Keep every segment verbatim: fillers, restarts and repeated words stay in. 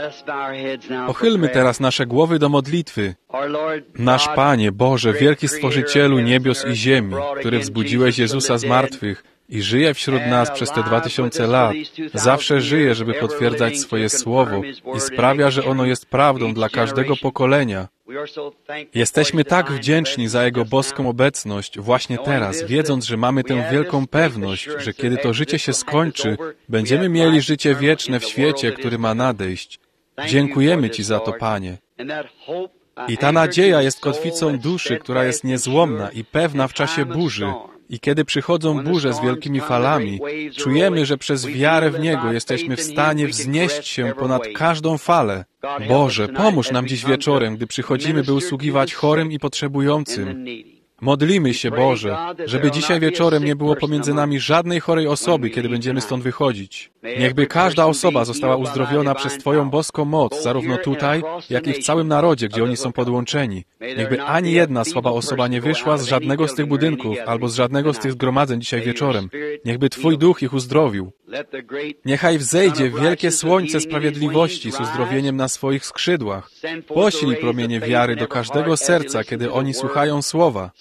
Pochylmy teraz nasze głowy do modlitwy. Nasz Panie, Boże, wielki Stworzycielu niebios i ziemi, który wzbudziłeś Jezusa z martwych i żyje wśród nas przez te dwa tysiące lat, zawsze żyje, żeby potwierdzać swoje słowo i sprawia, że ono jest prawdą dla każdego pokolenia. Jesteśmy tak wdzięczni za Jego boską obecność właśnie teraz, wiedząc, że mamy tę wielką pewność, że kiedy to życie się skończy, będziemy mieli życie wieczne w świecie, który ma nadejść. Dziękujemy Ci za to, Panie. I ta nadzieja jest kotwicą duszy, która jest niezłomna i pewna w czasie burzy. I kiedy przychodzą burze z wielkimi falami, czujemy, że przez wiarę w Niego jesteśmy w stanie wznieść się ponad każdą falę. Boże, pomóż nam dziś wieczorem, gdy przychodzimy, by usługiwać chorym i potrzebującym. Modlimy się, Boże, żeby dzisiaj wieczorem nie było pomiędzy nami żadnej chorej osoby, kiedy będziemy stąd wychodzić. Niechby każda osoba została uzdrowiona przez Twoją boską moc, zarówno tutaj, jak i w całym narodzie, gdzie oni są podłączeni. Niechby ani jedna słaba osoba nie wyszła z żadnego z tych budynków albo z żadnego z tych zgromadzeń dzisiaj wieczorem. Niechby Twój duch ich uzdrowił. Niechaj wzejdzie wielkie słońce sprawiedliwości z uzdrowieniem na swoich skrzydłach. Poślij promienie wiary do każdego serca, kiedy oni słuchają słowa.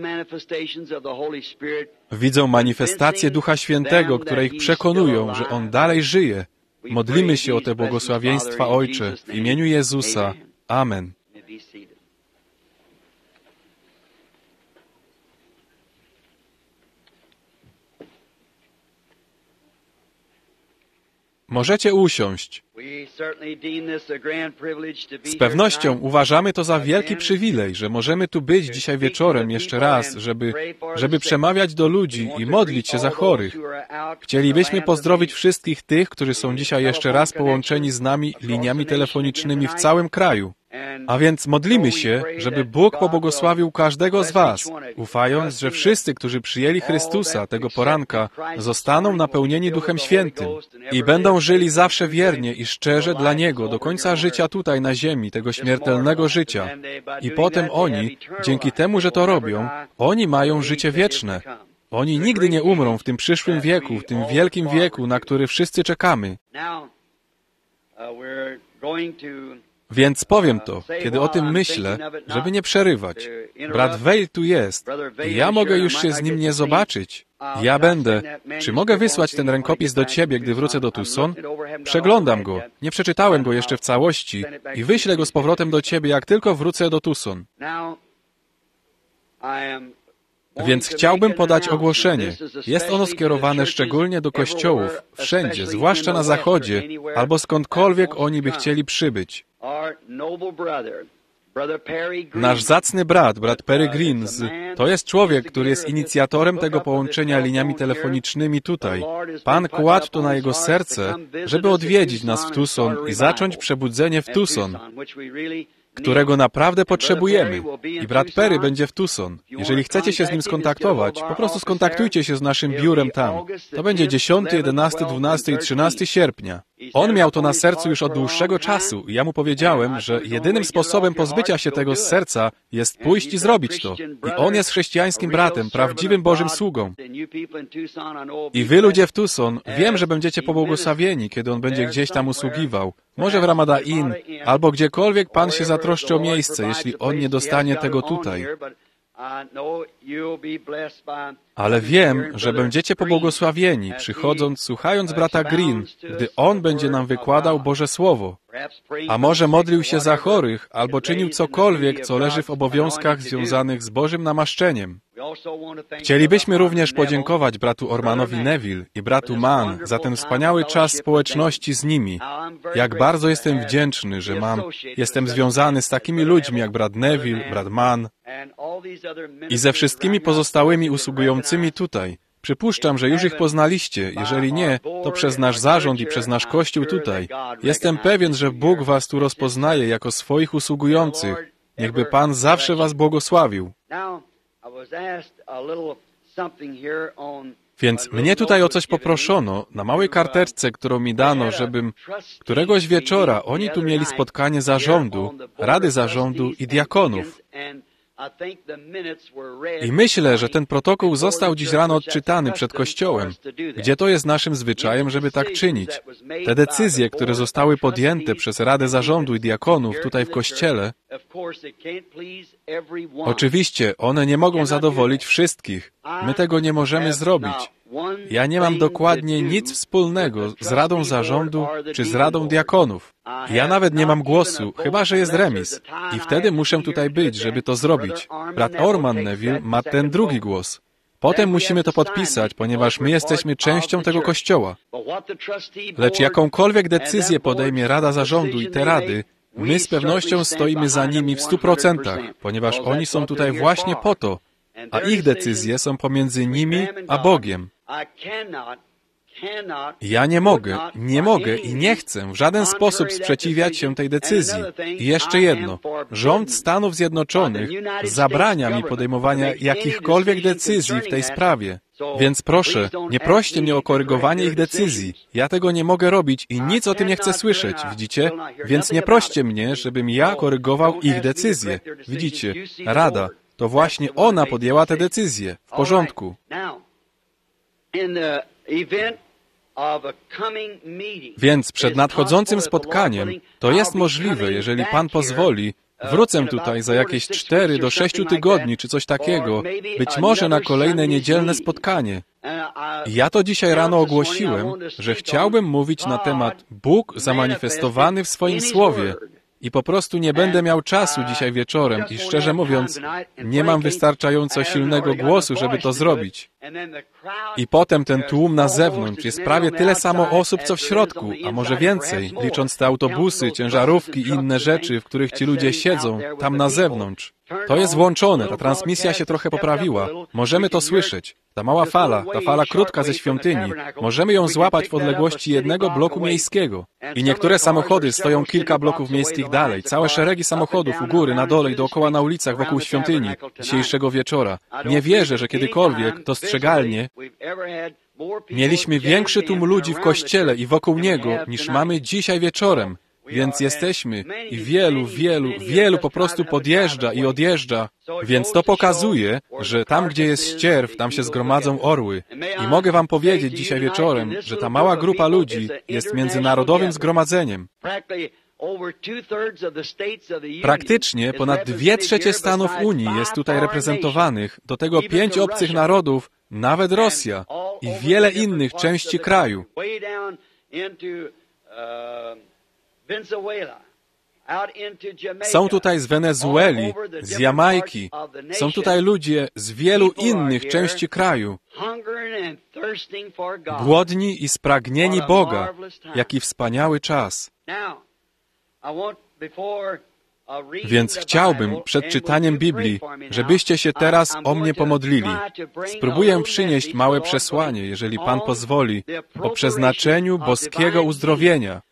Widzą manifestacje Ducha Świętego, które ich przekonują, że On dalej żyje. Modlimy się o te błogosławieństwa, Ojcze, w imieniu Jezusa. Amen. Możecie usiąść. Z pewnością uważamy to za wielki przywilej, że możemy tu być dzisiaj wieczorem jeszcze raz, żeby, żeby przemawiać do ludzi i modlić się za chorych. Chcielibyśmy pozdrowić wszystkich tych, którzy są dzisiaj jeszcze raz połączeni z nami liniami telefonicznymi w całym kraju. A więc modlimy się, żeby Bóg pobłogosławił każdego z was, ufając, że wszyscy, którzy przyjęli Chrystusa tego poranka, zostaną napełnieni Duchem Świętym i będą żyli zawsze wiernie i szczerze dla Niego do końca życia tutaj na ziemi, tego śmiertelnego życia. I potem oni, dzięki temu, że to robią, oni mają życie wieczne. Oni nigdy nie umrą w tym przyszłym wieku, w tym wielkim wieku, na który wszyscy czekamy. Więc powiem to, kiedy o tym myślę, żeby nie przerywać. Brat Vail tu jest i ja mogę już się z nim nie zobaczyć. Ja będę. Czy mogę wysłać ten rękopis do ciebie, gdy wrócę do Tucson? Przeglądam go. Nie przeczytałem go jeszcze w całości i wyślę go z powrotem do ciebie, jak tylko wrócę do Tucson. Więc chciałbym podać ogłoszenie. Jest ono skierowane szczególnie do kościołów, wszędzie, zwłaszcza na zachodzie, albo skądkolwiek oni by chcieli przybyć. Nasz zacny brat, brat Perry Green, to jest człowiek, który jest inicjatorem tego połączenia liniami telefonicznymi tutaj. Pan kładł to na jego serce, żeby odwiedzić nas w Tucson i zacząć przebudzenie w Tucson, którego naprawdę potrzebujemy. I brat Perry będzie w Tucson. Jeżeli chcecie się z nim skontaktować, po prostu skontaktujcie się z naszym biurem tam. To będzie dziesiątego, jedenastego, dwunastego i trzynastego sierpnia. On miał to na sercu już od dłuższego czasu i ja mu powiedziałem, że jedynym sposobem pozbycia się tego z serca jest pójść i zrobić to. I on jest chrześcijańskim bratem, prawdziwym Bożym sługą. I wy, ludzie w Tucson, wiem, że będziecie pobłogosławieni, kiedy on będzie gdzieś tam usługiwał. Może w Ramada Inn, albo gdziekolwiek Pan się zatroszczy o miejsce, jeśli on nie dostanie tego tutaj. Ale wiem, że będziecie pobłogosławieni, przychodząc, słuchając brata Green, gdy on będzie nam wykładał Boże Słowo. A może modlił się za chorych, albo czynił cokolwiek, co leży w obowiązkach związanych z Bożym namaszczeniem. Chcielibyśmy również podziękować bratu Ormanowi Neville i bratu Mann za ten wspaniały czas społeczności z nimi. Jak bardzo jestem wdzięczny, że mam, jestem związany z takimi ludźmi jak brat Neville, brat Mann i ze wszystkimi pozostałymi usługującymi tutaj. Przypuszczam, że już ich poznaliście. Jeżeli nie, to przez nasz zarząd i przez nasz Kościół tutaj. Jestem pewien, że Bóg was tu rozpoznaje jako swoich usługujących. Niechby Pan zawsze was błogosławił. Więc mnie tutaj o coś poproszono, na małej karteczce, którą mi dano, żebym któregoś wieczora oni tu mieli spotkanie zarządu, Rady Zarządu i diakonów. I myślę, że ten protokół został dziś rano odczytany przed Kościołem, gdzie to jest naszym zwyczajem, żeby tak czynić. Te decyzje, które zostały podjęte przez Radę Zarządu i diakonów tutaj w Kościele, oczywiście one nie mogą zadowolić wszystkich. My tego nie możemy zrobić. Ja nie mam dokładnie nic wspólnego z Radą Zarządu czy z Radą Diakonów. Ja nawet nie mam głosu, chyba że jest remis. I wtedy muszę tutaj być, żeby to zrobić. Brat Orman Neville ma ten drugi głos. Potem musimy to podpisać, ponieważ my jesteśmy częścią tego Kościoła. Lecz jakąkolwiek decyzję podejmie Rada Zarządu i te rady, my z pewnością stoimy za nimi w stu procentach, ponieważ oni są tutaj właśnie po to, a ich decyzje są pomiędzy nimi a Bogiem. Ja nie mogę, nie mogę i nie chcę w żaden sposób sprzeciwiać się tej decyzji. I jeszcze jedno. Rząd Stanów Zjednoczonych zabrania mi podejmowania jakichkolwiek decyzji w tej sprawie. Więc proszę, nie proście mnie o korygowanie ich decyzji. Ja tego nie mogę robić i nic o tym nie chcę słyszeć, widzicie? Więc nie proście mnie, żebym ja korygował ich decyzje. Widzicie? Rada. To właśnie ona podjęła tę decyzję. W porządku. Więc przed nadchodzącym spotkaniem, to jest możliwe, jeżeli Pan pozwoli, wrócę tutaj za jakieś cztery do sześciu tygodni, czy coś takiego, być może na kolejne niedzielne spotkanie. I ja to dzisiaj rano ogłosiłem, że chciałbym mówić na temat Bóg zamanifestowany w swoim Słowie. I po prostu nie będę miał czasu dzisiaj wieczorem i szczerze mówiąc, nie mam wystarczająco silnego głosu, żeby to zrobić. I potem ten tłum na zewnątrz jest prawie tyle samo osób, co w środku, a może więcej, licząc te autobusy, ciężarówki i inne rzeczy, w których ci ludzie siedzą, tam na zewnątrz. To jest włączone, ta transmisja się trochę poprawiła. Możemy to słyszeć. Ta mała fala, ta fala krótka ze świątyni, możemy ją złapać w odległości jednego bloku miejskiego. I niektóre samochody stoją kilka bloków miejskich dalej. Całe szeregi samochodów u góry, na dole i dookoła na ulicach wokół świątyni dzisiejszego wieczora. Nie wierzę, że kiedykolwiek dostrzegalnie mieliśmy większy tłum ludzi w kościele i wokół niego, niż mamy dzisiaj wieczorem. Więc jesteśmy i wielu, wielu, wielu po prostu podjeżdża i odjeżdża. Więc to pokazuje, że tam, gdzie jest ścierw, tam się zgromadzą orły. I mogę wam powiedzieć dzisiaj wieczorem, że ta mała grupa ludzi jest międzynarodowym zgromadzeniem. Praktycznie ponad dwie trzecie stanów Unii jest tutaj reprezentowanych, do tego pięć obcych narodów, nawet Rosja i wiele innych części kraju. Są tutaj z Wenezueli, z Jamajki, są tutaj ludzie z wielu innych części kraju. Głodni i spragnieni Boga. Jaki wspaniały czas. Więc chciałbym przed czytaniem Biblii, żebyście się teraz o mnie pomodlili. Spróbuję przynieść małe przesłanie, jeżeli Pan pozwoli, o przeznaczeniu boskiego uzdrowienia.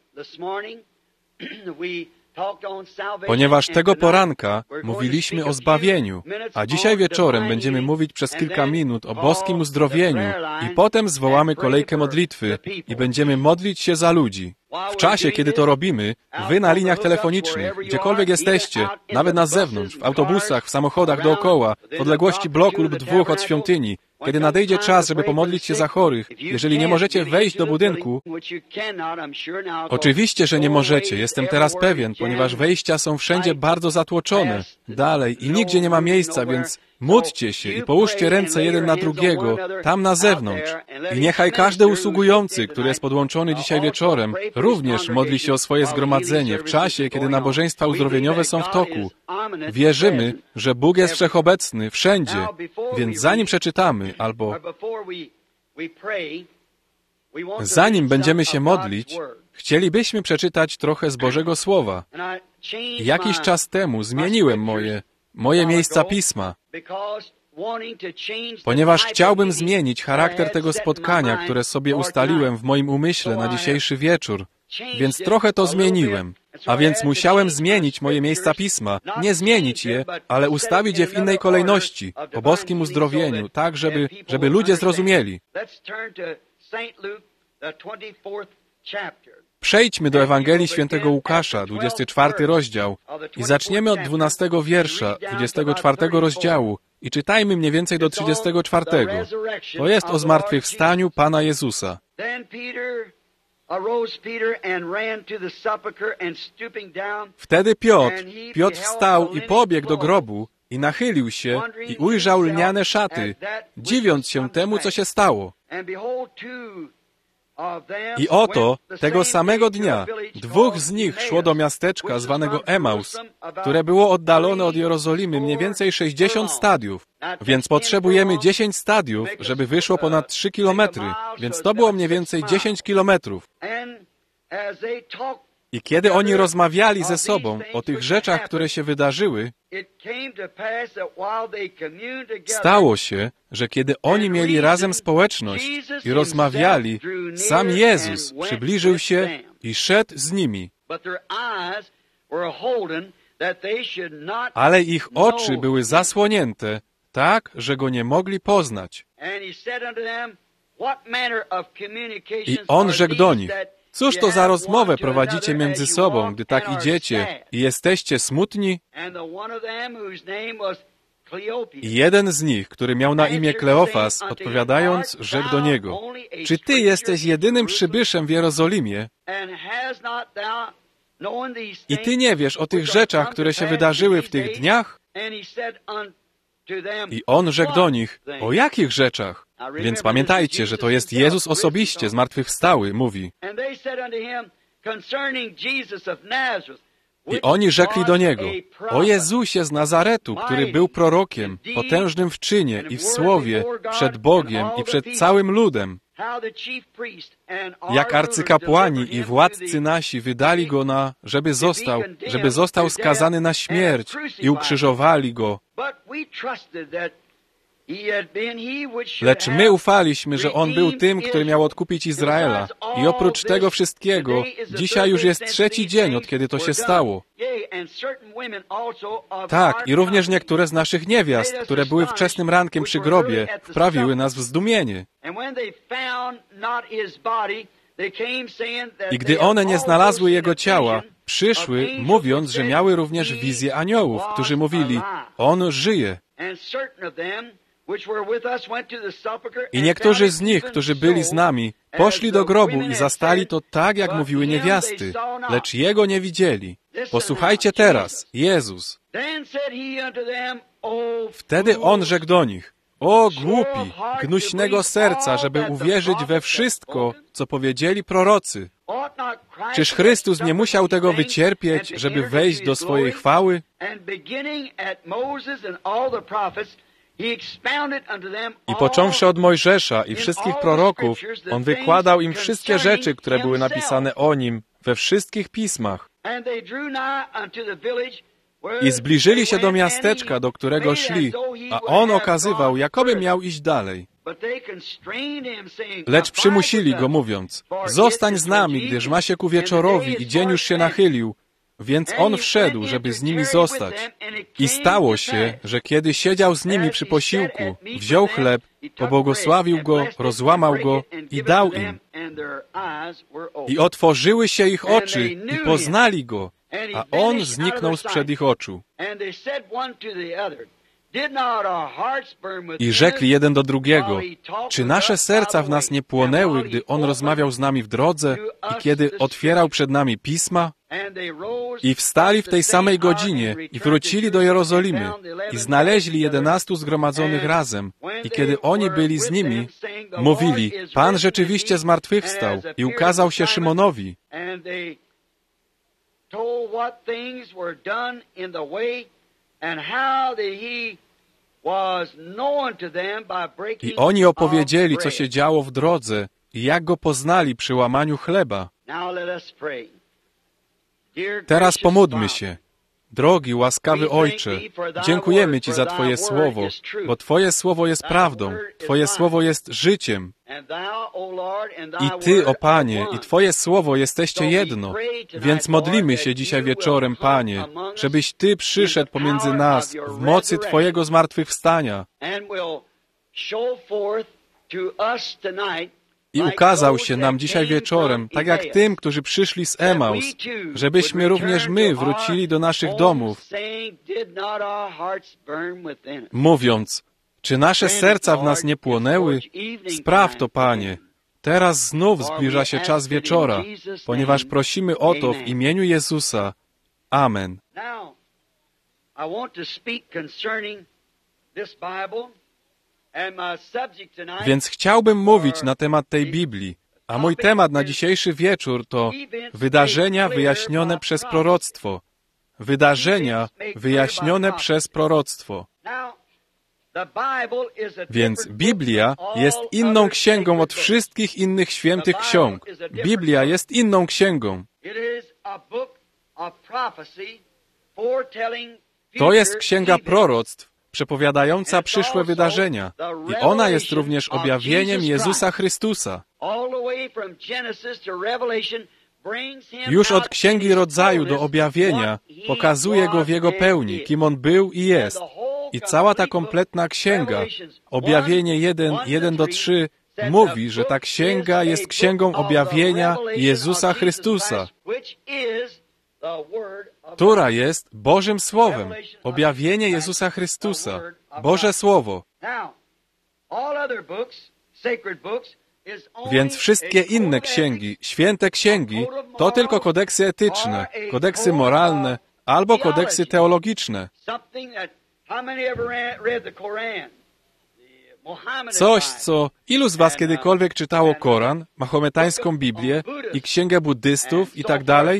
Ponieważ tego poranka mówiliśmy o zbawieniu, a dzisiaj wieczorem będziemy mówić przez kilka minut o boskim uzdrowieniu i potem zwołamy kolejkę modlitwy i będziemy modlić się za ludzi. W czasie, kiedy to robimy, wy na liniach telefonicznych, gdziekolwiek jesteście, nawet na zewnątrz, w autobusach, w samochodach dookoła, w odległości bloku lub dwóch od świątyni, kiedy nadejdzie czas, żeby pomodlić się za chorych, jeżeli nie możecie wejść do budynku, oczywiście, że nie możecie, jestem teraz pewien, ponieważ wejścia są wszędzie bardzo zatłoczone, dalej i nigdzie nie ma miejsca, więc módlcie się i połóżcie ręce jeden na drugiego, tam na zewnątrz. I niechaj każdy usługujący, który jest podłączony dzisiaj wieczorem, również modli się o swoje zgromadzenie w czasie, kiedy nabożeństwa uzdrowieniowe są w toku. Wierzymy, że Bóg jest wszechobecny wszędzie, więc zanim przeczytamy, albo zanim będziemy się modlić, chcielibyśmy przeczytać trochę z Bożego Słowa. Jakiś czas temu zmieniłem moje, moje miejsca Pisma, ponieważ chciałbym zmienić charakter tego spotkania, które sobie ustaliłem w moim umyśle na dzisiejszy wieczór, więc trochę to zmieniłem. A więc musiałem zmienić moje miejsca Pisma. Nie zmienić je, ale ustawić je w innej kolejności, o boskim uzdrowieniu, tak, żeby, żeby ludzie zrozumieli. Przejdźmy do Ewangelii Świętego Łukasza, dwudziesty czwarty rozdział, i zaczniemy od dwunastego wiersza, dwudziestego czwartego rozdziału i czytajmy mniej więcej do trzydziestego czwartego. To jest o zmartwychwstaniu Pana Jezusa. Wtedy Piotr, Piotr wstał i pobiegł do grobu i nachylił się i ujrzał lniane szaty, dziwiąc się temu, co się stało. I oto, tego samego dnia, dwóch z nich szło do miasteczka zwanego Emaus, które było oddalone od Jerozolimy mniej więcej sześćdziesiąt stadiów. Więc potrzebujemy dziesięć stadiów, żeby wyszło ponad trzy kilometry, więc to było mniej więcej dziesięć kilometrów. I kiedy oni rozmawiali ze sobą o tych rzeczach, które się wydarzyły, stało się, że kiedy oni mieli razem społeczność i rozmawiali, sam Jezus przybliżył się i szedł z nimi. Ale ich oczy były zasłonięte, tak, że go nie mogli poznać. I on rzekł do nich: cóż to za rozmowę prowadzicie między sobą, gdy tak idziecie i jesteście smutni? I jeden z nich, który miał na imię Kleofas, odpowiadając, rzekł do niego: czy ty jesteś jedynym przybyszem w Jerozolimie i ty nie wiesz o tych rzeczach, które się wydarzyły w tych dniach? I on rzekł do nich: o jakich rzeczach? Więc pamiętajcie, że to jest Jezus osobiście, zmartwychwstały, mówi. I oni rzekli do Niego: o Jezusie z Nazaretu, który był prorokiem, potężnym w czynie i w słowie, przed Bogiem i przed całym ludem. Jak arcykapłani i władcy nasi wydali Go na, żeby został, żeby został skazany na śmierć i ukrzyżowali Go. Lecz my ufaliśmy, że On był tym, który miał odkupić Izraela. I oprócz tego wszystkiego, dzisiaj już jest trzeci dzień, od kiedy to się stało. Tak, i również niektóre z naszych niewiast, które były wczesnym rankiem przy grobie, wprawiły nas w zdumienie. I gdy one nie znalazły Jego ciała, przyszły, mówiąc, że miały również wizję aniołów, którzy mówili: On żyje. I niektórzy z nich, którzy byli z nami, poszli do grobu i zastali to tak, jak mówiły niewiasty, lecz Jego nie widzieli. Posłuchajcie teraz, Jezus. Wtedy On rzekł do nich: o głupi, gnuśnego serca, żeby uwierzyć we wszystko, co powiedzieli prorocy. Czyż Chrystus nie musiał tego wycierpieć, żeby wejść do swojej chwały? I począwszy od Mojżesza i wszystkich proroków, On wykładał im wszystkie rzeczy, które były napisane o Nim we wszystkich pismach. I zbliżyli się do miasteczka, do którego szli, a On okazywał, jakoby miał iść dalej. Lecz przymusili Go, mówiąc: zostań z nami, gdyż ma się ku wieczorowi i dzień już się nachylił. Więc On wszedł, żeby z nimi zostać. I stało się, że kiedy siedział z nimi przy posiłku, wziął chleb, pobłogosławił go, rozłamał go i dał im. I otworzyły się ich oczy i poznali Go, a On zniknął sprzed ich oczu. I rzekli jeden do drugiego: czy nasze serca w nas nie płonęły, gdy On rozmawiał z nami w drodze i kiedy otwierał przed nami pisma? I wstali w tej samej godzinie i wrócili do Jerozolimy i znaleźli jedenastu zgromadzonych razem. I kiedy oni byli z nimi, mówili: Pan rzeczywiście zmartwychwstał i ukazał się Szymonowi. I oni opowiedzieli, co się działo w drodze i jak Go poznali przy łamaniu chleba. Teraz pomódlmy się. Drogi, łaskawy Ojcze, dziękujemy Ci za Twoje Słowo, bo Twoje Słowo jest prawdą, Twoje Słowo jest życiem. I Ty, o Panie, i Twoje Słowo jesteście jedno. Więc modlimy się dzisiaj wieczorem, Panie, żebyś Ty przyszedł pomiędzy nas w mocy Twojego zmartwychwstania i ukazał się nam dzisiaj wieczorem, tak jak tym, którzy przyszli z Emaus, żebyśmy również my wrócili do naszych domów, mówiąc, czy nasze serca w nas nie płonęły? Spraw to, Panie. Teraz znów zbliża się czas wieczora, ponieważ prosimy o to w imieniu Jezusa. Amen. Więc chciałbym mówić na temat tej Biblii, a mój temat na dzisiejszy wieczór to wydarzenia wyjaśnione przez proroctwo. Wydarzenia wyjaśnione przez proroctwo. Więc Biblia jest inną księgą od wszystkich innych świętych ksiąg. Biblia jest inną księgą. To jest księga proroctw, przepowiadająca przyszłe wydarzenia. I ona jest również objawieniem Jezusa Chrystusa. Już od Księgi Rodzaju do objawienia pokazuje Go w Jego pełni, kim On był i jest. I cała ta kompletna księga, objawienie jeden, jeden do trzy, mówi, że ta księga jest księgą objawienia Jezusa Chrystusa, która jest Bożym Słowem, objawienie Jezusa Chrystusa, Boże Słowo. Więc wszystkie inne księgi, święte księgi, to tylko kodeksy etyczne, kodeksy moralne albo kodeksy teologiczne. Coś, co... Ilu z was kiedykolwiek czytało Koran, mahometańską Biblię i księgę buddystów i tak dalej?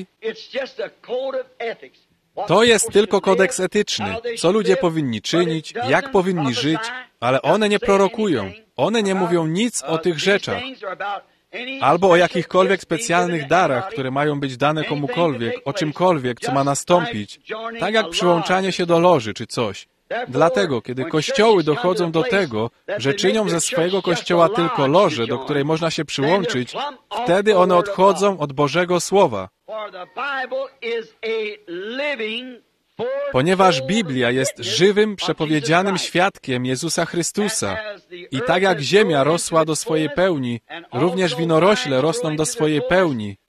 To jest tylko kodeks etyczny, co ludzie powinni czynić, jak powinni żyć, ale one nie prorokują. One nie mówią nic o tych rzeczach. Albo o jakichkolwiek specjalnych darach, które mają być dane komukolwiek, o czymkolwiek, co ma nastąpić, tak jak przyłączanie się do loży czy coś. Dlatego, kiedy kościoły dochodzą do tego, że czynią ze swojego kościoła tylko lożę, do której można się przyłączyć, wtedy one odchodzą od Bożego Słowa. Ponieważ Biblia jest żywym, przepowiedzianym świadkiem Jezusa Chrystusa. I tak jak ziemia rosła do swojej pełni, również winorośle rosną do swojej pełni.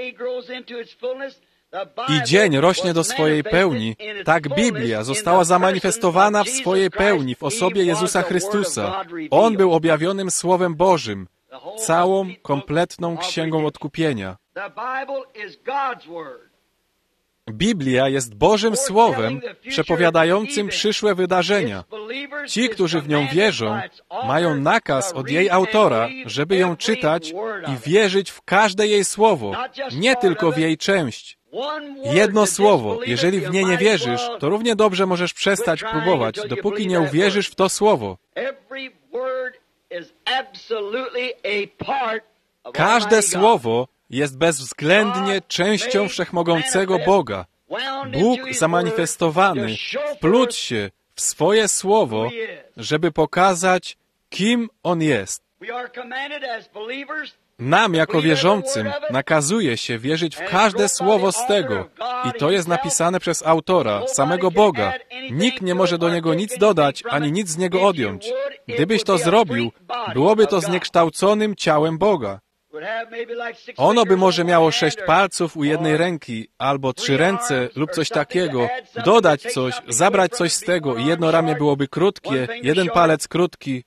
I dzień rośnie do swojej pełni, tak Biblia została zamanifestowana w swojej pełni w osobie Jezusa Chrystusa. On był objawionym Słowem Bożym, całą, kompletną księgą odkupienia. Biblia jest Bożym Słowem przepowiadającym przyszłe wydarzenia. Ci, którzy w nią wierzą, mają nakaz od jej autora, żeby ją czytać i wierzyć w każde jej słowo, nie tylko w jej część. Jedno słowo, jeżeli w nie nie wierzysz, to równie dobrze możesz przestać próbować, dopóki nie uwierzysz w to słowo. Każde słowo jest bezwzględnie częścią wszechmogącego Boga. Bóg zamanifestowany wplótł się w swoje słowo, żeby pokazać, kim On jest. Nam, jako wierzącym, nakazuje się wierzyć w każde słowo z tego. I to jest napisane przez autora, samego Boga. Nikt nie może do niego nic dodać, ani nic z niego odjąć. Gdybyś to zrobił, byłoby to zniekształconym ciałem Boga. Ono by może miało sześć palców u jednej ręki, albo trzy ręce, lub coś takiego, dodać coś, zabrać coś z tego i jedno ramię byłoby krótkie, jeden palec krótki.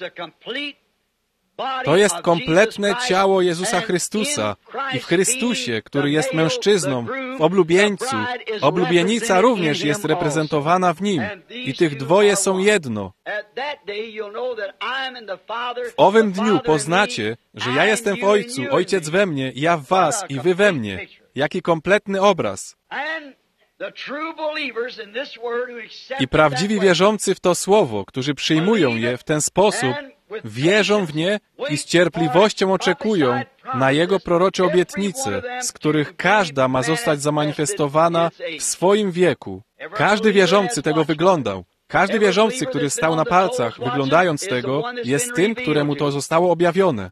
To jest kompletne ciało Jezusa Chrystusa i w Chrystusie, który jest mężczyzną, w oblubieńcu, oblubienica również jest reprezentowana w Nim i tych dwoje są jedno. W owym dniu poznacie, że ja jestem w Ojcu, Ojciec we mnie, ja w was i wy we mnie. Jaki kompletny obraz. I prawdziwi wierzący w to słowo, którzy przyjmują je w ten sposób, wierzą w nie i z cierpliwością oczekują na Jego prorocze obietnice, z których każda ma zostać zamanifestowana w swoim wieku. Każdy wierzący tego wyglądał. Każdy wierzący, który stał na palcach, wyglądając tego, jest tym, któremu to zostało objawione.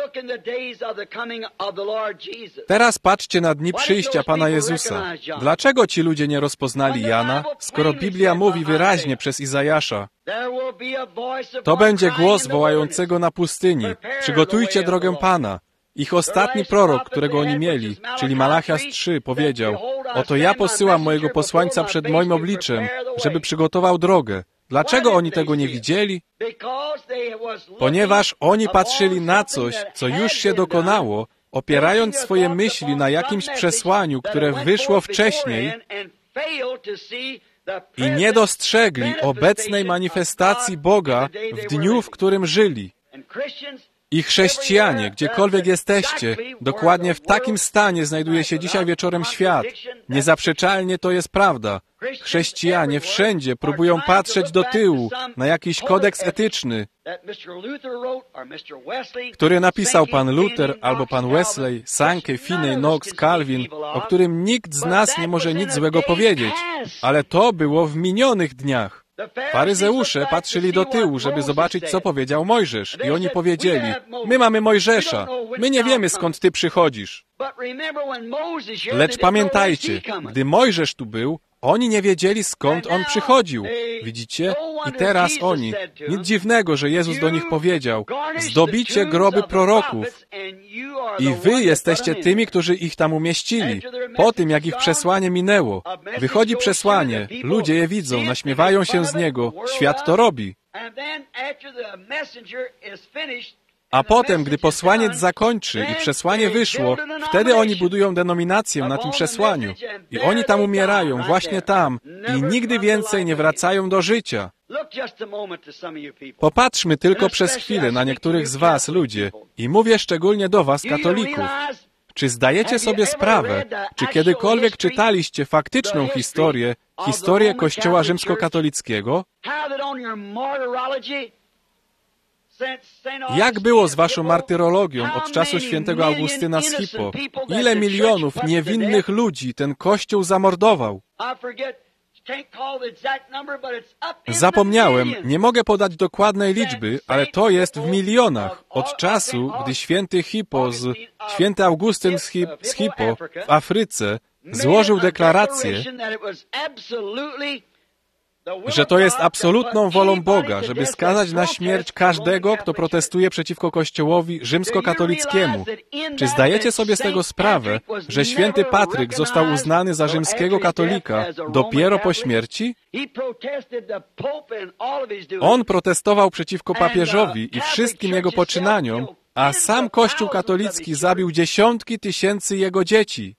Teraz patrzcie na dni przyjścia Pana Jezusa. Dlaczego ci ludzie nie rozpoznali Jana, skoro Biblia mówi wyraźnie przez Izajasza? To będzie głos wołającego na pustyni: przygotujcie drogę Pana. Ich ostatni prorok, którego oni mieli, czyli Malachiasz trzy, powiedział: oto ja posyłam mojego posłańca przed moim obliczem, żeby przygotował drogę. Dlaczego oni tego nie widzieli? Ponieważ oni patrzyli na coś, co już się dokonało, opierając swoje myśli na jakimś przesłaniu, które wyszło wcześniej, i nie dostrzegli obecnej manifestacji Boga w dniu, w którym żyli. I chrześcijanie, gdziekolwiek jesteście, dokładnie w takim stanie znajduje się dzisiaj wieczorem świat. Niezaprzeczalnie to jest prawda. Chrześcijanie wszędzie próbują patrzeć do tyłu na jakiś kodeks etyczny, który napisał pan Luther albo pan Wesley, Sankey, Finney, Knox, Calvin, o którym nikt z nas nie może nic złego powiedzieć. Ale to było w minionych dniach. Faryzeusze patrzyli do tyłu, żeby zobaczyć, co powiedział Mojżesz. I oni powiedzieli: my mamy Mojżesza, my nie wiemy, skąd ty przychodzisz. Lecz pamiętajcie, gdy Mojżesz tu był, oni nie wiedzieli, skąd on przychodził. Widzicie? I teraz oni. Nic dziwnego, że Jezus do nich powiedział: zdobicie groby proroków i wy jesteście tymi, którzy ich tam umieścili. Po tym, jak ich przesłanie minęło. Wychodzi przesłanie, ludzie je widzą, naśmiewają się z niego, świat to robi. A potem, gdy posłaniec zakończy i przesłanie wyszło, wtedy oni budują denominację na tym przesłaniu. I oni tam umierają, właśnie tam, i nigdy więcej nie wracają do życia. Popatrzmy tylko przez chwilę na niektórych z was, ludzie, i mówię szczególnie do was, katolików. Czy zdajecie sobie sprawę, czy kiedykolwiek czytaliście faktyczną historię, historię Kościoła rzymskokatolickiego? Jak było z waszą martyrologią od czasu świętego Augustyna z Hippo? Ile milionów niewinnych ludzi ten Kościół zamordował? Zapomniałem, nie mogę podać dokładnej liczby, ale to jest w milionach. Od czasu, gdy święty Hippo z, święty Augustyn z, Hip, z Hippo w Afryce złożył deklarację, że to jest absolutną wolą Boga, żeby skazać na śmierć każdego, kto protestuje przeciwko Kościołowi rzymskokatolickiemu. Czy zdajecie sobie z tego sprawę, że święty Patryk został uznany za rzymskiego katolika dopiero po śmierci? On protestował przeciwko papieżowi i wszystkim jego poczynaniom, a sam Kościół katolicki zabił dziesiątki tysięcy jego dzieci.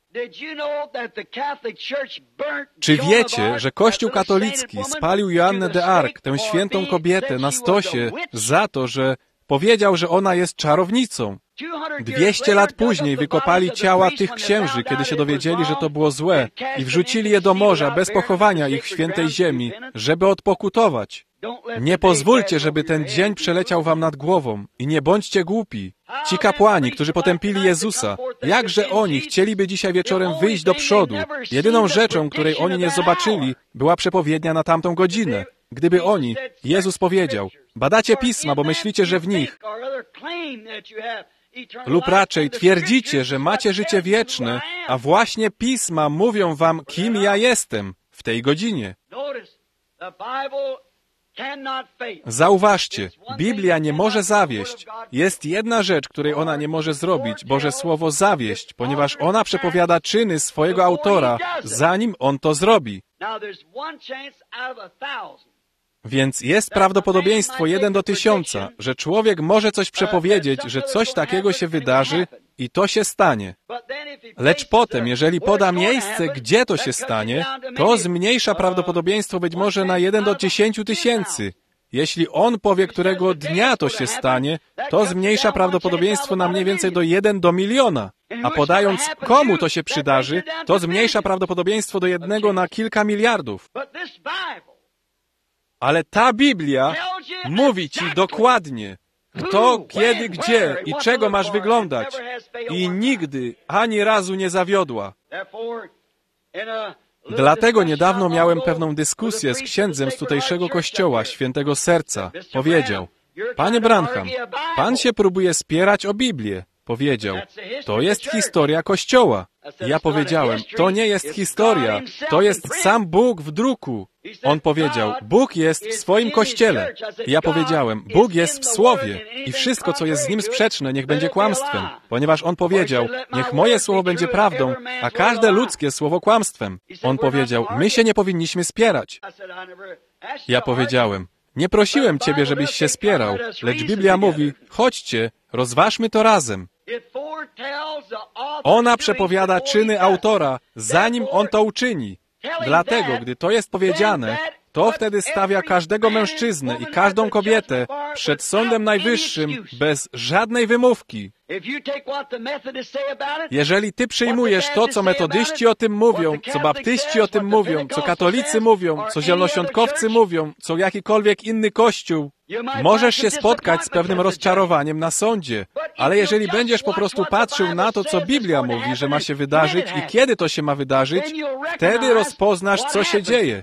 Czy wiecie, że Kościół katolicki spalił Joannę de Arc, tę świętą kobietę, na stosie za to, że powiedział, że ona jest czarownicą? Dwieście lat później wykopali ciała tych księży, kiedy się dowiedzieli, że to było złe, i wrzucili je do morza bez pochowania ich w świętej ziemi, żeby odpokutować. Nie pozwólcie, żeby ten dzień przeleciał wam nad głową i nie bądźcie głupi. Ci kapłani, którzy potępili Jezusa, jakże oni chcieliby dzisiaj wieczorem wyjść do przodu? Jedyną rzeczą, której oni nie zobaczyli, była przepowiednia na tamtą godzinę. Gdyby oni, Jezus powiedział: badacie pisma, bo myślicie, że w nich, lub raczej twierdzicie, że macie życie wieczne, a właśnie pisma mówią wam, kim ja jestem w tej godzinie. Zauważcie, Biblia nie może zawieść. Jest jedna rzecz, której ona nie może zrobić, Boże Słowo zawieść, ponieważ ona przepowiada czyny swojego autora, zanim on to zrobi. Więc jest prawdopodobieństwo jeden do tysiąca, że człowiek może coś przepowiedzieć, że coś takiego się wydarzy i to się stanie. Lecz potem, jeżeli poda miejsce, gdzie to się stanie, to zmniejsza prawdopodobieństwo być może na jeden do dziesięciu tysięcy. Jeśli on powie, którego dnia to się stanie, to zmniejsza prawdopodobieństwo na mniej więcej do jeden do miliona. A podając, komu to się przydarzy, to zmniejsza prawdopodobieństwo do jednego na kilka miliardów. Ale ta Biblia mówi ci dokładnie, kto, kiedy, gdzie i czego masz wyglądać. I nigdy ani razu nie zawiodła. Dlatego niedawno miałem pewną dyskusję z księdzem z tutejszego kościoła, Świętego Serca. Powiedział: Panie Branham, pan się próbuje spierać o Biblię. Powiedział: to jest historia Kościoła. Ja powiedziałem: to nie jest historia, to jest sam Bóg w druku. On powiedział: Bóg jest w swoim Kościele. Ja powiedziałem: Bóg jest w Słowie i wszystko, co jest z Nim sprzeczne, niech będzie kłamstwem. Ponieważ On powiedział: niech moje słowo będzie prawdą, a każde ludzkie słowo kłamstwem. On powiedział: my się nie powinniśmy spierać. Ja powiedziałem: nie prosiłem Ciebie, żebyś się spierał, lecz Biblia mówi: chodźcie, rozważmy to razem. Ona przepowiada czyny autora, zanim on to uczyni. Dlatego, gdy to jest powiedziane, to wtedy stawia każdego mężczyznę i każdą kobietę przed Sądem Najwyższym bez żadnej wymówki. Jeżeli ty przyjmujesz to, co metodyści o tym mówią, co baptyści o tym mówią, co katolicy mówią, co zielonoświątkowcy mówią, co jakikolwiek inny kościół, możesz się spotkać z pewnym rozczarowaniem na sądzie, ale jeżeli będziesz po prostu patrzył na to, co Biblia mówi, że ma się wydarzyć i kiedy to się ma wydarzyć, wtedy rozpoznasz, co się dzieje.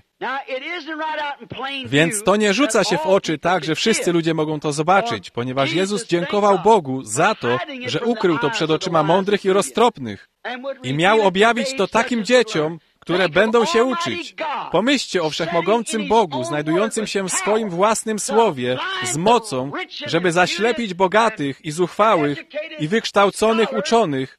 Więc to nie rzuca się w oczy tak, że wszyscy ludzie mogą to zobaczyć, ponieważ Jezus dziękował Bogu za to, że ukrył to przed oczyma mądrych i roztropnych i miał objawić to takim dzieciom, które będą się uczyć. Pomyślcie o wszechmogącym Bogu, znajdującym się w swoim własnym słowie, z mocą, żeby zaślepić bogatych i zuchwałych i wykształconych uczonych,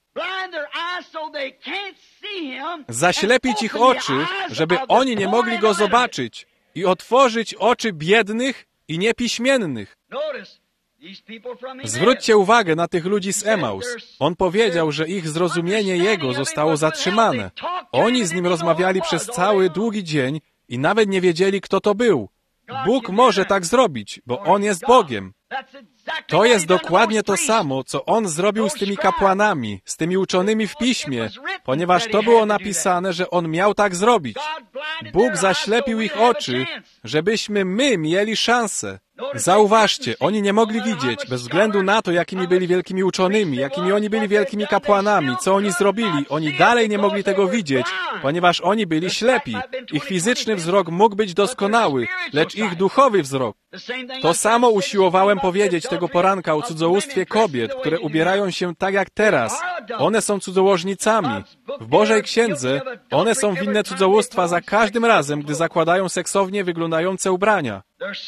zaślepić ich oczy, żeby oni nie mogli Go zobaczyć i otworzyć oczy biednych i niepiśmiennych. Zwróćcie uwagę na tych ludzi z Emaus. On powiedział, że ich zrozumienie Jego zostało zatrzymane. Oni z Nim rozmawiali przez cały długi dzień i nawet nie wiedzieli, kto to był. Bóg może tak zrobić, bo On jest Bogiem. To jest dokładnie to samo, co On zrobił z tymi kapłanami, z tymi uczonymi w Piśmie, ponieważ to było napisane, że On miał tak zrobić. Bóg zaślepił ich oczy, żebyśmy my mieli szansę. Zauważcie, oni nie mogli widzieć, bez względu na to, jakimi byli wielkimi uczonymi, jakimi oni byli wielkimi kapłanami, co oni zrobili. Oni dalej nie mogli tego widzieć, ponieważ oni byli ślepi. Ich fizyczny wzrok mógł być doskonały, lecz ich duchowy wzrok. To samo usiłowałem powiedzieć tego poranka o cudzołóstwie kobiet, które ubierają się tak jak teraz. One są cudzołożnicami. W Bożej Księdze one są winne cudzołóstwa za każdym razem, gdy zakładają seksownie wyglądające ubrania.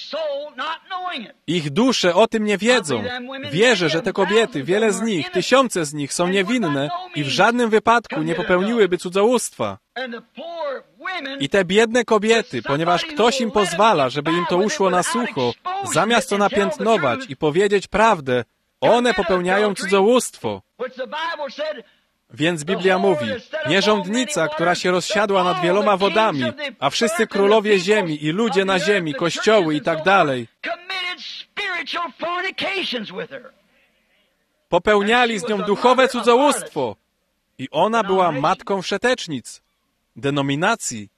Ich dusze o tym nie wiedzą. Wierzę, że te kobiety, wiele z nich, tysiące z nich są niewinne i w żadnym wypadku nie popełniłyby cudzołóstwa. I te biedne kobiety, ponieważ ktoś im pozwala, żeby im to uszło na sucho, zamiast to napiętnować i powiedzieć prawdę, one popełniają cudzołóstwo. Więc Biblia mówi: nierządnica, która się rozsiadła nad wieloma wodami, a wszyscy królowie ziemi i ludzie na ziemi, kościoły i tak dalej, popełniali z nią duchowe cudzołóstwo. I ona była matką wszetecznic, denominacji.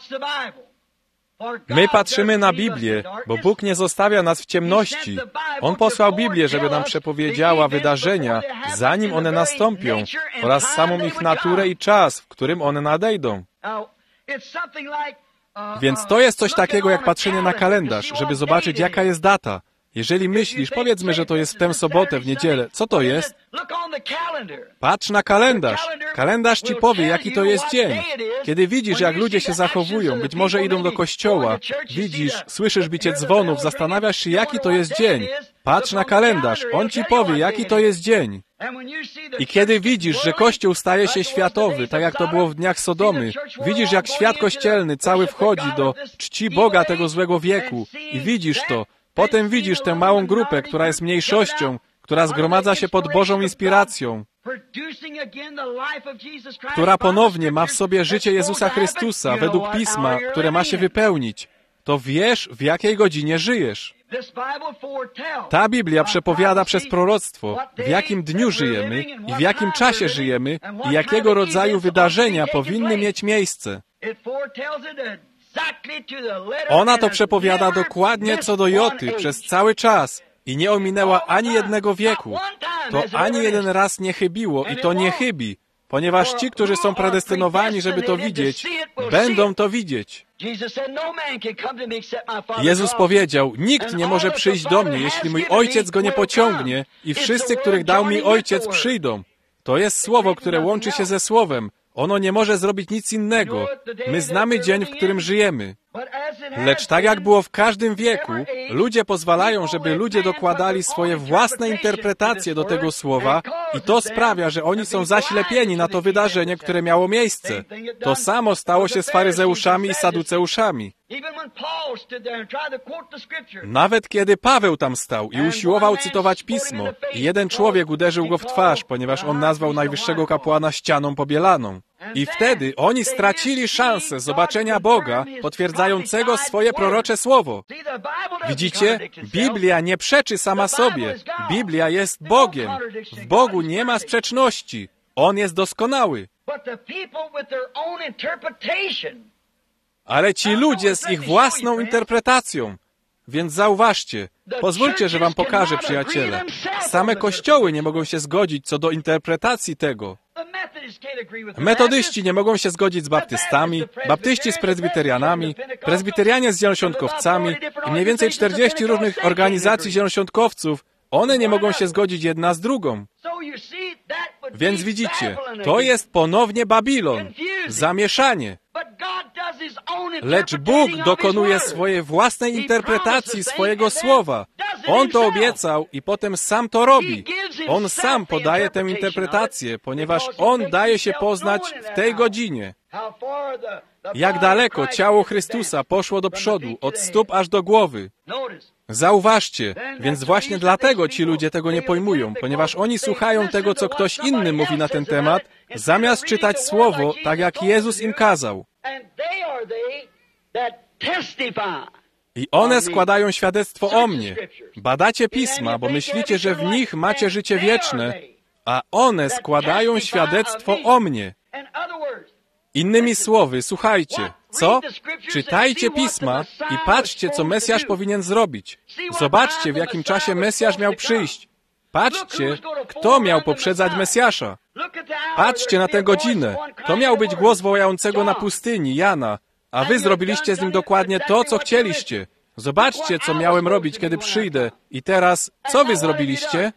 My patrzymy na Biblię, bo Bóg nie zostawia nas w ciemności. On posłał Biblię, żeby nam przepowiedziała wydarzenia, zanim one nastąpią, oraz samą ich naturę i czas, w którym one nadejdą. Więc to jest coś takiego jak patrzenie na kalendarz, żeby zobaczyć, jaka jest data. Jeżeli myślisz, powiedzmy, że to jest w tę sobotę, w niedzielę, co to jest? Patrz na kalendarz. Kalendarz ci powie, jaki to jest dzień. Kiedy widzisz, jak ludzie się zachowują, być może idą do kościoła, widzisz, słyszysz bicie dzwonów, zastanawiasz się, jaki to jest dzień. Patrz na kalendarz. On ci powie, jaki to jest dzień. I kiedy widzisz, że Kościół staje się światowy, tak jak to było w dniach Sodomy, widzisz, jak świat kościelny cały wchodzi do czci Boga tego złego wieku i widzisz to, potem widzisz tę małą grupę, która jest mniejszością, która zgromadza się pod Bożą inspiracją, która ponownie ma w sobie życie Jezusa Chrystusa według Pisma, które ma się wypełnić. To wiesz, w jakiej godzinie żyjesz. Ta Biblia przepowiada przez proroctwo, w jakim dniu żyjemy i w jakim czasie żyjemy i jakiego rodzaju wydarzenia powinny mieć miejsce. Ona to przepowiada dokładnie co do joty przez cały czas i nie ominęła ani jednego wieku. To ani jeden raz nie chybiło i to nie chybi. Ponieważ ci, którzy są predestynowani, żeby to widzieć, będą to widzieć. Jezus powiedział, nikt nie może przyjść do mnie, jeśli mój Ojciec go nie pociągnie i wszyscy, których dał mi Ojciec, przyjdą. To jest słowo, które łączy się ze słowem. Ono nie może zrobić nic innego. My znamy dzień, w którym żyjemy. Lecz tak jak było w każdym wieku, ludzie pozwalają, żeby ludzie dokładali swoje własne interpretacje do tego słowa i to sprawia, że oni są zaślepieni na to wydarzenie, które miało miejsce. To samo stało się z faryzeuszami i saduceuszami. Nawet kiedy Paweł tam stał i usiłował cytować Pismo, i jeden człowiek uderzył go w twarz, ponieważ on nazwał najwyższego kapłana ścianą pobielaną. I wtedy oni stracili szansę zobaczenia Boga, potwierdzającego swoje prorocze słowo. Widzicie? Biblia nie przeczy sama sobie. Biblia jest Bogiem. W Bogu nie ma sprzeczności. On jest doskonały. Ale ci ludzie z ich własną interpretacją. Więc zauważcie, pozwólcie, że wam pokażę, przyjaciele. Same kościoły nie mogą się zgodzić co do interpretacji tego. Metodyści nie mogą się zgodzić z baptystami, baptyści z prezbiterianami, prezbiterianie z zielonoświątkowcami i mniej więcej czterdzieści różnych organizacji zielonoświątkowców. One nie mogą się zgodzić jedna z drugą. Więc widzicie, to jest ponownie Babilon, zamieszanie. Lecz Bóg dokonuje swojej własnej interpretacji swojego słowa. On to obiecał i potem sam to robi. On sam podaje tę interpretację, ponieważ On daje się poznać w tej godzinie. Jak daleko ciało Chrystusa poszło do przodu, od stóp aż do głowy. Zauważcie, więc właśnie dlatego ci ludzie tego nie pojmują, ponieważ oni słuchają tego, co ktoś inny mówi na ten temat, zamiast czytać Słowo, tak jak Jezus im kazał. I one składają świadectwo o mnie. Badacie Pisma, bo myślicie, że w nich macie życie wieczne, a one składają świadectwo o mnie. Innymi słowy, słuchajcie, co? Czytajcie Pisma i patrzcie, co Mesjasz powinien zrobić. Zobaczcie, w jakim czasie Mesjasz miał przyjść. Patrzcie, kto miał poprzedzać Mesjasza. Patrzcie na tę godzinę. To miał być głos wołającego na pustyni, Jana, a wy zrobiliście z nim dokładnie to, co chcieliście. Zobaczcie, co miałem robić, kiedy przyjdę. I teraz, co wy zrobiliście?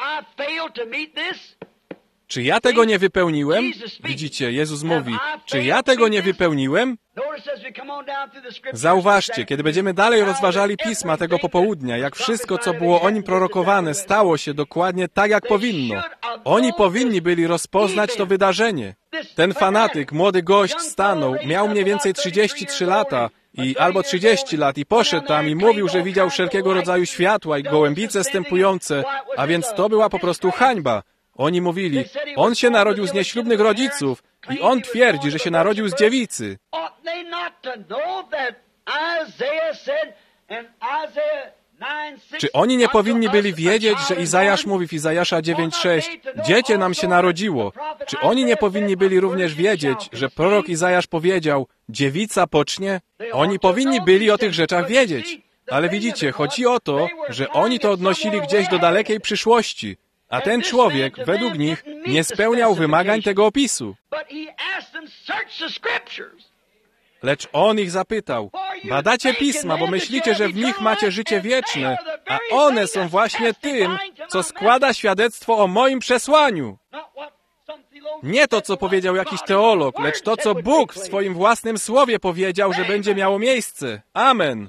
Czy ja tego nie wypełniłem? Widzicie, Jezus mówi, czy ja tego nie wypełniłem? Zauważcie, kiedy będziemy dalej rozważali Pisma tego popołudnia, jak wszystko, co było o nim prorokowane, stało się dokładnie tak, jak powinno. Oni powinni byli rozpoznać to wydarzenie. Ten fanatyk, młody gość stanął, miał mniej więcej trzydzieści trzy lata i albo trzydzieści lat i poszedł tam i mówił, że widział wszelkiego rodzaju światła i gołębice stępujące, a więc to była po prostu hańba. Oni mówili, on się narodził z nieślubnych rodziców i on twierdzi, że się narodził z dziewicy. Czy oni nie powinni byli wiedzieć, że Izajasz mówi w Izajasza dziewięć sześć, dziecię nam się narodziło? Czy oni nie powinni byli również wiedzieć, że prorok Izajasz powiedział, dziewica pocznie? Oni powinni byli o tych rzeczach wiedzieć. Ale widzicie, chodzi o to, że oni to odnosili gdzieś do dalekiej przyszłości. A ten człowiek, według nich, nie spełniał wymagań tego opisu. Lecz on ich zapytał, badacie Pisma, bo myślicie, że w nich macie życie wieczne, a one są właśnie tym, co składa świadectwo o moim przesłaniu. Nie to, co powiedział jakiś teolog, lecz to, co Bóg w swoim własnym słowie powiedział, że będzie miało miejsce. Amen.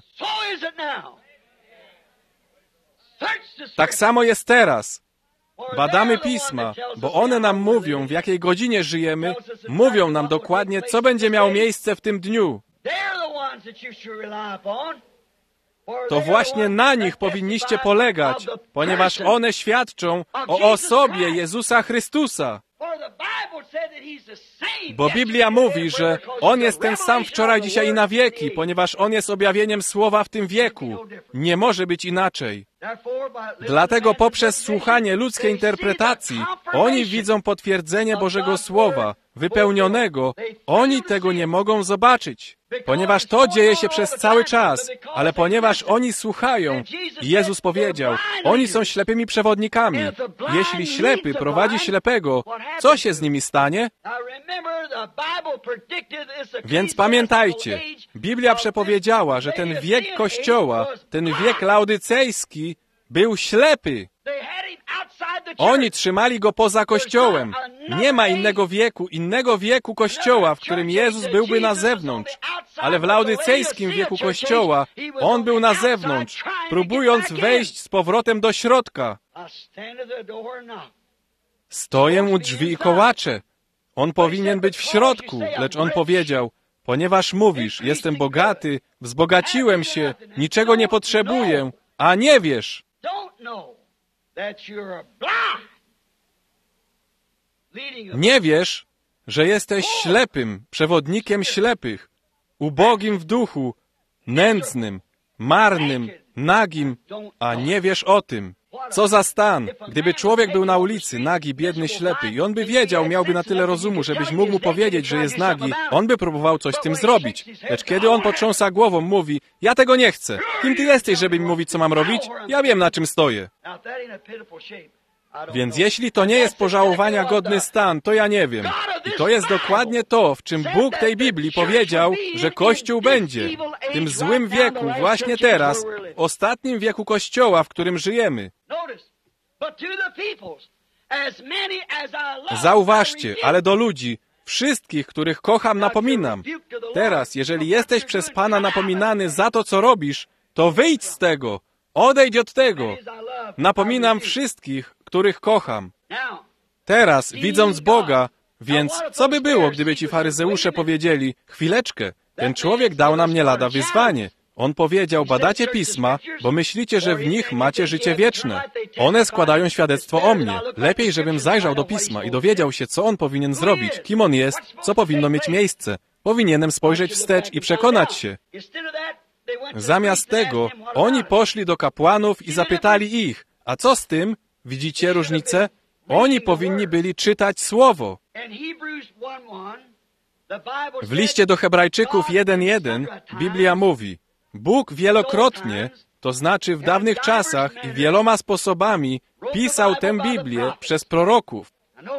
Tak samo jest teraz. Badamy Pisma, bo one nam mówią, w jakiej godzinie żyjemy, mówią nam dokładnie, co będzie miało miejsce w tym dniu. To właśnie na nich powinniście polegać, ponieważ one świadczą o osobie Jezusa Chrystusa. Bo Biblia mówi, że On jest ten sam wczoraj, dzisiaj i na wieki, ponieważ On jest objawieniem Słowa w tym wieku. Nie może być inaczej. Dlatego poprzez słuchanie ludzkiej interpretacji oni widzą potwierdzenie Bożego Słowa, wypełnionego. Oni tego nie mogą zobaczyć. Ponieważ to dzieje się przez cały czas, ale ponieważ oni słuchają, Jezus powiedział, oni są ślepymi przewodnikami. Jeśli ślepy prowadzi ślepego, co się z nimi stanie? Więc pamiętajcie, Biblia przepowiedziała, że ten wiek Kościoła, ten wiek laodycejski był ślepy. Oni trzymali go poza Kościołem. Nie ma innego wieku, innego wieku Kościoła, w którym Jezus byłby na zewnątrz. Ale w laodycejskim wieku Kościoła On był na zewnątrz, próbując wejść z powrotem do środka. Stoję u drzwi i kołaczę. On powinien być w środku, lecz On powiedział, ponieważ mówisz, jestem bogaty, wzbogaciłem się, niczego nie potrzebuję, a nie wiesz. Nie wiesz, że jesteś ślepym, przewodnikiem ślepych, ubogim w duchu, nędznym, marnym, nagim, a nie wiesz o tym. Co za stan, gdyby człowiek był na ulicy, nagi, biedny, ślepy i on by wiedział, miałby na tyle rozumu, żebyś mógł mu powiedzieć, że jest nagi, on by próbował coś z tym zrobić. Lecz kiedy on potrząsa głową, mówi, ja tego nie chcę. Kim ty jesteś, żeby mi mówić, co mam robić? Ja wiem, na czym stoję. Więc jeśli to nie jest pożałowania godny stan, to ja nie wiem. I to jest dokładnie to, w czym Bóg tej Biblii powiedział, że Kościół będzie. W tym złym wieku, właśnie teraz, w ostatnim wieku Kościoła, w którym żyjemy. Zauważcie, ale do ludzi, wszystkich, których kocham, napominam. Teraz, jeżeli jesteś przez Pana napominany za to, co robisz, to wyjdź z tego, odejdź od tego. Napominam wszystkich, których kocham. Teraz, widząc Boga, więc co by było, gdyby ci faryzeusze powiedzieli, chwileczkę, ten człowiek dał nam nie lada wyzwanie. On powiedział, badacie pisma, bo myślicie, że w nich macie życie wieczne. One składają świadectwo o mnie. Lepiej, żebym zajrzał do pisma i dowiedział się, co on powinien zrobić, kim on jest, co powinno mieć miejsce. Powinienem spojrzeć wstecz i przekonać się. Zamiast tego, oni poszli do kapłanów i zapytali ich, a co z tym? Widzicie różnicę? Oni powinni byli czytać Słowo. W liście do Hebrajczyków jeden jeden Biblia mówi, Bóg wielokrotnie, to znaczy w dawnych czasach i wieloma sposobami, pisał tę Biblię przez proroków.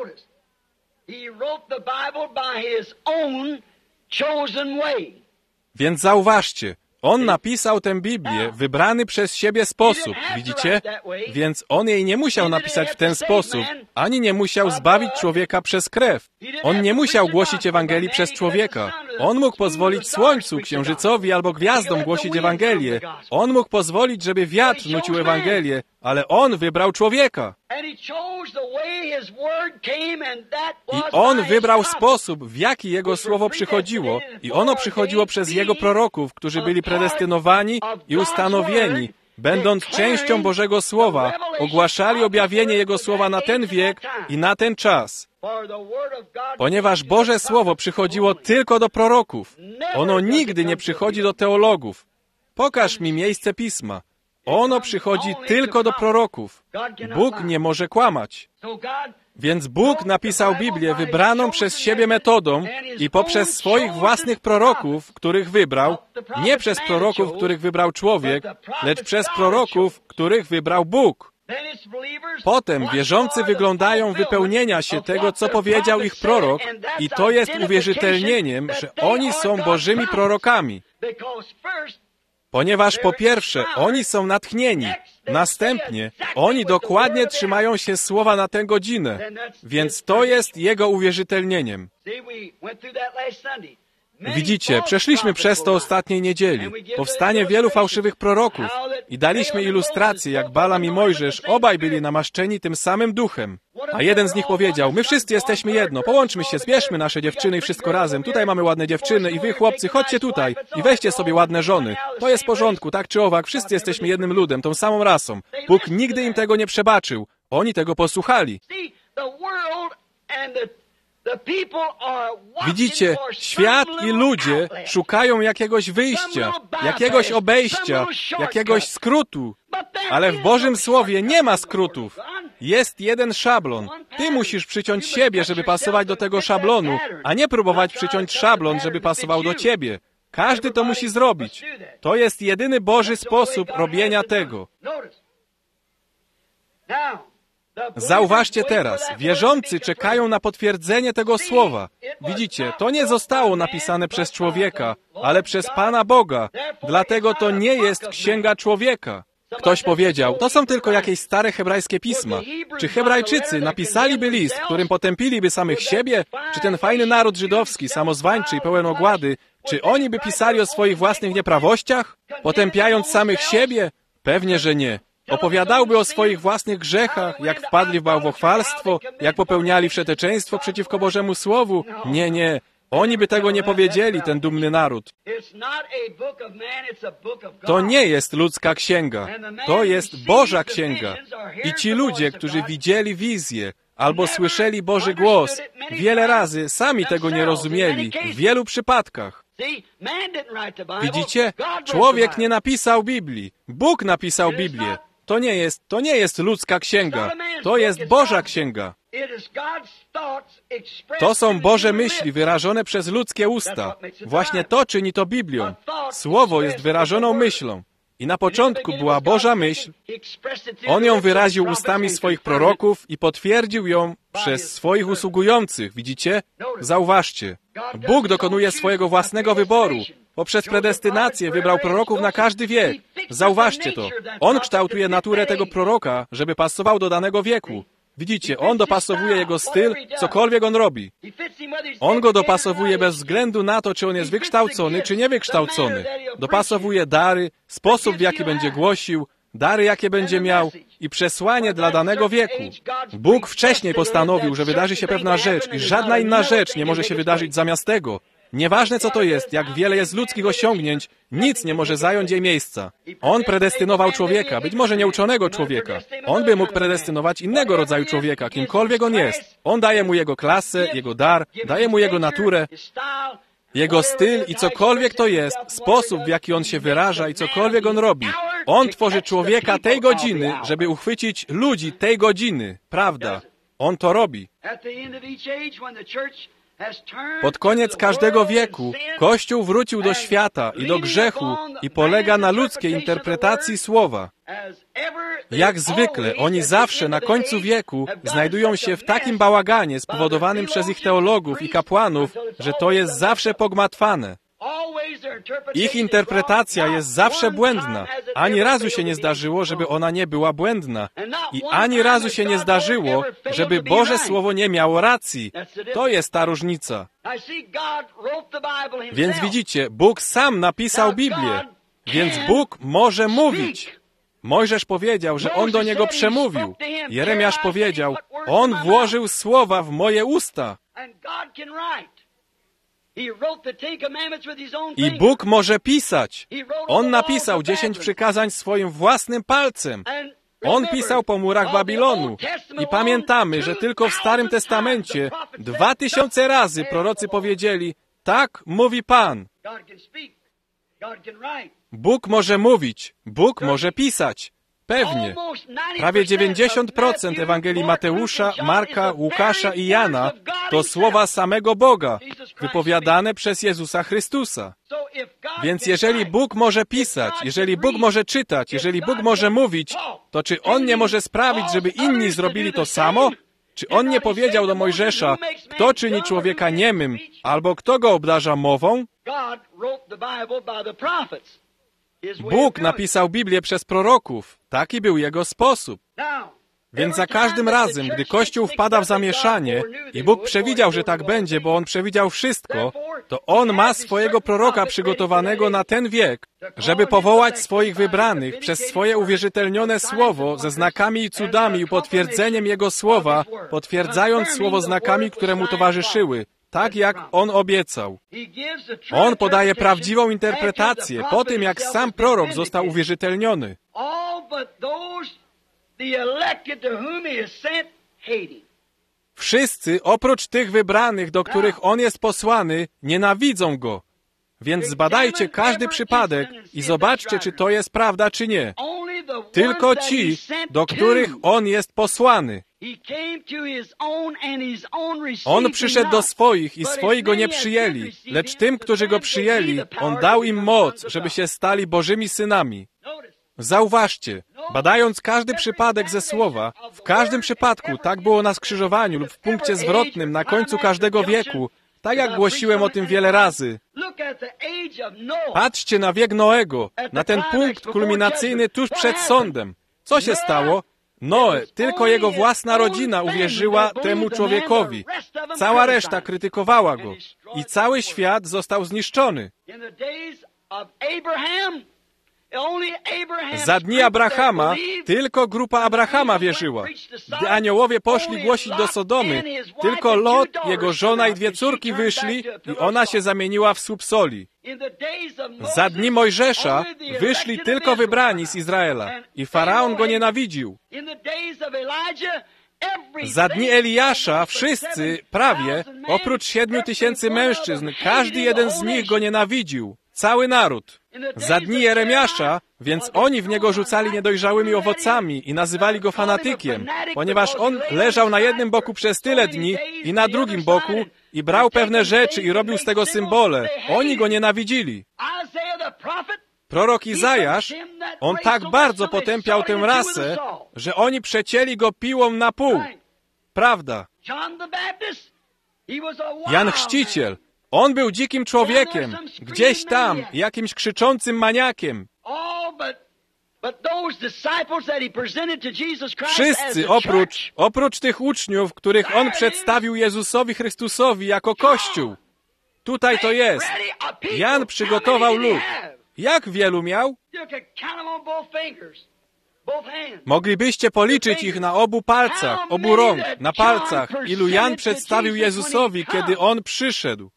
Więc zauważcie, On napisał tę Biblię w wybrany przez siebie sposób, widzicie? Więc On jej nie musiał napisać w ten sposób, ani nie musiał zbawić człowieka przez krew. On nie musiał głosić Ewangelii przez człowieka. On mógł pozwolić słońcu, księżycowi albo gwiazdom głosić Ewangelię. On mógł pozwolić, żeby wiatr nucił Ewangelię, ale On wybrał człowieka. I On wybrał sposób, w jaki Jego Słowo przychodziło, i ono przychodziło przez Jego proroków, którzy byli predestynowani i ustanowieni, będąc częścią Bożego Słowa, ogłaszali objawienie Jego Słowa na ten wiek i na ten czas. Ponieważ Boże Słowo przychodziło tylko do proroków. Ono nigdy nie przychodzi do teologów. Pokaż mi miejsce Pisma. Ono przychodzi tylko do proroków. Bóg nie może kłamać. Więc Bóg napisał Biblię wybraną przez siebie metodą i poprzez swoich własnych proroków, których wybrał, nie przez proroków, których wybrał człowiek, lecz przez proroków, których wybrał Bóg. Potem wierzący wyglądają wypełnienia się tego, co powiedział ich prorok, i to jest uwierzytelnieniem, że oni są Bożymi prorokami. Ponieważ po pierwsze, oni są natchnieni, następnie oni dokładnie trzymają się słowa na tę godzinę, więc to jest jego uwierzytelnieniem. Widzicie, przeszliśmy przez to ostatniej niedzieli. Powstanie wielu fałszywych proroków i daliśmy ilustrację, jak Balam i Mojżesz obaj byli namaszczeni tym samym duchem. A jeden z nich powiedział, my wszyscy jesteśmy jedno, połączmy się, zbierzmy nasze dziewczyny i wszystko razem. Tutaj mamy ładne dziewczyny i wy, chłopcy, chodźcie tutaj i weźcie sobie ładne żony. To jest w porządku, tak czy owak, wszyscy jesteśmy jednym ludem, tą samą rasą. Bóg nigdy im tego nie przebaczył. Oni tego posłuchali. Widzicie, świat i ludzie szukają jakiegoś wyjścia, jakiegoś obejścia, jakiegoś skrótu. Ale w Bożym Słowie nie ma skrótów. Jest jeden szablon. Ty musisz przyciąć siebie, żeby pasować do tego szablonu, a nie próbować przyciąć szablon, żeby pasował do ciebie. Każdy to musi zrobić. To jest jedyny Boży sposób robienia tego. Zauważcie teraz, wierzący czekają na potwierdzenie tego słowa. Widzicie, to nie zostało napisane przez człowieka, ale przez Pana Boga. Dlatego to nie jest księga człowieka. Ktoś powiedział, to są tylko jakieś stare hebrajskie pisma. Czy Hebrajczycy napisaliby list, w którym potępiliby samych siebie? Czy ten fajny naród żydowski, samozwańczy i pełen ogłady, czy oni by pisali o swoich własnych nieprawościach, potępiając samych siebie? Pewnie, że nie. Opowiadałby o swoich własnych grzechach, jak wpadli w bałwochwalstwo, jak popełniali wszeteczeństwo przeciwko Bożemu Słowu. Nie, nie. Oni by tego nie powiedzieli, ten dumny naród. To nie jest ludzka księga. To jest Boża księga. I ci ludzie, którzy widzieli wizję albo słyszeli Boży głos, wiele razy sami tego nie rozumieli, w wielu przypadkach. Widzicie? Człowiek nie napisał Biblii. Bóg napisał Biblię. To nie jest, to nie jest ludzka księga. To jest Boża księga. To są Boże myśli wyrażone przez ludzkie usta. Właśnie to czyni to Biblią. Słowo jest wyrażoną myślą. I na początku była Boża myśl. On ją wyraził ustami swoich proroków i potwierdził ją przez swoich usługujących. Widzicie? Zauważcie. Bóg dokonuje swojego własnego wyboru. Poprzez predestynację wybrał proroków na każdy wiek. Zauważcie to. On kształtuje naturę tego proroka, żeby pasował do danego wieku. Widzicie, on dopasowuje jego styl, cokolwiek on robi. On go dopasowuje bez względu na to, czy on jest wykształcony, czy niewykształcony. Dopasowuje dary, sposób, w jaki będzie głosił, dary, jakie będzie miał i przesłanie dla danego wieku. Bóg wcześniej postanowił, że wydarzy się pewna rzecz i żadna inna rzecz nie może się wydarzyć zamiast tego. Nieważne, co to jest, jak wiele jest ludzkich osiągnięć, nic nie może zająć jej miejsca. On predestynował człowieka, być może nieuczonego człowieka. On by mógł predestynować innego rodzaju człowieka, kimkolwiek on jest. On daje mu jego klasę, jego dar, daje mu jego naturę, jego styl i cokolwiek to jest, sposób, w jaki on się wyraża i cokolwiek on robi. On tworzy człowieka tej godziny, żeby uchwycić ludzi tej godziny. Prawda? On to robi. Pod koniec każdego wieku Kościół wrócił do świata i do grzechu i polega na ludzkiej interpretacji Słowa. Jak zwykle, oni zawsze na końcu wieku znajdują się w takim bałaganie spowodowanym przez ich teologów i kapłanów, że to jest zawsze pogmatwane. Ich interpretacja jest zawsze błędna. Ani razu się nie zdarzyło, żeby ona nie była błędna. I ani razu się nie zdarzyło, żeby Boże Słowo nie miało racji. To jest ta różnica. Więc widzicie, Bóg sam napisał Biblię. Więc Bóg może mówić. Mojżesz powiedział, że On do Niego przemówił. Jeremiasz powiedział, On włożył słowa w moje usta. I Bóg może pisać. On napisał dziesięć przykazań swoim własnym palcem. On pisał po murach Babilonu. I pamiętamy, że tylko w Starym Testamencie dwa tysiące razy prorocy powiedzieli, tak mówi Pan. Bóg może mówić, Bóg może pisać. Pewnie. Prawie dziewięćdziesiąt procent Ewangelii Mateusza, Marka, Łukasza i Jana to słowa samego Boga, wypowiadane przez Jezusa Chrystusa. Więc jeżeli Bóg może pisać, jeżeli Bóg może czytać, jeżeli Bóg może mówić, to czy On nie może sprawić, żeby inni zrobili to samo? Czy On nie powiedział do Mojżesza, kto czyni człowieka niemym, albo kto go obdarza mową? Bóg napisał Biblię przez proroków. Taki był Jego sposób. Więc za każdym razem, gdy Kościół wpada w zamieszanie i Bóg przewidział, że tak będzie, bo On przewidział wszystko, to On ma swojego proroka przygotowanego na ten wiek, żeby powołać swoich wybranych przez swoje uwierzytelnione słowo ze znakami i cudami i potwierdzeniem Jego słowa, potwierdzając słowo znakami, które Mu towarzyszyły. Tak jak On obiecał. On podaje prawdziwą interpretację po tym, jak sam prorok został uwierzytelniony. Wszyscy, oprócz tych wybranych, do których On jest posłany, nienawidzą Go. Więc zbadajcie każdy przypadek i zobaczcie, czy to jest prawda, czy nie. Tylko ci, do których On jest posłany. On przyszedł do swoich i swoi go nie przyjęli, lecz tym, którzy go przyjęli, on dał im moc, żeby się stali Bożymi synami. Zauważcie, badając każdy przypadek ze słowa, w każdym przypadku tak było na skrzyżowaniu lub w punkcie zwrotnym na końcu każdego wieku, tak jak głosiłem o tym wiele razy. Patrzcie na wiek Noego, na ten punkt kulminacyjny tuż przed sądem. Co się stało? Noe, tylko jego własna rodzina uwierzyła temu człowiekowi. Cała reszta krytykowała go i cały świat został zniszczony. Za dni Abrahama tylko grupa Abrahama wierzyła. Gdy aniołowie poszli głosić do Sodomy, tylko Lot, jego żona i dwie córki wyszli i ona się zamieniła w słup soli. Za dni Mojżesza wyszli tylko wybrani z Izraela i Faraon go nienawidził. Za dni Eliasza wszyscy, prawie, oprócz siedmiu tysięcy mężczyzn, każdy jeden z nich go nienawidził. Cały naród. Za dni Jeremiasza, więc oni w niego rzucali niedojrzałymi owocami i nazywali go fanatykiem, ponieważ on leżał na jednym boku przez tyle dni i na drugim boku i brał pewne rzeczy i robił z tego symbole. Oni go nienawidzili. Prorok Izajasz, on tak bardzo potępiał tę rasę, że oni przecięli go piłą na pół. Prawda. Jan Chrzciciel, on był dzikim człowiekiem, gdzieś tam, jakimś krzyczącym maniakiem. Wszyscy oprócz, oprócz tych uczniów, których on przedstawił Jezusowi Chrystusowi jako Kościół. Tutaj to jest. Jan przygotował lud. Jak wielu miał? Moglibyście policzyć ich na obu palcach, obu rąk, na palcach, ilu Jan przedstawił Jezusowi, kiedy On przyszedł.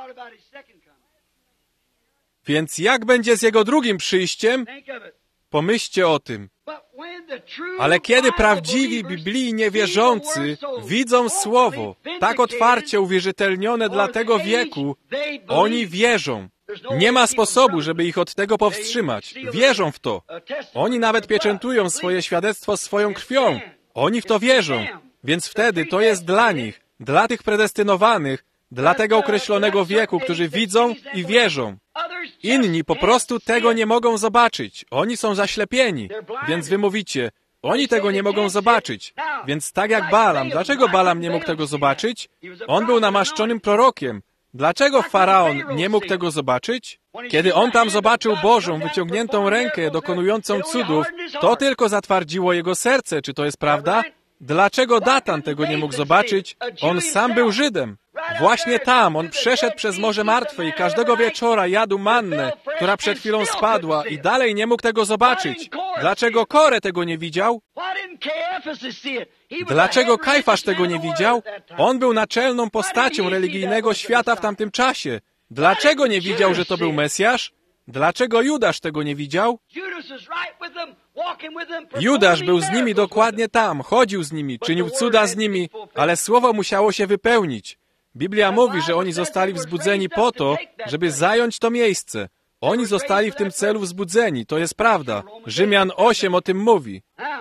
Więc jak będzie z Jego drugim przyjściem? Pomyślcie o tym. Ale kiedy prawdziwi biblijnie wierzący widzą Słowo tak otwarcie uwierzytelnione dla tego wieku, oni wierzą. Nie ma sposobu, żeby ich od tego powstrzymać. Wierzą w to. Oni nawet pieczętują swoje świadectwo swoją krwią. Oni w to wierzą. Więc wtedy to jest dla nich, dla tych predestynowanych, dla tego określonego wieku, którzy widzą i wierzą. Inni po prostu tego nie mogą zobaczyć. Oni są zaślepieni. Więc wy mówicie, oni tego nie mogą zobaczyć. Więc tak jak Balaam. Dlaczego Balaam nie mógł tego zobaczyć? On był namaszczonym prorokiem. Dlaczego Faraon nie mógł tego zobaczyć? Kiedy on tam zobaczył Bożą, wyciągniętą rękę dokonującą cudów, to tylko zatwardziło jego serce. Czy to jest prawda? Dlaczego Datan tego nie mógł zobaczyć? On sam był Żydem. Właśnie tam on przeszedł przez Morze Martwe i każdego wieczora jadł mannę, która przed chwilą spadła i dalej nie mógł tego zobaczyć. Dlaczego Korę tego nie widział? Dlaczego Kajfasz tego nie widział? On był naczelną postacią religijnego świata w tamtym czasie. Dlaczego nie widział, że to był Mesjasz? Dlaczego Judasz tego nie widział? Judasz był z nimi dokładnie tam, chodził z nimi, czynił cuda z nimi, ale słowo musiało się wypełnić. Biblia mówi, że oni zostali wzbudzeni po to, żeby zająć to miejsce. Oni zostali w tym celu wzbudzeni, to jest prawda. Rzymian osiem o tym mówi.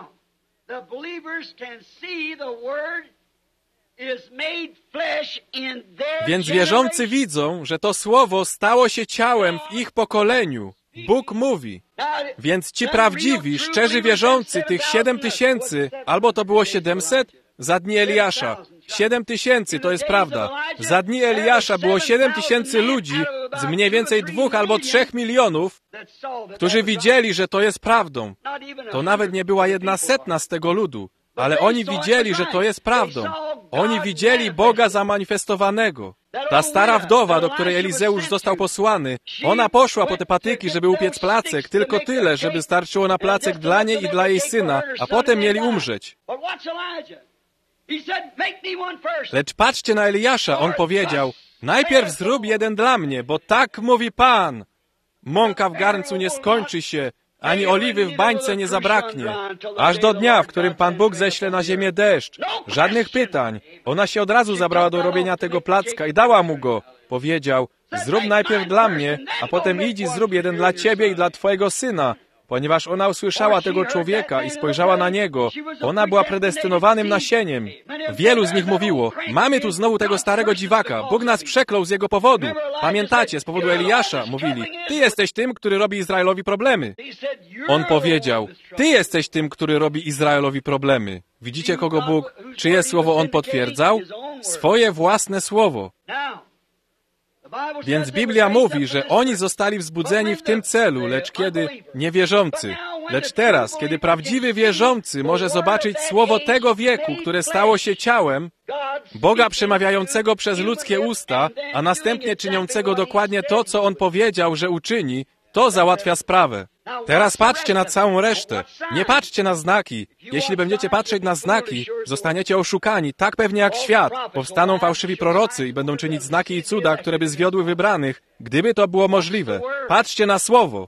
Więc wierzący widzą, że to słowo stało się ciałem w ich pokoleniu. Bóg mówi. Więc ci prawdziwi, szczerzy wierzący, tych siedem tysięcy, albo to było siedemset, za dni Eliasza. Siedem tysięcy, to jest prawda. Za dni Eliasza było siedem tysięcy ludzi z mniej więcej dwóch albo trzech milionów, którzy widzieli, że to jest prawdą. To nawet nie była jedna setna z tego ludu, ale oni widzieli, że to jest prawdą. Oni widzieli Boga zamanifestowanego. Ta stara wdowa, do której Elizeusz został posłany, ona poszła po te patyki, żeby upiec placek, tylko tyle, żeby starczyło na placek dla niej i dla jej syna, a potem mieli umrzeć. Lecz patrzcie na Eliasza, on powiedział, najpierw zrób jeden dla mnie, bo tak mówi Pan. Mąka w garncu nie skończy się, ani oliwy w bańce nie zabraknie, aż do dnia, w którym Pan Bóg ześle na ziemię deszcz. Żadnych pytań. Ona się od razu zabrała do robienia tego placka i dała mu go. Powiedział, zrób najpierw dla mnie, a potem idź i zrób jeden dla ciebie i dla twojego syna. ponieważ ona usłyszała tego człowieka i spojrzała na niego. Ona była predestynowanym nasieniem. Wielu z nich mówiło, mamy tu znowu tego starego dziwaka, Bóg nas przeklął z jego powodu. Pamiętacie, z powodu Eliasza, mówili, ty jesteś tym, który robi Izraelowi problemy. On powiedział, ty jesteś tym, który robi Izraelowi problemy. Widzicie, kogo Bóg, czyje słowo on potwierdzał? Swoje własne słowo. Więc Biblia mówi, że oni zostali wzbudzeni w tym celu, lecz kiedy niewierzący. Lecz teraz, kiedy prawdziwy wierzący może zobaczyć słowo tego wieku, które stało się ciałem, Boga przemawiającego przez ludzkie usta, a następnie czyniącego dokładnie to, co On powiedział, że uczyni, to załatwia sprawę. Teraz patrzcie na całą resztę. Nie patrzcie na znaki. Jeśli będziecie patrzeć na znaki, zostaniecie oszukani, tak pewnie jak świat. Powstaną fałszywi prorocy i będą czynić znaki i cuda, które by zwiodły wybranych, gdyby to było możliwe. Patrzcie na słowo.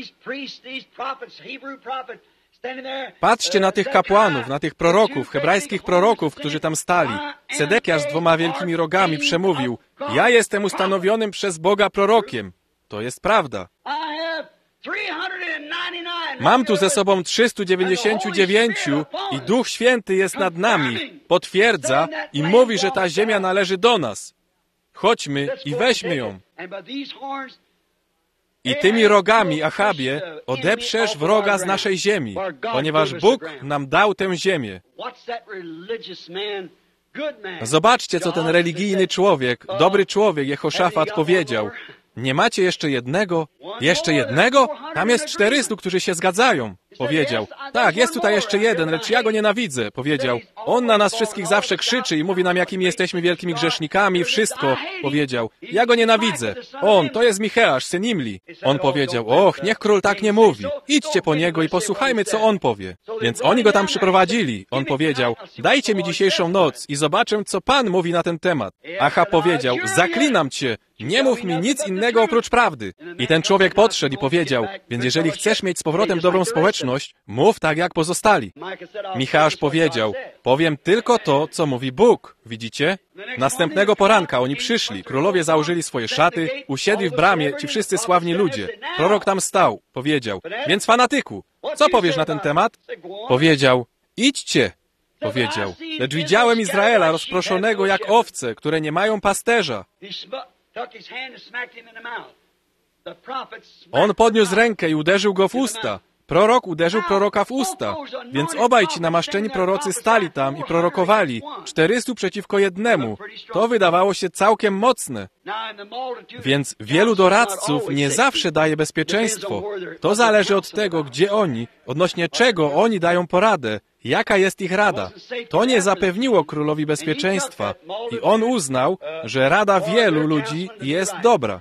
Patrzcie na tych kapłanów, na tych proroków, hebrajskich proroków, którzy tam stali. Sedekiasz z dwoma wielkimi rogami przemówił, ja jestem ustanowionym przez Boga prorokiem. To jest prawda. Mam tu ze sobą trzystu dziewięćdziesięciu dziewięciu i Duch Święty jest nad nami, potwierdza i mówi, że ta ziemia należy do nas. Chodźmy i weźmy ją. I tymi rogami, Achabie, odeprzesz wroga z naszej ziemi, ponieważ Bóg nam dał tę ziemię. Zobaczcie, co ten religijny człowiek, dobry człowiek, Jehoszafat powiedział. Nie macie jeszcze jednego? Jeszcze jednego? Tam jest czterystu, którzy się zgadzają. Powiedział. Tak, jest tutaj jeszcze jeden, lecz ja go nienawidzę. Powiedział. On na nas wszystkich zawsze krzyczy i mówi nam, jakimi jesteśmy wielkimi grzesznikami, wszystko. Powiedział. Ja go nienawidzę. On, to jest Micheasz, syn Imli. On powiedział. Och, niech król tak nie mówi. Idźcie po niego i posłuchajmy, co on powie. Więc oni go tam przyprowadzili. On powiedział. Dajcie mi dzisiejszą noc i zobaczę, co Pan mówi na ten temat. Achab powiedział. Zaklinam cię. Nie mów mi nic innego oprócz prawdy. I ten człowiek podszedł i powiedział, więc jeżeli chcesz mieć z powrotem dobrą społeczność, mów tak jak pozostali. Micheasz powiedział, powiem tylko to, co mówi Bóg. Widzicie? Następnego poranka oni przyszli, królowie założyli swoje szaty, usiedli w bramie ci wszyscy sławni ludzie. Prorok tam stał, powiedział, więc fanatyku, co powiesz na ten temat? Powiedział, idźcie. Powiedział, lecz widziałem Izraela rozproszonego jak owce, które nie mają pasterza. On podniósł rękę i uderzył go w usta. Prorok uderzył proroka w usta. Więc obaj ci namaszczeni prorocy stali tam i prorokowali. Czterystu przeciwko jednemu. To wydawało się całkiem mocne. Więc wielu doradców nie zawsze daje bezpieczeństwo. To zależy od tego, gdzie oni, odnośnie czego oni dają poradę. Jaka jest ich rada? To nie zapewniło królowi bezpieczeństwa. I on uznał, że rada wielu ludzi jest dobra.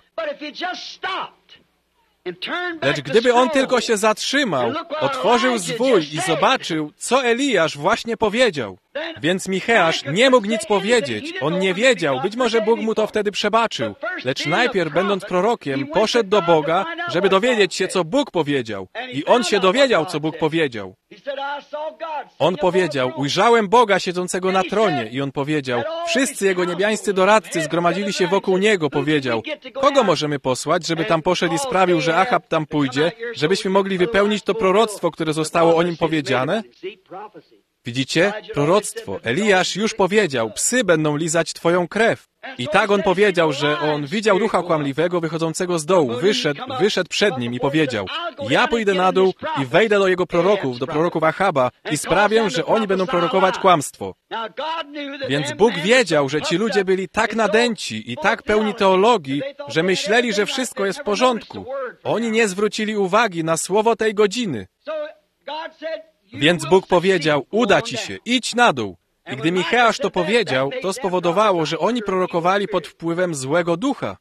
Lecz gdyby on tylko się zatrzymał, otworzył zwój i zobaczył, co Eliasz właśnie powiedział. Więc Micheasz nie mógł nic powiedzieć. On nie wiedział, być może Bóg mu to wtedy przebaczył. Lecz najpierw, będąc prorokiem, poszedł do Boga, żeby dowiedzieć się, co Bóg powiedział. I on się dowiedział, co Bóg powiedział. On powiedział, ujrzałem Boga siedzącego na tronie. I on powiedział, wszyscy jego niebiańscy doradcy zgromadzili się wokół niego. Powiedział, kogo możemy posłać, żeby tam poszedł i sprawił, że Achab tam pójdzie, żebyśmy mogli wypełnić to proroctwo, które zostało o nim powiedziane? Widzicie? Proroctwo. Eliasz już powiedział, psy będą lizać twoją krew. I tak on powiedział, że on widział ducha kłamliwego wychodzącego z dołu, wyszedł, wyszedł przed nim i powiedział, ja pójdę na dół i wejdę do jego proroków, do proroków Achaba i sprawię, że oni będą prorokować kłamstwo. Więc Bóg wiedział, że ci ludzie byli tak nadęci i tak pełni teologii, że myśleli, że wszystko jest w porządku. Oni nie zwrócili uwagi na słowo tej godziny. Więc Bóg powiedział, uda ci się, idź na dół. I gdy Micheasz to powiedział, to spowodowało, że oni prorokowali pod wpływem złego ducha.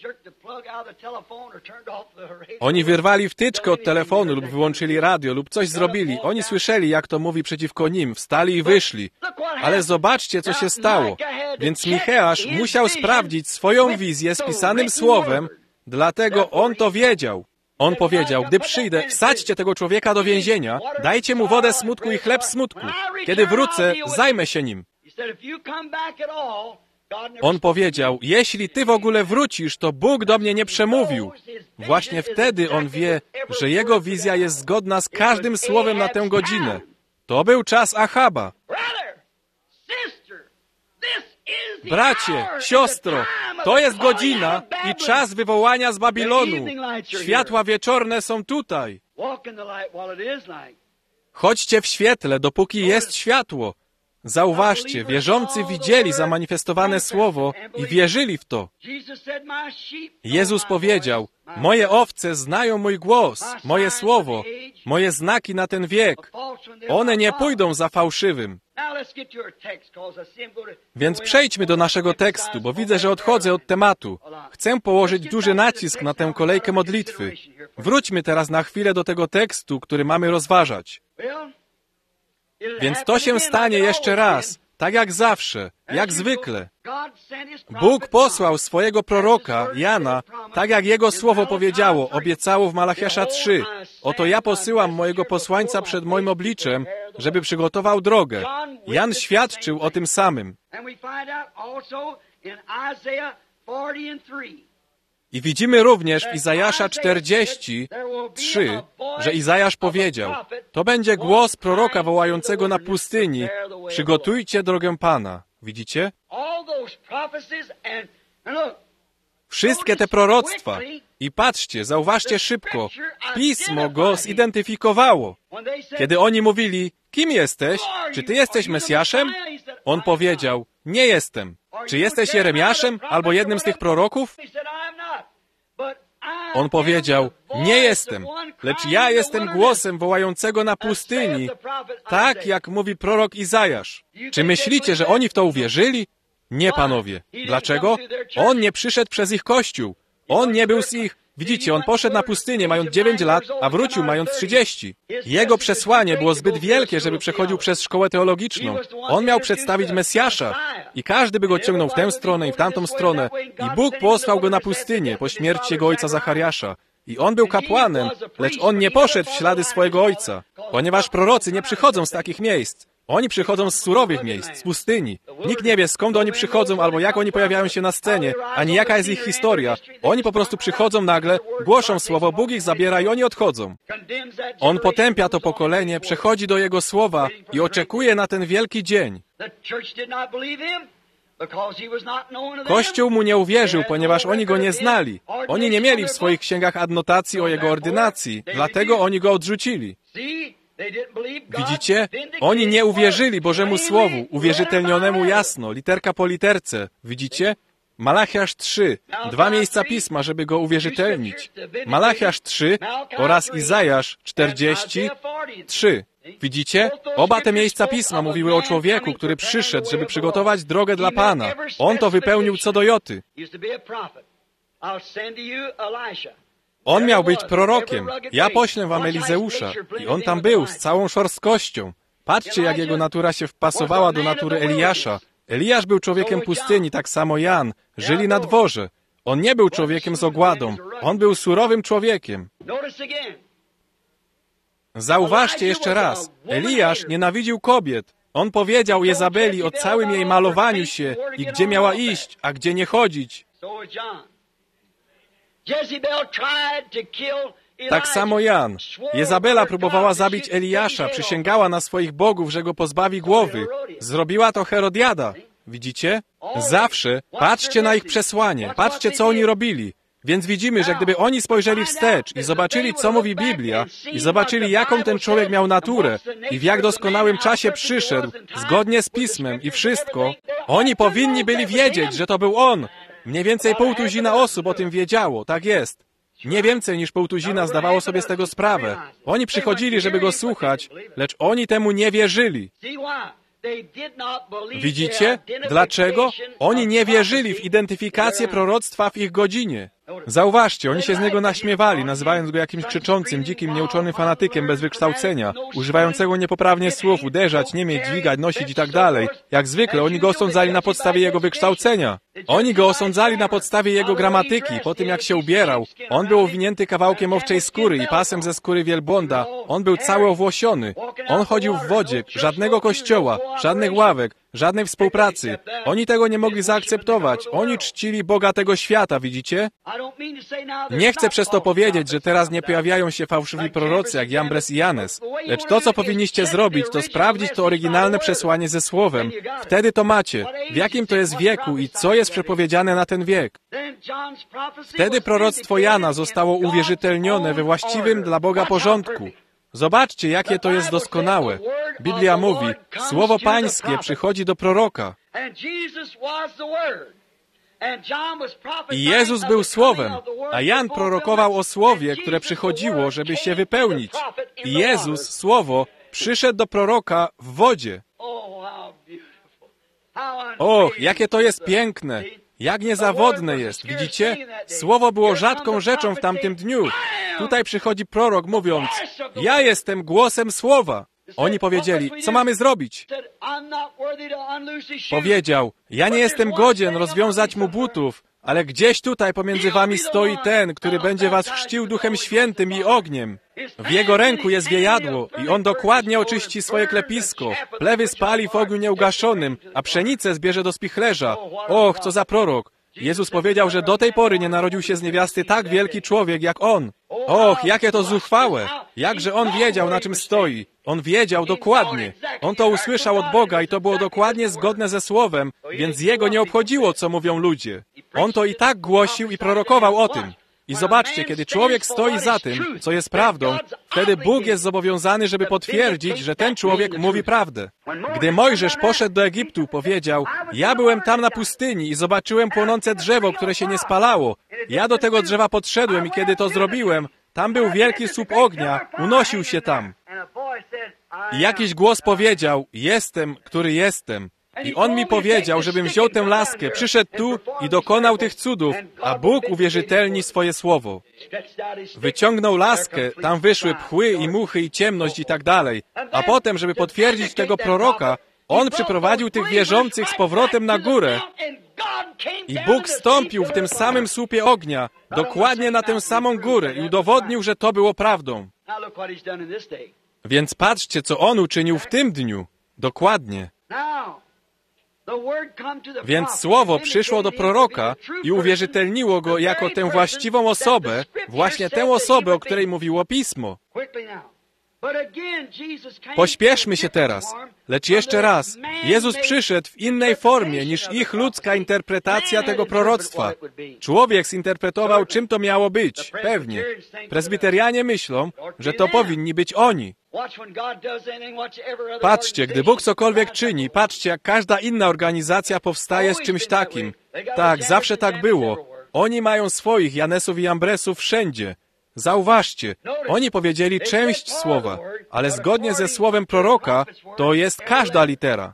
Oni wyrwali wtyczkę od telefonu lub wyłączyli radio lub coś zrobili. Oni słyszeli, jak to mówi przeciwko nim, wstali i wyszli. Ale zobaczcie, co się stało. Więc Micheasz musiał sprawdzić swoją wizję z pisanym słowem, dlatego on to wiedział. On powiedział, gdy przyjdę, wsadźcie tego człowieka do więzienia, dajcie mu wodę smutku i chleb smutku. Kiedy wrócę, zajmę się nim. On powiedział, jeśli ty w ogóle wrócisz, to Bóg do mnie nie przemówił. Właśnie wtedy on wie, że jego wizja jest zgodna z każdym słowem na tę godzinę. To był czas Achaba. Bracie, siostro, to jest godzina i czas wywołania z Babilonu. Światła wieczorne są tutaj. Chodźcie w świetle, dopóki jest światło. Zauważcie, wierzący widzieli zamanifestowane słowo i wierzyli w to. Jezus powiedział, moje owce znają mój głos, moje słowo, moje znaki na ten wiek. One nie pójdą za fałszywym. Więc przejdźmy do naszego tekstu, bo widzę, że odchodzę od tematu. Chcę położyć duży nacisk na tę kolejkę modlitwy. Wróćmy teraz na chwilę do tego tekstu, który mamy rozważać. Więc to się stanie jeszcze raz, tak jak zawsze, jak zwykle. Bóg posłał swojego proroka, Jana, tak jak jego słowo powiedziało, obiecało w Malachiasza trzy. Oto ja posyłam mojego posłańca przed moim obliczem, żeby przygotował drogę. Jan świadczył o tym samym. I widzimy również w Izajasza czterdzieści trzy, że Izajasz powiedział, to będzie głos proroka wołającego na pustyni, przygotujcie drogę Pana. Widzicie? Wszystkie te proroctwa. I patrzcie, zauważcie szybko, Pismo go zidentyfikowało. Kiedy oni mówili, kim jesteś? Czy ty jesteś Mesjaszem? On powiedział, nie jestem. Czy jesteś Jeremiaszem albo jednym z tych proroków? On powiedział, nie jestem, lecz ja jestem głosem wołającego na pustyni, tak jak mówi prorok Izajasz. Czy myślicie, że oni w to uwierzyli? Nie, panowie. Dlaczego? On nie przyszedł przez ich kościół. On nie był z ich. Widzicie, on poszedł na pustynię mając dziewięć lat, a wrócił mając trzydzieści. Jego przesłanie było zbyt wielkie, żeby przechodził przez szkołę teologiczną. On miał przedstawić Mesjasza i każdy by go ciągnął w tę stronę i w tamtą stronę. I Bóg posłał go na pustynię po śmierci jego ojca Zachariasza. I on był kapłanem, lecz on nie poszedł w ślady swojego ojca, ponieważ prorocy nie przychodzą z takich miejsc. Oni przychodzą z surowych miejsc, z pustyni. Nikt nie wie, skąd oni przychodzą, albo jak oni pojawiają się na scenie, ani jaka jest ich historia. Oni po prostu przychodzą nagle, głoszą słowo, Bóg ich zabiera i oni odchodzą. On potępia to pokolenie, przechodzi do Jego słowa i oczekuje na ten wielki dzień. Kościół mu nie uwierzył, ponieważ oni go nie znali. Oni nie mieli w swoich księgach adnotacji o jego ordynacji, dlatego oni go odrzucili. Widzicie? Oni nie uwierzyli Bożemu Słowu, uwierzytelnionemu jasno, literka po literce. Widzicie? Malachiasz trzy, dwa miejsca Pisma, żeby go uwierzytelnić. Malachiasz trzy oraz Izajasz czterdzieści trzy. Widzicie? Oba te miejsca Pisma mówiły o człowieku, który przyszedł, żeby przygotować drogę dla Pana. On to wypełnił co do joty. On miał być prorokiem. Ja poślę wam Elizeusza. I on tam był z całą szorstkością. Patrzcie, jak jego natura się wpasowała do natury Eliasza. Eliasz był człowiekiem pustyni, tak samo Jan. Żyli na dworze. On nie był człowiekiem z ogładą. On był surowym człowiekiem. Zauważcie jeszcze raz. Eliasz nienawidził kobiet. On powiedział Jezabeli o całym jej malowaniu się i gdzie miała iść, a gdzie nie chodzić. Tak samo Jan. Jezabela próbowała zabić Eliasza, przysięgała na swoich bogów, że go pozbawi głowy. Zrobiła to Herodiada. Widzicie? Zawsze patrzcie na ich przesłanie, patrzcie, co oni robili. Więc widzimy, że gdyby oni spojrzeli wstecz i zobaczyli, co mówi Biblia, i zobaczyli, jaką ten człowiek miał naturę i w jak doskonałym czasie przyszedł, zgodnie z Pismem i wszystko, oni powinni byli wiedzieć, że to był on. Mniej więcej pół tuzina osób o tym wiedziało, tak jest. Nie więcej niż pół tuzina zdawało sobie z tego sprawę. Oni przychodzili, żeby go słuchać, lecz oni temu nie wierzyli. Widzicie? Dlaczego? Oni nie wierzyli w identyfikację proroctwa w ich godzinie. Zauważcie, oni się z niego naśmiewali, nazywając go jakimś krzyczącym, dzikim, nieuczonym fanatykiem bez wykształcenia, używającego niepoprawnie słów, uderzać, nie mieć, dźwigać, nosić i tak dalej. Jak zwykle, oni go osądzali na podstawie jego wykształcenia. Oni go osądzali na podstawie jego gramatyki, po tym jak się ubierał. On był owinięty kawałkiem owczej skóry i pasem ze skóry wielbłąda. On był cały owłosiony. On chodził w wodzie, żadnego kościoła, żadnych ławek, żadnej współpracy. Oni tego nie mogli zaakceptować. Oni czcili Boga tego świata, widzicie? Nie chcę przez to powiedzieć, że teraz nie pojawiają się fałszywi prorocy jak Jambres i Janes. Lecz to, co powinniście zrobić, to sprawdzić to oryginalne przesłanie ze Słowem. Wtedy to macie. W jakim to jest wieku i co jest przepowiedziane na ten wiek. Wtedy proroctwo Jana zostało uwierzytelnione we właściwym dla Boga porządku. Zobaczcie, jakie to jest doskonałe. Biblia mówi, Słowo Pańskie przychodzi do proroka. I Jezus był Słowem, a Jan prorokował o Słowie, które przychodziło, żeby się wypełnić. I Jezus, Słowo, przyszedł do proroka w wodzie. Och, jakie to jest piękne! Jak niezawodne jest, widzicie? Słowo było rzadką rzeczą w tamtym dniu. Tutaj przychodzi prorok mówiąc, ja jestem głosem Słowa. Oni powiedzieli, co mamy zrobić? Powiedział, ja nie jestem godzien rozwiązać mu butów, ale gdzieś tutaj pomiędzy wami stoi ten, który będzie was chrzcił Duchem Świętym i ogniem. W jego ręku jest wiejadło i on dokładnie oczyści swoje klepisko. Plewy spali w ogniu nieugaszonym, a pszenicę zbierze do spichlerza. Och, co za prorok! Jezus powiedział, że do tej pory nie narodził się z niewiasty tak wielki człowiek jak on. Och, jakie to zuchwałe! Jakże on wiedział, na czym stoi. On wiedział dokładnie. On to usłyszał od Boga i to było dokładnie zgodne ze Słowem, więc jego nie obchodziło, co mówią ludzie. On to i tak głosił i prorokował o tym. I zobaczcie, kiedy człowiek stoi za tym, co jest prawdą, wtedy Bóg jest zobowiązany, żeby potwierdzić, że ten człowiek mówi prawdę. Gdy Mojżesz poszedł do Egiptu, powiedział, ja byłem tam na pustyni i zobaczyłem płonące drzewo, które się nie spalało. Ja do tego drzewa podszedłem i kiedy to zrobiłem, tam był wielki słup ognia, unosił się tam. I jakiś głos powiedział, jestem, który jestem. I on mi powiedział, żebym wziął tę laskę, przyszedł tu i dokonał tych cudów, a Bóg uwierzytelni swoje słowo. Wyciągnął laskę, tam wyszły pchły i muchy i ciemność i tak dalej. A potem, żeby potwierdzić tego proroka, on przyprowadził tych wierzących z powrotem na górę. I Bóg stąpił w tym samym słupie ognia, dokładnie na tę samą górę i udowodnił, że to było prawdą. Więc patrzcie, co on uczynił w tym dniu. Dokładnie. Więc słowo przyszło do proroka i uwierzytelniło go jako tę właściwą osobę, właśnie tę osobę, o której mówiło Pismo. Pośpieszmy się teraz. Lecz jeszcze raz, Jezus przyszedł w innej formie niż ich ludzka interpretacja tego proroctwa. Człowiek zinterpretował, czym to miało być. Pewnie. Prezbiterianie myślą, że to powinni być oni. Patrzcie, gdy Bóg cokolwiek czyni, patrzcie, jak każda inna organizacja powstaje z czymś takim. Tak, zawsze tak było. Oni mają swoich Janesów i Jambresów wszędzie. Zauważcie, oni powiedzieli część słowa, ale zgodnie ze słowem proroka, to jest każda litera.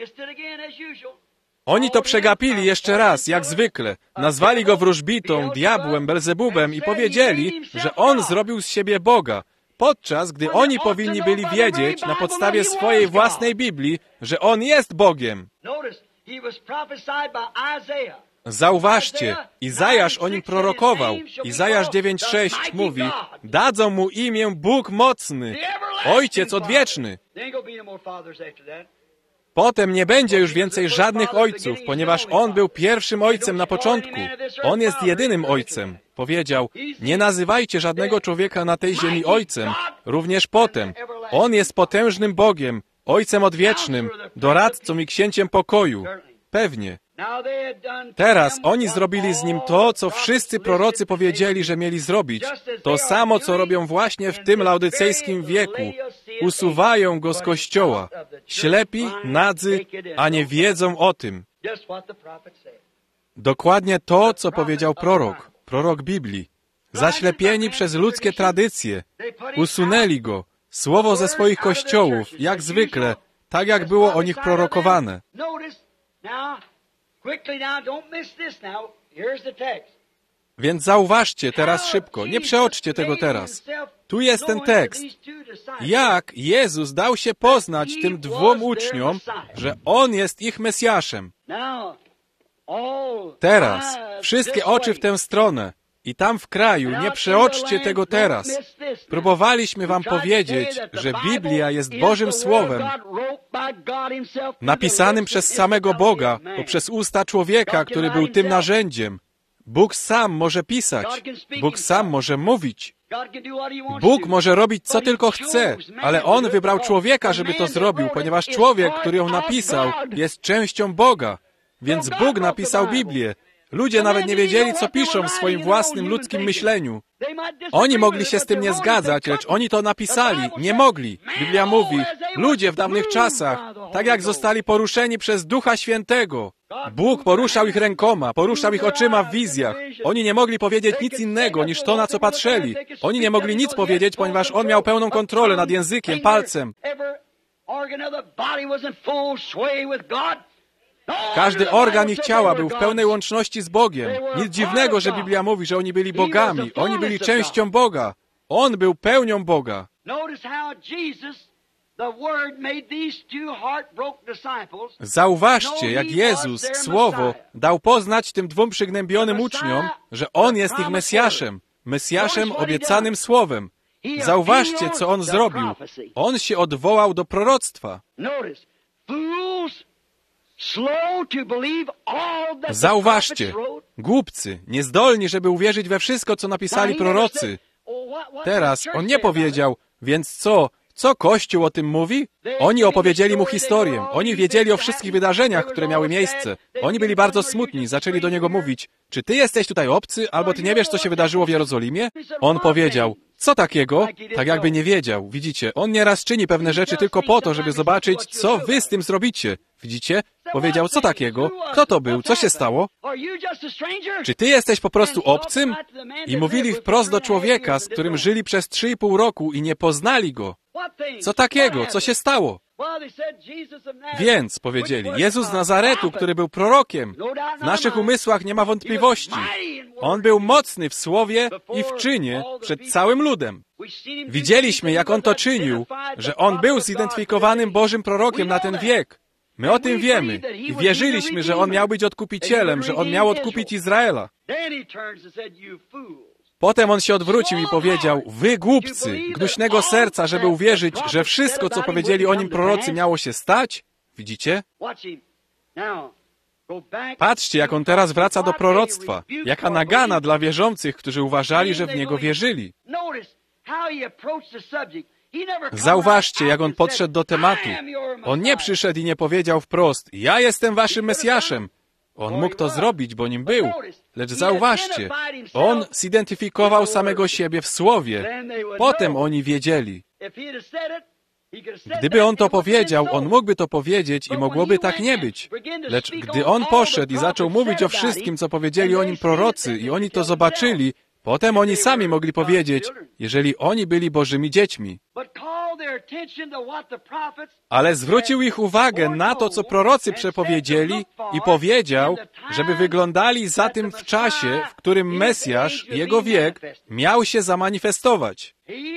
Oni to przegapili jeszcze raz, jak zwykle. Nazwali go wróżbitą, diabłem, Belzebubem i powiedzieli, że on zrobił z siebie Boga, podczas gdy oni powinni byli wiedzieć na podstawie swojej własnej Biblii, że on jest Bogiem. Zauważcie, Izajasz o nim prorokował. Izajasz dziewięć sześć mówi, dadzą mu imię Bóg mocny, Ojciec odwieczny. Potem nie będzie już więcej żadnych ojców, ponieważ on był pierwszym ojcem na początku. On jest jedynym ojcem. Powiedział, nie nazywajcie żadnego człowieka na tej ziemi ojcem, również potem. On jest potężnym Bogiem, Ojcem odwiecznym, doradcą i księciem pokoju. Pewnie. Teraz oni zrobili z nim to, co wszyscy prorocy powiedzieli, że mieli zrobić. To samo, co robią właśnie w tym laodycejskim wieku. Usuwają go z kościoła. Ślepi, nadzy, a nie wiedzą o tym. Dokładnie to, co powiedział prorok, prorok Biblii. Zaślepieni przez ludzkie tradycje. Usunęli go. Słowo ze swoich kościołów, jak zwykle, tak jak było o nich prorokowane. Więc zauważcie teraz szybko, nie przeoczcie tego teraz. Tu jest ten tekst. Jak Jezus dał się poznać tym dwóm uczniom, że On jest ich Mesjaszem. Teraz wszystkie oczy w tę stronę. I tam w kraju, nie przeoczcie tego teraz. Próbowaliśmy wam powiedzieć, że Biblia jest Bożym Słowem, napisanym przez samego Boga, poprzez usta człowieka, który był tym narzędziem. Bóg sam może pisać. Bóg sam może mówić. Bóg może robić, co tylko chce, ale On wybrał człowieka, żeby to zrobił, ponieważ człowiek, który ją napisał, jest częścią Boga. Więc Bóg napisał Biblię. Ludzie nawet nie wiedzieli, co piszą w swoim własnym ludzkim myśleniu. Oni mogli się z tym nie zgadzać, lecz oni to napisali. Nie mogli. Biblia mówi, ludzie w dawnych czasach, tak jak zostali poruszeni przez Ducha Świętego. Bóg poruszał ich rękoma, poruszał ich oczyma w wizjach. Oni nie mogli powiedzieć nic innego, niż to, na co patrzeli. Oni nie mogli nic powiedzieć, ponieważ On miał pełną kontrolę nad językiem, palcem. Każdy organ ich ciała był w pełnej łączności z Bogiem. Nic dziwnego, że Biblia mówi, że oni byli bogami. Oni byli częścią Boga. On był pełnią Boga. Zauważcie, jak Jezus, Słowo, dał poznać tym dwóm przygnębionym uczniom, że On jest ich Mesjaszem. Mesjaszem obiecanym Słowem. Zauważcie, co On zrobił. On się odwołał do proroctwa. Zauważcie, głupcy, niezdolni, żeby uwierzyć we wszystko, co napisali prorocy. Teraz On nie powiedział, więc co, co Kościół o tym mówi? Oni opowiedzieli Mu historię. Oni wiedzieli o wszystkich wydarzeniach, które miały miejsce. Oni byli bardzo smutni, zaczęli do Niego mówić, czy Ty jesteś tutaj obcy, albo Ty nie wiesz, co się wydarzyło w Jerozolimie? On powiedział, co takiego? Tak jakby nie wiedział. Widzicie, On nieraz czyni pewne rzeczy tylko po to, żeby zobaczyć, co Wy z tym zrobicie. Widzicie? Powiedział, co takiego? Kto to był? Co się stało? Czy Ty jesteś po prostu obcym? I mówili wprost do człowieka, z którym żyli przez trzy i pół roku i nie poznali Go. Co takiego? Co się stało? Więc, powiedzieli, Jezus z Nazaretu, który był prorokiem, w naszych umysłach nie ma wątpliwości. On był mocny w słowie i w czynie przed całym ludem. Widzieliśmy, jak On to czynił, że On był zidentyfikowanym Bożym prorokiem na ten wiek. My o tym wiemy i wierzyliśmy, że On miał być odkupicielem, że On miał odkupić Izraela. Potem On się odwrócił i powiedział, wy głupcy, gnuśnego serca, żeby uwierzyć, że wszystko, co powiedzieli o Nim prorocy, miało się stać? Widzicie? Patrzcie, jak On teraz wraca do proroctwa. Jaka nagana dla wierzących, którzy uważali, że w Niego wierzyli. Zauważcie, jak On podszedł do tematu. On nie przyszedł i nie powiedział wprost, ja jestem waszym Mesjaszem. On mógł to zrobić, bo nim był. Lecz zauważcie, On zidentyfikował samego siebie w Słowie. Potem oni wiedzieli. Gdyby On to powiedział, On mógłby to powiedzieć i mogłoby tak nie być. Lecz gdy On poszedł i zaczął mówić o wszystkim, co powiedzieli o Nim prorocy i oni to zobaczyli, potem oni sami mogli powiedzieć, jeżeli oni byli Bożymi dziećmi. Ale zwrócił ich uwagę na to, co prorocy przepowiedzieli i powiedział, żeby wyglądali za tym w czasie, w którym Mesjasz, Jego wiek, miał się zamanifestować.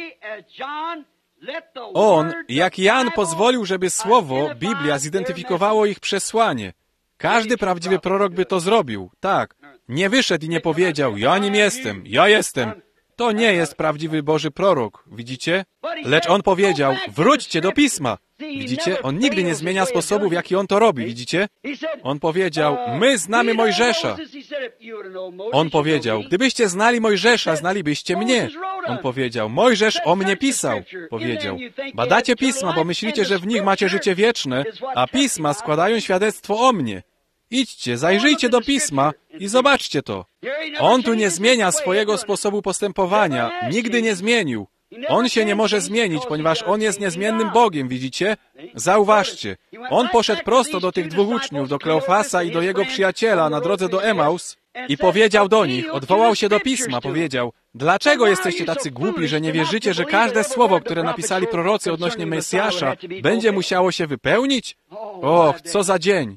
On, jak Jan, pozwolił, żeby Słowo, Biblia, zidentyfikowało ich przesłanie. Każdy prawdziwy prorok by to zrobił, tak. Nie wyszedł i nie powiedział, ja nim jestem, ja jestem. To nie jest prawdziwy Boży prorok, widzicie? Lecz on powiedział, wróćcie do Pisma. Widzicie? On nigdy nie zmienia sposobu, w jaki on to robi, widzicie? On powiedział, my znamy Mojżesza. On powiedział, gdybyście znali Mojżesza, znalibyście mnie. On powiedział, Mojżesz o mnie pisał. Powiedział, badacie Pisma, bo myślicie, że w nich macie życie wieczne, a Pisma składają świadectwo o mnie. Idźcie, zajrzyjcie do Pisma i zobaczcie to. On tu nie zmienia swojego sposobu postępowania. Nigdy nie zmienił. On się nie może zmienić, ponieważ On jest niezmiennym Bogiem, widzicie? Zauważcie. On poszedł prosto do tych dwóch uczniów, do Kleofasa i do jego przyjaciela na drodze do Emaus i powiedział do nich, odwołał się do Pisma, powiedział, dlaczego jesteście tacy głupi, że nie wierzycie, że każde słowo, które napisali prorocy odnośnie Mesjasza, będzie musiało się wypełnić? Och, co za dzień!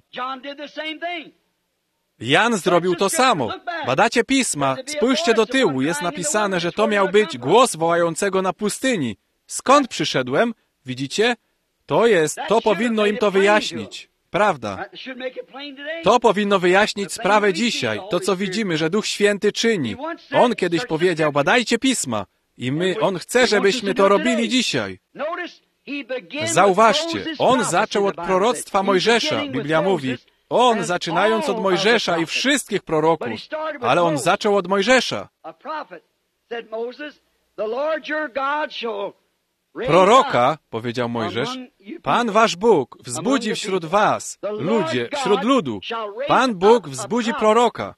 Jan zrobił to samo. Badacie Pisma, spójrzcie do tyłu, jest napisane, że to miał być głos wołającego na pustyni. Skąd przyszedłem? Widzicie? To jest, to powinno im to wyjaśnić. Prawda. To powinno wyjaśnić sprawę dzisiaj, to co widzimy, że Duch Święty czyni. On kiedyś powiedział, badajcie Pisma. I my, On chce, żebyśmy to robili dzisiaj. Zauważcie, On zaczął od proroctwa Mojżesza. Biblia mówi, On zaczynając od Mojżesza i wszystkich proroków, ale On zaczął od Mojżesza. Proroka, powiedział Mojżesz, Pan wasz Bóg wzbudzi wśród was, ludzie, wśród ludu. Pan Bóg wzbudzi proroka.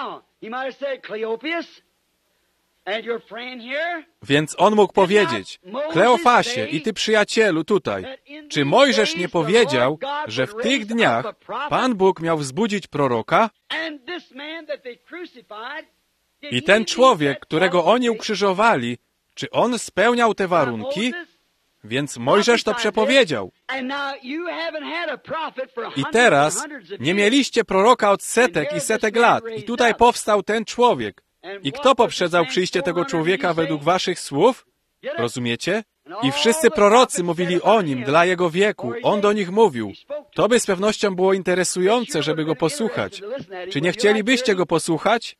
Więc on mógł powiedzieć, Kleofasie i ty przyjacielu tutaj, czy Mojżesz nie powiedział, że w tych dniach Pan Bóg miał wzbudzić proroka? I ten człowiek, którego oni ukrzyżowali, czy on spełniał te warunki? Więc Mojżesz to przepowiedział. I teraz nie mieliście proroka od setek i setek lat. I tutaj powstał ten człowiek. I kto poprzedzał przyjście tego człowieka według waszych słów? Rozumiecie? I wszyscy prorocy mówili o nim dla jego wieku. On do nich mówił. To by z pewnością było interesujące, żeby go posłuchać. Czy nie chcielibyście go posłuchać?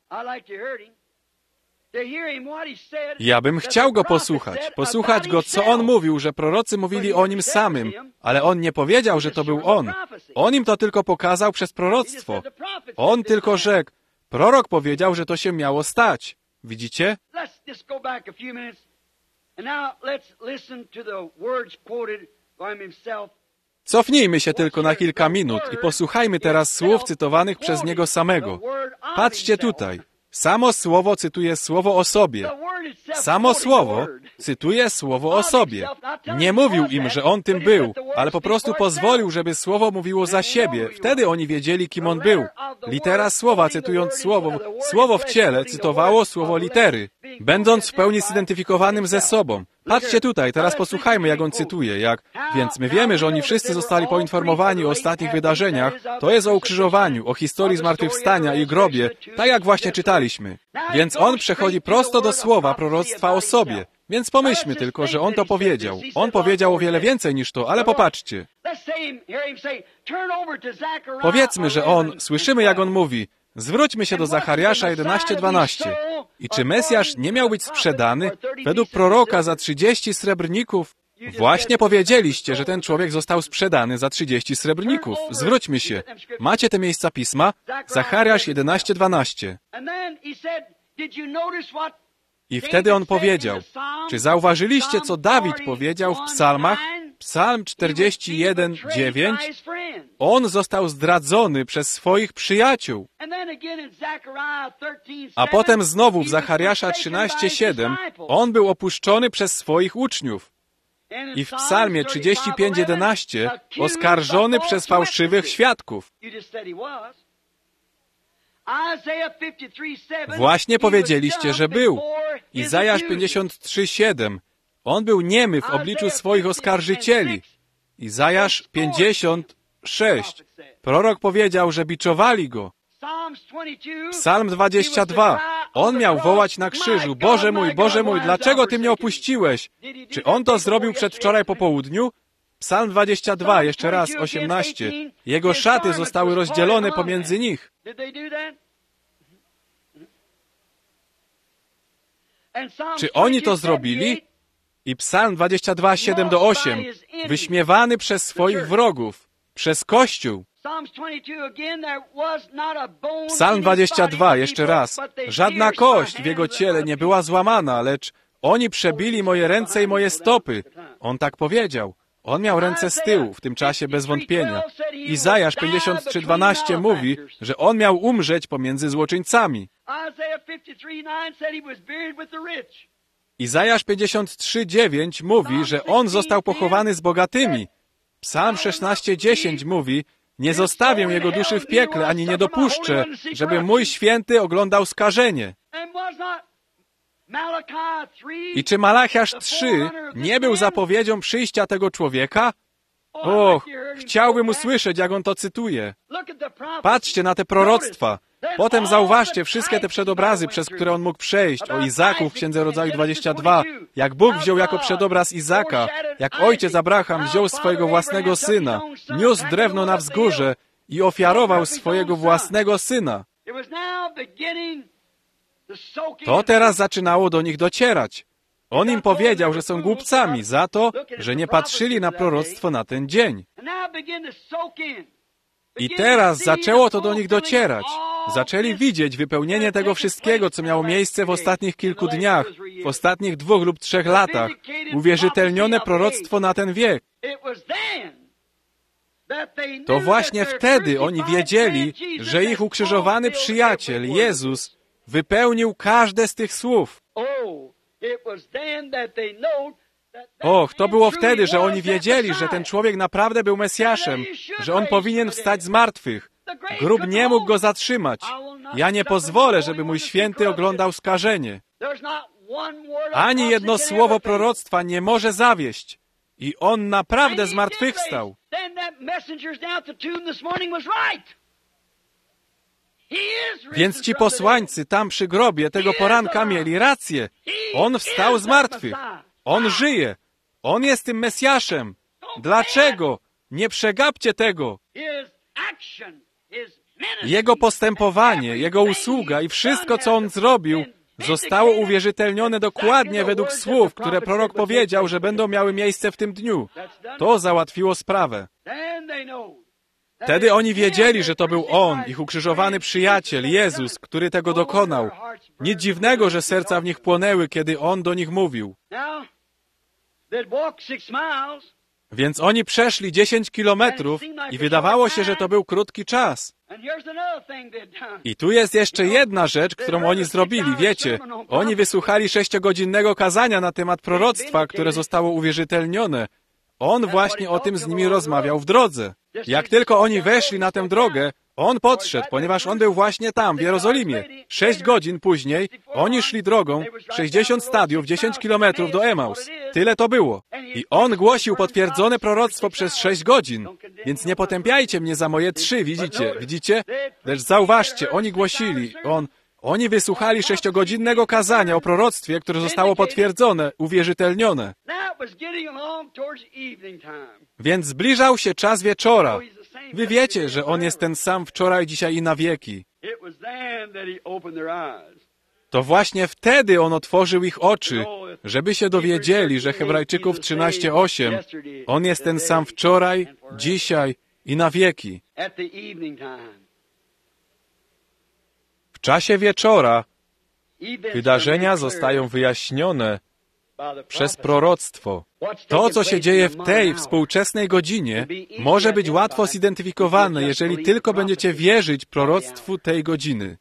Ja bym chciał go posłuchać, posłuchać go, co on mówił, że prorocy mówili o nim samym, ale on nie powiedział, że to był on. On im to tylko pokazał przez proroctwo. On tylko rzekł, prorok powiedział, że to się miało stać. Widzicie? Cofnijmy się tylko na kilka minut i posłuchajmy teraz słów cytowanych przez niego samego. Patrzcie tutaj. Samo słowo cytuje słowo o sobie. Samo słowo cytuje słowo o sobie. Nie mówił im, że on tym był, ale po prostu pozwolił, żeby słowo mówiło za siebie. Wtedy oni wiedzieli, kim on był. Litera słowa, cytując słowo, słowo w ciele cytowało słowo litery, będąc w pełni zidentyfikowanym ze sobą. Patrzcie tutaj, teraz posłuchajmy, jak on cytuje. Jak, więc my wiemy, że oni wszyscy zostali poinformowani o ostatnich wydarzeniach. To jest o ukrzyżowaniu, o historii zmartwychwstania i grobie, tak jak właśnie czytaliśmy. Więc on przechodzi prosto do słowa proroctwa o sobie. Więc pomyślmy tylko, że on to powiedział. On powiedział o wiele więcej niż to, ale popatrzcie. Powiedzmy, że on, słyszymy jak on mówi, zwróćmy się do Zachariasza jedenaście dwanaście. I czy Mesjasz nie miał być sprzedany według proroka za trzydzieści srebrników? Właśnie powiedzieliście, że ten człowiek został sprzedany za trzydzieści srebrników. Zwróćmy się. Macie te miejsca pisma? Zachariasz jedenaście dwanaście. I wtedy on powiedział, czy zauważyliście, co Dawid powiedział w psalmach? Psalm czterdzieści jeden dziewięć. On został zdradzony przez swoich przyjaciół. A potem znowu w Zachariasza trzynaście siedem on był opuszczony przez swoich uczniów. I w Psalmie trzydzieści pięć jedenaście oskarżony przez fałszywych świadków. Właśnie powiedzieliście, że był. Izajasz pięćdziesiąt trzy siedem. On był niemy w obliczu swoich oskarżycieli. Izajasz pięćdziesiąt sześć. Prorok powiedział, że biczowali go. Psalm dwadzieścia dwa. On miał wołać na krzyżu, Boże mój, Boże mój, dlaczego Ty mnie opuściłeś? Czy on to zrobił przedwczoraj po południu? Psalm dwadzieścia dwa, jeszcze raz, osiemnaście. Jego szaty zostały rozdzielone pomiędzy nich. Czy oni to zrobili? I Psalm dwadzieścia dwa, siedem do osiem. Wyśmiewany przez swoich wrogów, przez Kościół. Psalm dwadzieścia dwa, jeszcze raz. Żadna kość w jego ciele nie była złamana, lecz oni przebili moje ręce i moje stopy. On tak powiedział. On miał ręce z tyłu, w tym czasie bez wątpienia. Izajasz pięćdziesiąt trzy dwanaście mówi, że on miał umrzeć pomiędzy złoczyńcami. Izajasz pięćdziesiąt trzy dziewięć mówi, że on został pochowany z bogatymi. Psalm szesnaście dziesięć mówi, nie zostawię jego duszy w piekle, ani nie dopuszczę, żeby mój święty oglądał skażenie. I czy Malachiasz trzy nie był zapowiedzią przyjścia tego człowieka? Och, chciałbym usłyszeć, jak on to cytuje. Patrzcie na te proroctwa. Potem zauważcie wszystkie te przedobrazy, przez które on mógł przejść. O Izaku w Księdze Rodzaju dwadzieścia dwa. Jak Bóg wziął jako przedobraz Izaka, jak ojciec Abraham wziął swojego własnego syna, niósł drewno na wzgórze i ofiarował swojego własnego syna. To teraz zaczynało do nich docierać. On im powiedział, że są głupcami za to, że nie patrzyli na proroctwo na ten dzień. I teraz zaczęło to do nich docierać. Zaczęli widzieć wypełnienie tego wszystkiego, co miało miejsce w ostatnich kilku dniach, w ostatnich dwóch lub trzech latach. Uwierzytelnione proroctwo na ten wiek. To właśnie wtedy oni wiedzieli, że ich ukrzyżowany przyjaciel, Jezus, wypełnił każde z tych słów. Och, to było wtedy, że oni wiedzieli, że ten człowiek naprawdę był Mesjaszem, że on powinien wstać z martwych. Grób nie mógł go zatrzymać. Ja nie pozwolę, żeby mój święty oglądał skażenie. Ani jedno słowo proroctwa nie może zawieść. I on naprawdę zmartwychwstał. Więc ci posłańcy tam przy grobie tego poranka mieli rację. On wstał z martwych. On żyje. On jest tym Mesjaszem. Dlaczego? Nie przegapcie tego. Jego postępowanie, Jego usługa i wszystko, co On zrobił, zostało uwierzytelnione dokładnie według słów, które prorok powiedział, że będą miały miejsce w tym dniu. To załatwiło sprawę. Wtedy oni wiedzieli, że to był On, ich ukrzyżowany przyjaciel, Jezus, który tego dokonał. Nic dziwnego, że serca w nich płonęły, kiedy On do nich mówił. Więc oni przeszli dziesięć kilometrów i wydawało się, że to był krótki czas. I tu jest jeszcze jedna rzecz, którą oni zrobili. Wiecie, oni wysłuchali sześciogodzinnego kazania na temat proroctwa, które zostało uwierzytelnione. On właśnie o tym z nimi rozmawiał w drodze. Jak tylko oni weszli na tę drogę, on podszedł, ponieważ on był właśnie tam, w Jerozolimie. Sześć godzin później oni szli drogą, sześćdziesiąt stadiów, dziesięć kilometrów do Emaus. Tyle to było. I on głosił potwierdzone proroctwo przez sześć godzin. Więc nie potępiajcie mnie za moje trzy, widzicie? Widzicie? Lecz zauważcie, oni głosili, on... Oni wysłuchali sześciogodzinnego kazania o proroctwie, które zostało potwierdzone, uwierzytelnione. Więc zbliżał się czas wieczora. Wy wiecie, że On jest ten sam wczoraj, dzisiaj i na wieki. To właśnie wtedy On otworzył ich oczy, żeby się dowiedzieli, że Hebrajczyków trzynaście osiem, On jest ten sam wczoraj, dzisiaj i na wieki. W czasie wieczora wydarzenia zostają wyjaśnione przez proroctwo. To, co się dzieje w tej współczesnej godzinie, może być łatwo zidentyfikowane, jeżeli tylko będziecie wierzyć proroctwu tej godziny.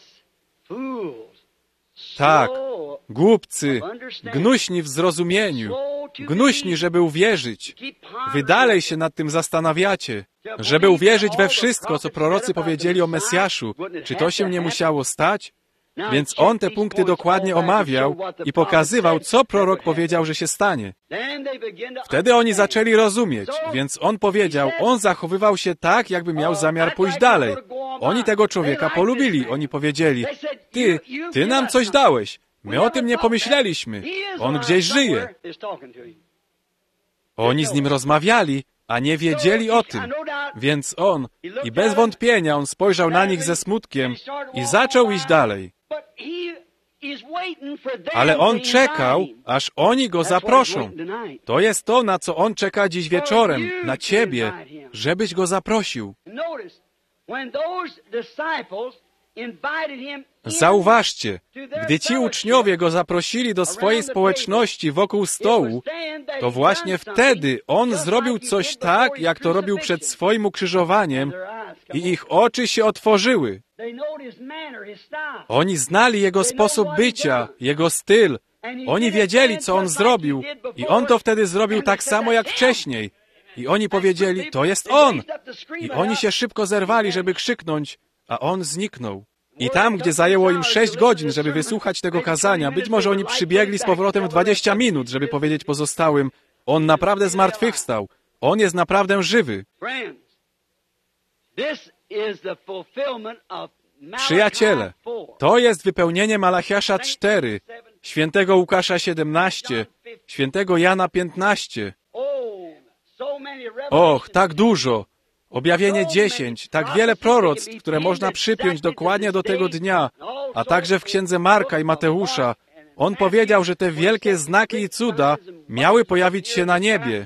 Tak, głupcy, gnuśni w zrozumieniu, gnuśni, żeby uwierzyć. Wy dalej się nad tym zastanawiacie, żeby uwierzyć we wszystko, co prorocy powiedzieli o Mesjaszu. Czy to się nie musiało stać? Więc on te punkty dokładnie omawiał i pokazywał, co prorok powiedział, że się stanie. Wtedy oni zaczęli rozumieć, więc on powiedział, on zachowywał się tak, jakby miał zamiar pójść dalej. Oni tego człowieka polubili. Oni powiedzieli, ty, ty nam coś dałeś. My o tym nie pomyśleliśmy. On gdzieś żyje. Oni z nim rozmawiali, a nie wiedzieli o tym. Więc on, i bez wątpienia, on spojrzał na nich ze smutkiem i zaczął iść dalej. Ale on czekał, aż oni go zaproszą. To jest to, na co on czeka dziś wieczorem, na ciebie, żebyś go zaprosił. Zauważcie, gdy ci uczniowie go zaprosili do swojej społeczności wokół stołu, to właśnie wtedy on zrobił coś tak, jak to robił przed swoim ukrzyżowaniem i ich oczy się otworzyły. Oni znali jego sposób bycia, jego styl. Oni wiedzieli, co on zrobił i on to wtedy zrobił tak samo jak wcześniej. I oni powiedzieli, to jest on! I oni się szybko zerwali, żeby krzyknąć, a on zniknął. I tam, gdzie zajęło im sześć godzin, żeby wysłuchać tego kazania, być może oni przybiegli z powrotem w dwadzieścia minut, żeby powiedzieć pozostałym, on naprawdę zmartwychwstał. On jest naprawdę żywy. Przyjaciele, to jest wypełnienie Malachiasza cztery, świętego Łukasza siedemnaście, świętego Jana piętnaście. Och, tak dużo! Objawienie dziesięć, tak wiele proroctw, które można przypiąć dokładnie do tego dnia, a także w księdze Marka i Mateusza. On powiedział, że te wielkie znaki i cuda miały pojawić się na niebie.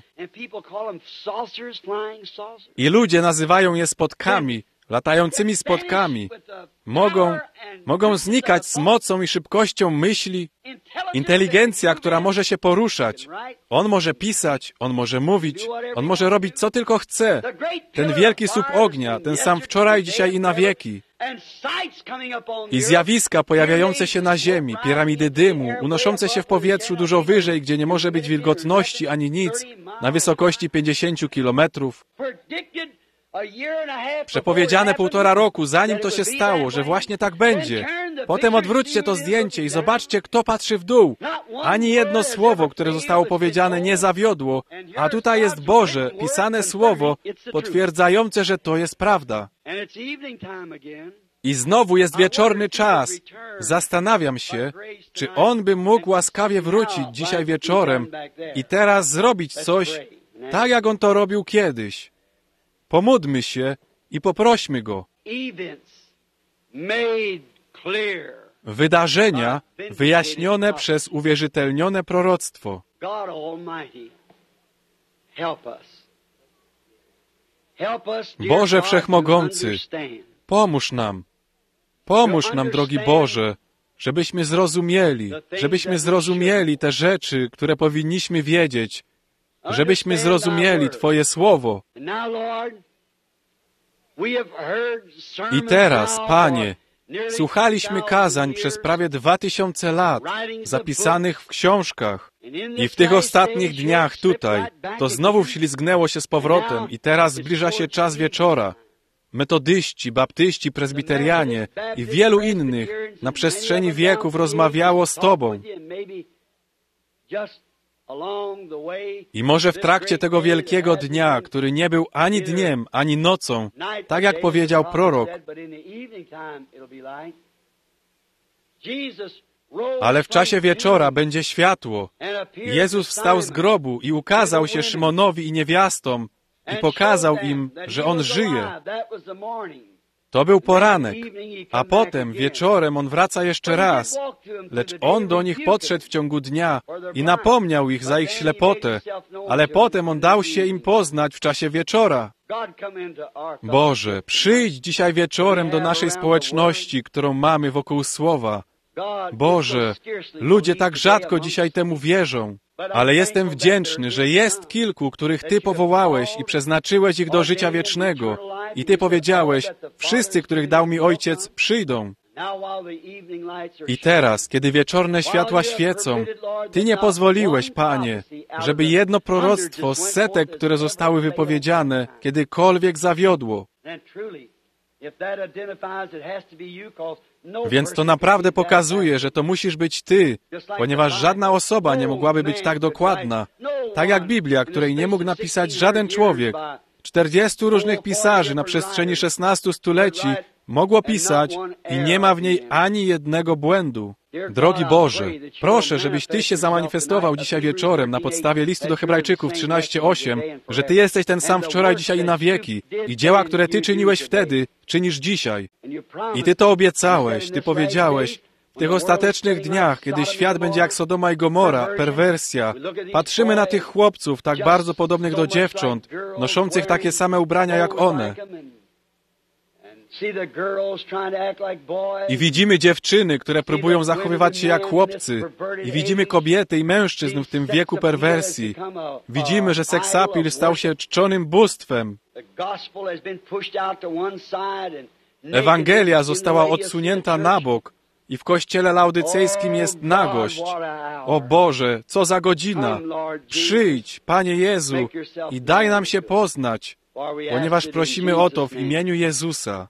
I ludzie nazywają je spotkami, latającymi spotkami. Mogą, mogą znikać z mocą i szybkością myśli. Inteligencja, która może się poruszać. On może pisać, on może mówić, on może robić co tylko chce. Ten wielki słup ognia, ten sam wczoraj, dzisiaj i na wieki. I zjawiska pojawiające się na ziemi, piramidy dymu, unoszące się w powietrzu dużo wyżej, gdzie nie może być wilgotności ani nic, na wysokości pięćdziesięciu kilometrów. Przepowiedziane półtora roku, zanim to się stało, że właśnie tak będzie. Potem odwróćcie to zdjęcie i zobaczcie, kto patrzy w dół. Ani jedno słowo, które zostało powiedziane, nie zawiodło, a tutaj jest Boże, pisane słowo, potwierdzające, że to jest prawda. I znowu jest wieczorny czas. Zastanawiam się, czy On by mógł łaskawie wrócić dzisiaj wieczorem i teraz zrobić coś, tak jak On to robił kiedyś. Pomódlmy się i poprośmy Go. Wydarzenia wyjaśnione przez uwierzytelnione proroctwo. Boże Wszechmogący, pomóż nam. Pomóż nam, drogi Boże, żebyśmy zrozumieli, żebyśmy zrozumieli te rzeczy, które powinniśmy wiedzieć, żebyśmy zrozumieli Twoje Słowo. I teraz, Panie, słuchaliśmy kazań przez prawie dwa tysiące lat, zapisanych w książkach. I w tych ostatnich dniach tutaj, to znowu wślizgnęło się z powrotem i teraz zbliża się czas wieczora. Metodyści, baptyści, prezbiterianie i wielu innych na przestrzeni wieków rozmawiało z Tobą. I może w trakcie tego wielkiego dnia, który nie był ani dniem, ani nocą, tak jak powiedział prorok, ale w czasie wieczora będzie światło. Jezus wstał z grobu i ukazał się Szymonowi i niewiastom i pokazał im, że On żyje. To był poranek, a potem wieczorem On wraca jeszcze raz, lecz On do nich podszedł w ciągu dnia i napomniał ich za ich ślepotę, ale potem On dał się im poznać w czasie wieczora. Boże, przyjdź dzisiaj wieczorem do naszej społeczności, którą mamy wokół Słowa. Boże, ludzie tak rzadko dzisiaj temu wierzą, ale jestem wdzięczny, że jest kilku, których Ty powołałeś i przeznaczyłeś ich do życia wiecznego. I Ty powiedziałeś, wszyscy, których dał mi Ojciec, przyjdą. I teraz, kiedy wieczorne światła świecą, Ty nie pozwoliłeś, Panie, żeby jedno proroctwo z setek, które zostały wypowiedziane, kiedykolwiek zawiodło. Więc to naprawdę pokazuje, że to musisz być Ty, ponieważ żadna osoba nie mogłaby być tak dokładna. Tak jak Biblia, której nie mógł napisać żaden człowiek. Czterdziestu różnych pisarzy na przestrzeni szesnastu stuleci mogło pisać i nie ma w niej ani jednego błędu. Drogi Boże, proszę, żebyś Ty się zamanifestował dzisiaj wieczorem na podstawie listu do Hebrajczyków trzynaście osiem, że Ty jesteś ten sam wczoraj, dzisiaj i na wieki i dzieła, które Ty czyniłeś wtedy, czynisz dzisiaj. I Ty to obiecałeś, Ty powiedziałeś, w tych ostatecznych dniach, kiedy świat będzie jak Sodoma i Gomora, perwersja, patrzymy na tych chłopców tak bardzo podobnych do dziewcząt, noszących takie same ubrania jak one. I widzimy dziewczyny, które próbują zachowywać się jak chłopcy. I widzimy kobiety i mężczyzn w tym wieku perwersji. Widzimy, że seksapil stał się czczonym bóstwem. Ewangelia została odsunięta na bok i w kościele laodycejskim jest nagość. O Boże, co za godzina! Przyjdź, Panie Jezu, i daj nam się poznać, ponieważ prosimy o to w imieniu Jezusa.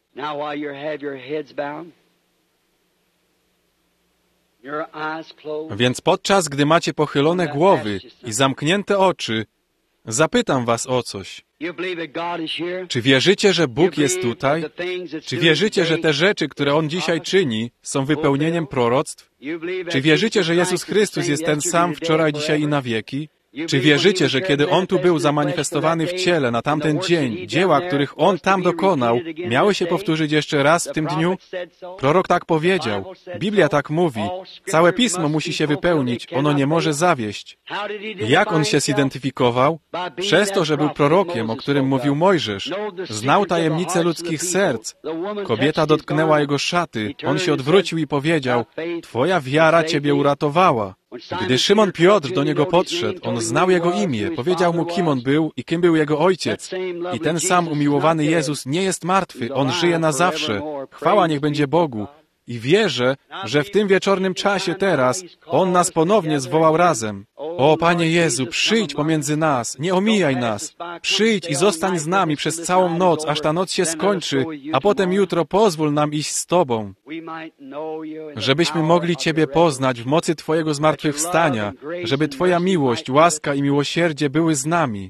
Więc podczas gdy macie pochylone głowy i zamknięte oczy, zapytam was o coś. Czy wierzycie, że Bóg jest tutaj? Czy wierzycie, że te rzeczy, które On dzisiaj czyni, są wypełnieniem proroctw? Czy wierzycie, że Jezus Chrystus jest ten sam wczoraj, dzisiaj i na wieki? Czy wierzycie, że kiedy On tu był zamanifestowany w ciele na tamten dzień, dzieła, których On tam dokonał, miały się powtórzyć jeszcze raz w tym dniu? Prorok tak powiedział. Biblia tak mówi. Całe Pismo musi się wypełnić. Ono nie może zawieść. Jak On się zidentyfikował? Przez to, że był prorokiem, o którym mówił Mojżesz. Znał tajemnice ludzkich serc. Kobieta dotknęła jego szaty. On się odwrócił i powiedział, Twoja wiara Ciebie uratowała. Gdy Szymon Piotr do niego podszedł, on znał jego imię, powiedział mu, kim on był i kim był jego ojciec. I ten sam umiłowany Jezus nie jest martwy, on żyje na zawsze. Chwała niech będzie Bogu. I wierzę, że w tym wieczornym czasie teraz On nas ponownie zwołał razem. O Panie Jezu, przyjdź pomiędzy nas, nie omijaj nas. Przyjdź i zostań z nami przez całą noc, aż ta noc się skończy, a potem jutro pozwól nam iść z Tobą, żebyśmy mogli Ciebie poznać w mocy Twojego zmartwychwstania, żeby Twoja miłość, łaska i miłosierdzie były z nami.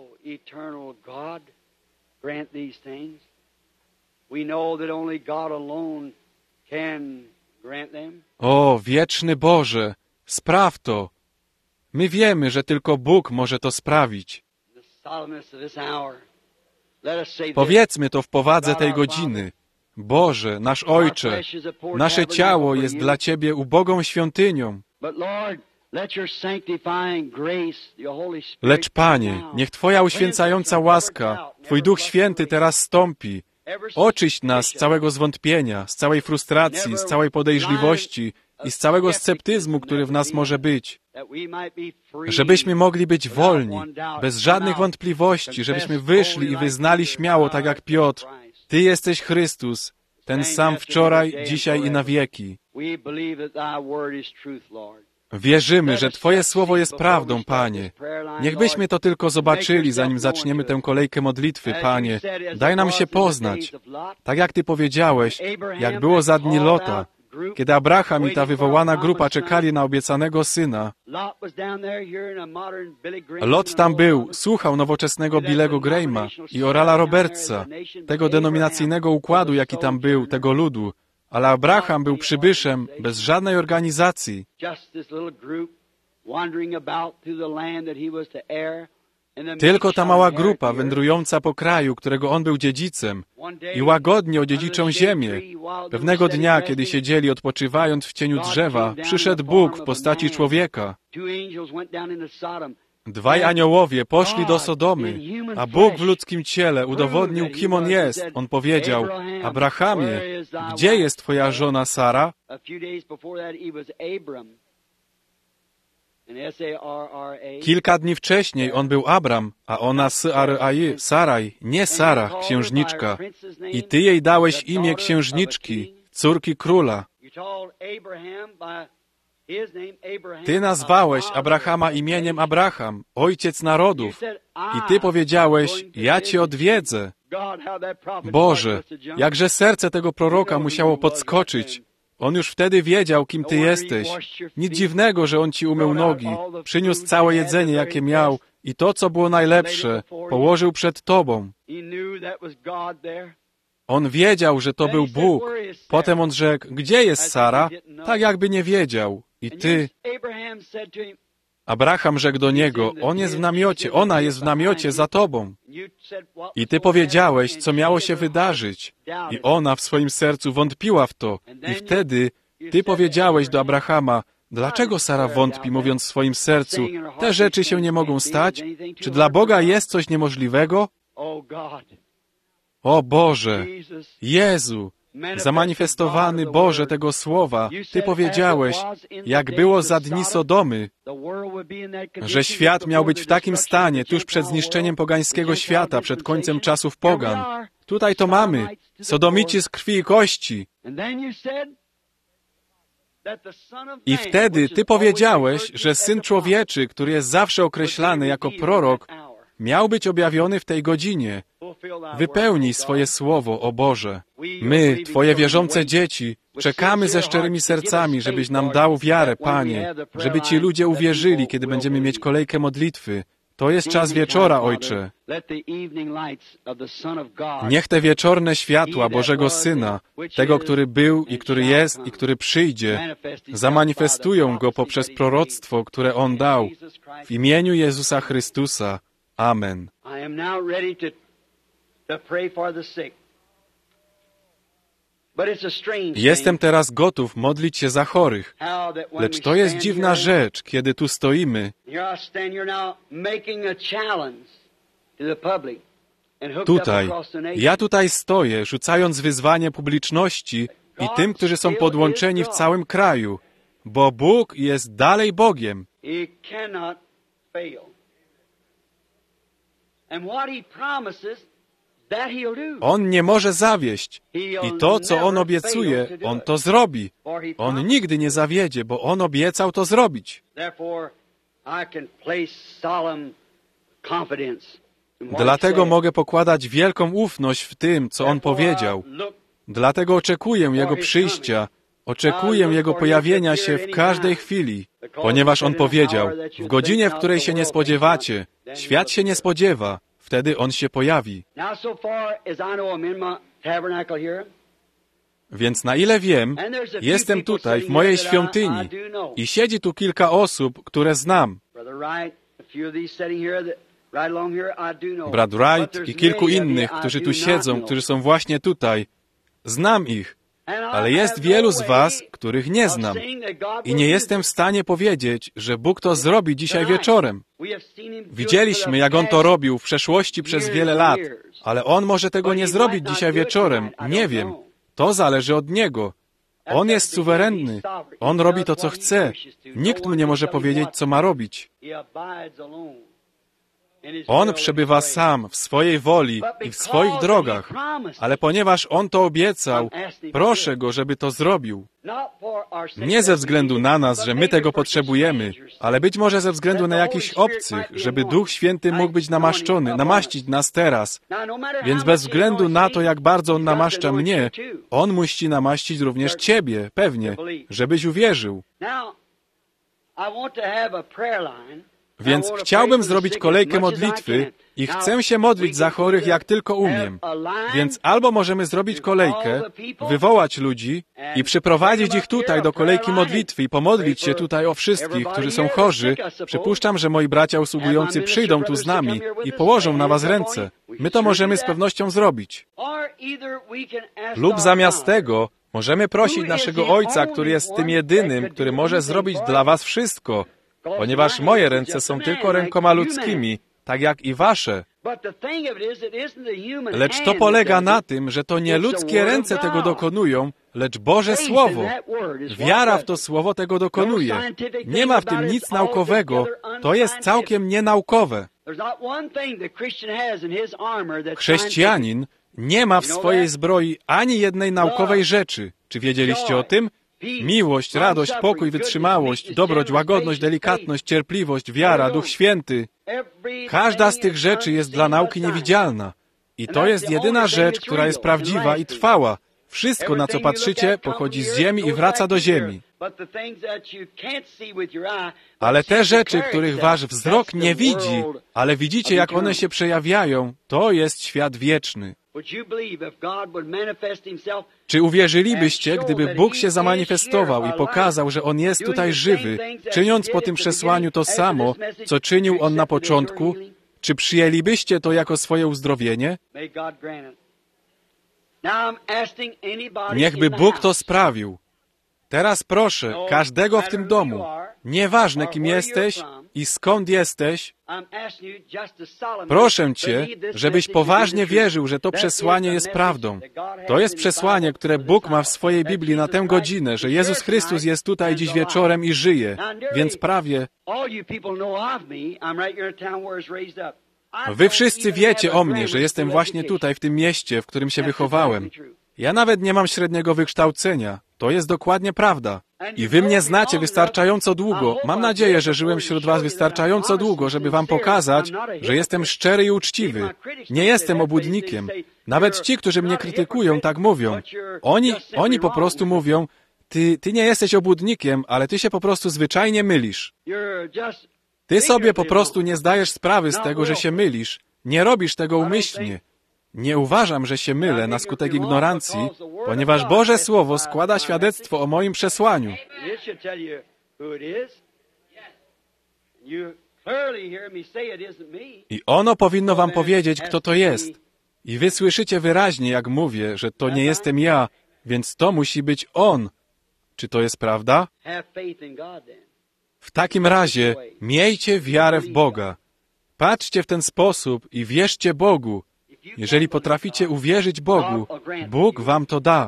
O, wieczny Boże, spraw to. My wiemy, że tylko Bóg może to sprawić. Powiedzmy to w powadze tej godziny. Boże, nasz Ojcze, nasze ciało jest dla Ciebie ubogą świątynią. Lecz Panie, niech Twoja uświęcająca łaska, Twój Duch Święty teraz stąpi. Oczyść nas z całego zwątpienia, z całej frustracji, z całej podejrzliwości i z całego sceptyzmu, który w nas może być. Żebyśmy mogli być wolni, bez żadnych wątpliwości, żebyśmy wyszli i wyznali śmiało, tak jak Piotr, Ty jesteś Chrystus, ten sam wczoraj, dzisiaj i na wieki. Wierzymy, że Twoje słowo jest prawdą, Panie. Niechbyśmy to tylko zobaczyli, zanim zaczniemy tę kolejkę modlitwy, Panie. Daj nam się poznać. Tak jak Ty powiedziałeś, jak było za dni Lota, kiedy Abraham i ta wywołana grupa czekali na obiecanego syna. Lot tam był, słuchał nowoczesnego Billego Grahama i Orala Robertsa, tego denominacyjnego układu, jaki tam był, tego ludu. Ale Abraham był przybyszem, bez żadnej organizacji. Tylko ta mała grupa wędrująca po kraju, którego on był dziedzicem, i łagodnie odziedziczą ziemię. Pewnego dnia, kiedy siedzieli odpoczywając w cieniu drzewa, przyszedł Bóg w postaci człowieka. Dwaj aniołowie poszli do Sodomy, a Bóg w ludzkim ciele udowodnił, kim On jest. On powiedział, Abrahamie, gdzie jest Twoja żona Sara? Kilka dni wcześniej on był Abram, a ona S-A-R-A-I, Saraj, nie Sara, księżniczka. I Ty jej dałeś imię księżniczki, córki króla. Ty nazwałeś Abrahama imieniem Abraham, ojciec narodów. I Ty powiedziałeś, ja Cię odwiedzę. Boże, jakże serce tego proroka musiało podskoczyć. On już wtedy wiedział, kim Ty jesteś. Nic dziwnego, że On Ci umył nogi, przyniósł całe jedzenie, jakie miał i to, co było najlepsze, położył przed Tobą. On wiedział, że to był Bóg. Potem on rzekł, gdzie jest Sara? Tak jakby nie wiedział. I Ty... Abraham rzekł do niego, on jest w namiocie, ona jest w namiocie za Tobą. I Ty powiedziałeś, co miało się wydarzyć. I ona w swoim sercu wątpiła w to. I wtedy Ty powiedziałeś do Abrahama, dlaczego Sara wątpi, mówiąc w swoim sercu, te rzeczy się nie mogą stać? Czy dla Boga jest coś niemożliwego? O Boże, Jezu, zamanifestowany Boże tego słowa, Ty powiedziałeś, jak było za dni Sodomy, że świat miał być w takim stanie tuż przed zniszczeniem pogańskiego świata, przed końcem czasów pogan. Tutaj to mamy, Sodomici z krwi i kości. I wtedy Ty powiedziałeś, że Syn Człowieczy, który jest zawsze określany jako prorok, miał być objawiony w tej godzinie. Wypełnij swoje słowo, o Boże. My, Twoje wierzące dzieci, czekamy ze szczerymi sercami, żebyś nam dał wiarę, Panie, żeby Ci ludzie uwierzyli, kiedy będziemy mieć kolejkę modlitwy. To To jest czas wieczora, Ojcze. Niech te wieczorne światła Bożego Syna, tego, który był i który jest i który przyjdzie, zamanifestują Go poprzez proroctwo, które On dał. W imieniu Jezusa Chrystusa. Amen. Jestem teraz gotów modlić się za chorych, lecz to jest dziwna rzecz, kiedy tu stoimy. Tutaj, ja tutaj stoję, rzucając wyzwanie publiczności i tym, którzy są podłączeni w całym kraju, bo Bóg jest dalej Bogiem. On nie może zawieść i to, co On obiecuje, On to zrobi. On nigdy nie zawiedzie, bo On obiecał to zrobić. Dlatego mogę pokładać wielką ufność w tym, co On powiedział. Dlatego oczekuję Jego przyjścia, oczekuję Jego pojawienia się w każdej chwili, ponieważ On powiedział, w godzinie, w której się nie spodziewacie, świat się nie spodziewa, wtedy On się pojawi. Więc na ile wiem, jestem tutaj w mojej świątyni i siedzi tu kilka osób, które znam. Brat Wright i kilku innych, którzy tu siedzą, którzy są właśnie tutaj. Znam ich, ale jest wielu z was, których nie znam. I nie jestem w stanie powiedzieć, że Bóg to zrobi dzisiaj wieczorem. Widzieliśmy, jak On to robił w przeszłości przez wiele lat, ale On może tego nie zrobić dzisiaj wieczorem. Nie wiem. To zależy od Niego. On jest suwerenny. On robi to, co chce. Nikt mu nie może powiedzieć, co ma robić. On przebywa sam w swojej woli i w swoich drogach, ale ponieważ On to obiecał, proszę Go, żeby to zrobił. Nie ze względu na nas, że my tego potrzebujemy, ale być może ze względu na jakichś obcych, żeby Duch Święty mógł być namaszczony, namaścić nas teraz. Więc bez względu na to, jak bardzo On namaszcza mnie, On musi namaścić również Ciebie, pewnie, żebyś uwierzył. Więc chciałbym zrobić kolejkę modlitwy i chcę się modlić za chorych, jak tylko umiem. Więc albo możemy zrobić kolejkę, wywołać ludzi i przyprowadzić ich tutaj do kolejki modlitwy i pomodlić się tutaj o wszystkich, którzy są chorzy. Przypuszczam, że moi bracia usługujący przyjdą tu z nami i położą na was ręce. My to możemy z pewnością zrobić. Lub zamiast tego możemy prosić naszego Ojca, który jest tym jedynym, który może zrobić dla was wszystko, ponieważ moje ręce są tylko rękoma ludzkimi, tak jak i wasze. Lecz to polega na tym, że to nie ludzkie ręce tego dokonują, lecz Boże Słowo. Wiara w to Słowo tego dokonuje. Nie ma w tym nic naukowego, to jest całkiem nienaukowe. Chrześcijanin nie ma w swojej zbroi ani jednej naukowej rzeczy. Czy wiedzieliście o tym? Miłość, radość, pokój, wytrzymałość, dobroć, łagodność, delikatność, cierpliwość, wiara, Duch Święty. Każda z tych rzeczy jest dla nauki niewidzialna. I to jest jedyna rzecz, która jest prawdziwa i trwała. Wszystko, na co patrzycie, pochodzi z ziemi i wraca do ziemi. Ale te rzeczy, których wasz wzrok nie widzi, ale widzicie, jak one się przejawiają, to jest świat wieczny. Czy uwierzylibyście, gdyby Bóg się zamanifestował i pokazał, że On jest tutaj żywy, czyniąc po tym przesłaniu to samo, co czynił On na początku? Czy przyjęlibyście to jako swoje uzdrowienie? Niechby Bóg to sprawił. Teraz proszę każdego w tym domu, nieważne kim jesteś i skąd jesteś, proszę Cię, żebyś poważnie wierzył, że to przesłanie jest prawdą. To jest przesłanie, które Bóg ma w swojej Biblii na tę godzinę, że Jezus Chrystus jest tutaj dziś wieczorem i żyje. Więc prawie... Wy wszyscy wiecie o mnie, że jestem właśnie tutaj, w tym mieście, w którym się wychowałem. Ja nawet nie mam średniego wykształcenia. To jest dokładnie prawda. I wy mnie znacie wystarczająco długo. Mam nadzieję, że żyłem wśród was wystarczająco długo, żeby wam pokazać, że jestem szczery i uczciwy. Nie jestem obłudnikiem. Nawet ci, którzy mnie krytykują, tak mówią. Oni, oni po prostu mówią, ty, ty nie jesteś obłudnikiem, ale ty się po prostu zwyczajnie mylisz. Ty sobie po prostu nie zdajesz sprawy z tego, że się mylisz. Nie robisz tego umyślnie. Nie uważam, że się mylę na skutek ignorancji, ponieważ Boże Słowo składa świadectwo o moim przesłaniu. I ono powinno wam powiedzieć, kto to jest. I wy słyszycie wyraźnie, jak mówię, że to nie jestem ja, więc to musi być On. Czy to jest prawda? W takim razie miejcie wiarę w Boga. Patrzcie w ten sposób i wierzcie Bogu. Jeżeli potraficie uwierzyć Bogu, Bóg wam to da.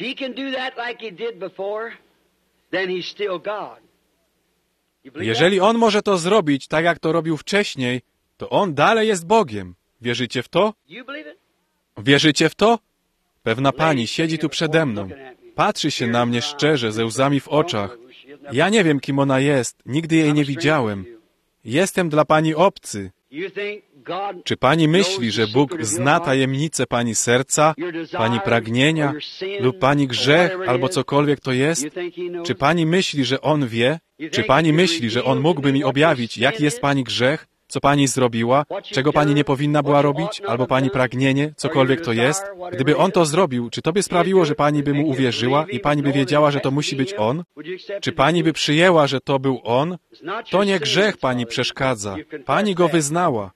Jeżeli On może to zrobić tak, jak to robił wcześniej, to On dalej jest Bogiem. Wierzycie w to? Wierzycie w to? Pewna pani siedzi tu przede mną. Patrzy się na mnie szczerze, ze łzami w oczach. Ja nie wiem, kim ona jest. Nigdy jej nie widziałem. Jestem dla pani obcy. Czy pani myśli, że Bóg zna tajemnicę pani serca, pani pragnienia lub pani grzech albo cokolwiek to jest? Czy pani myśli, że On wie? Czy pani myśli, że On mógłby mi objawić, jaki jest pani grzech, co pani zrobiła, czego pani nie powinna była robić, albo pani pragnienie, cokolwiek to jest? Gdyby On to zrobił, czy to by sprawiło, że pani by Mu uwierzyła i pani by wiedziała, że to musi być On? Czy pani by przyjęła, że to był On? To nie grzech pani przeszkadza. Pani go wyznała.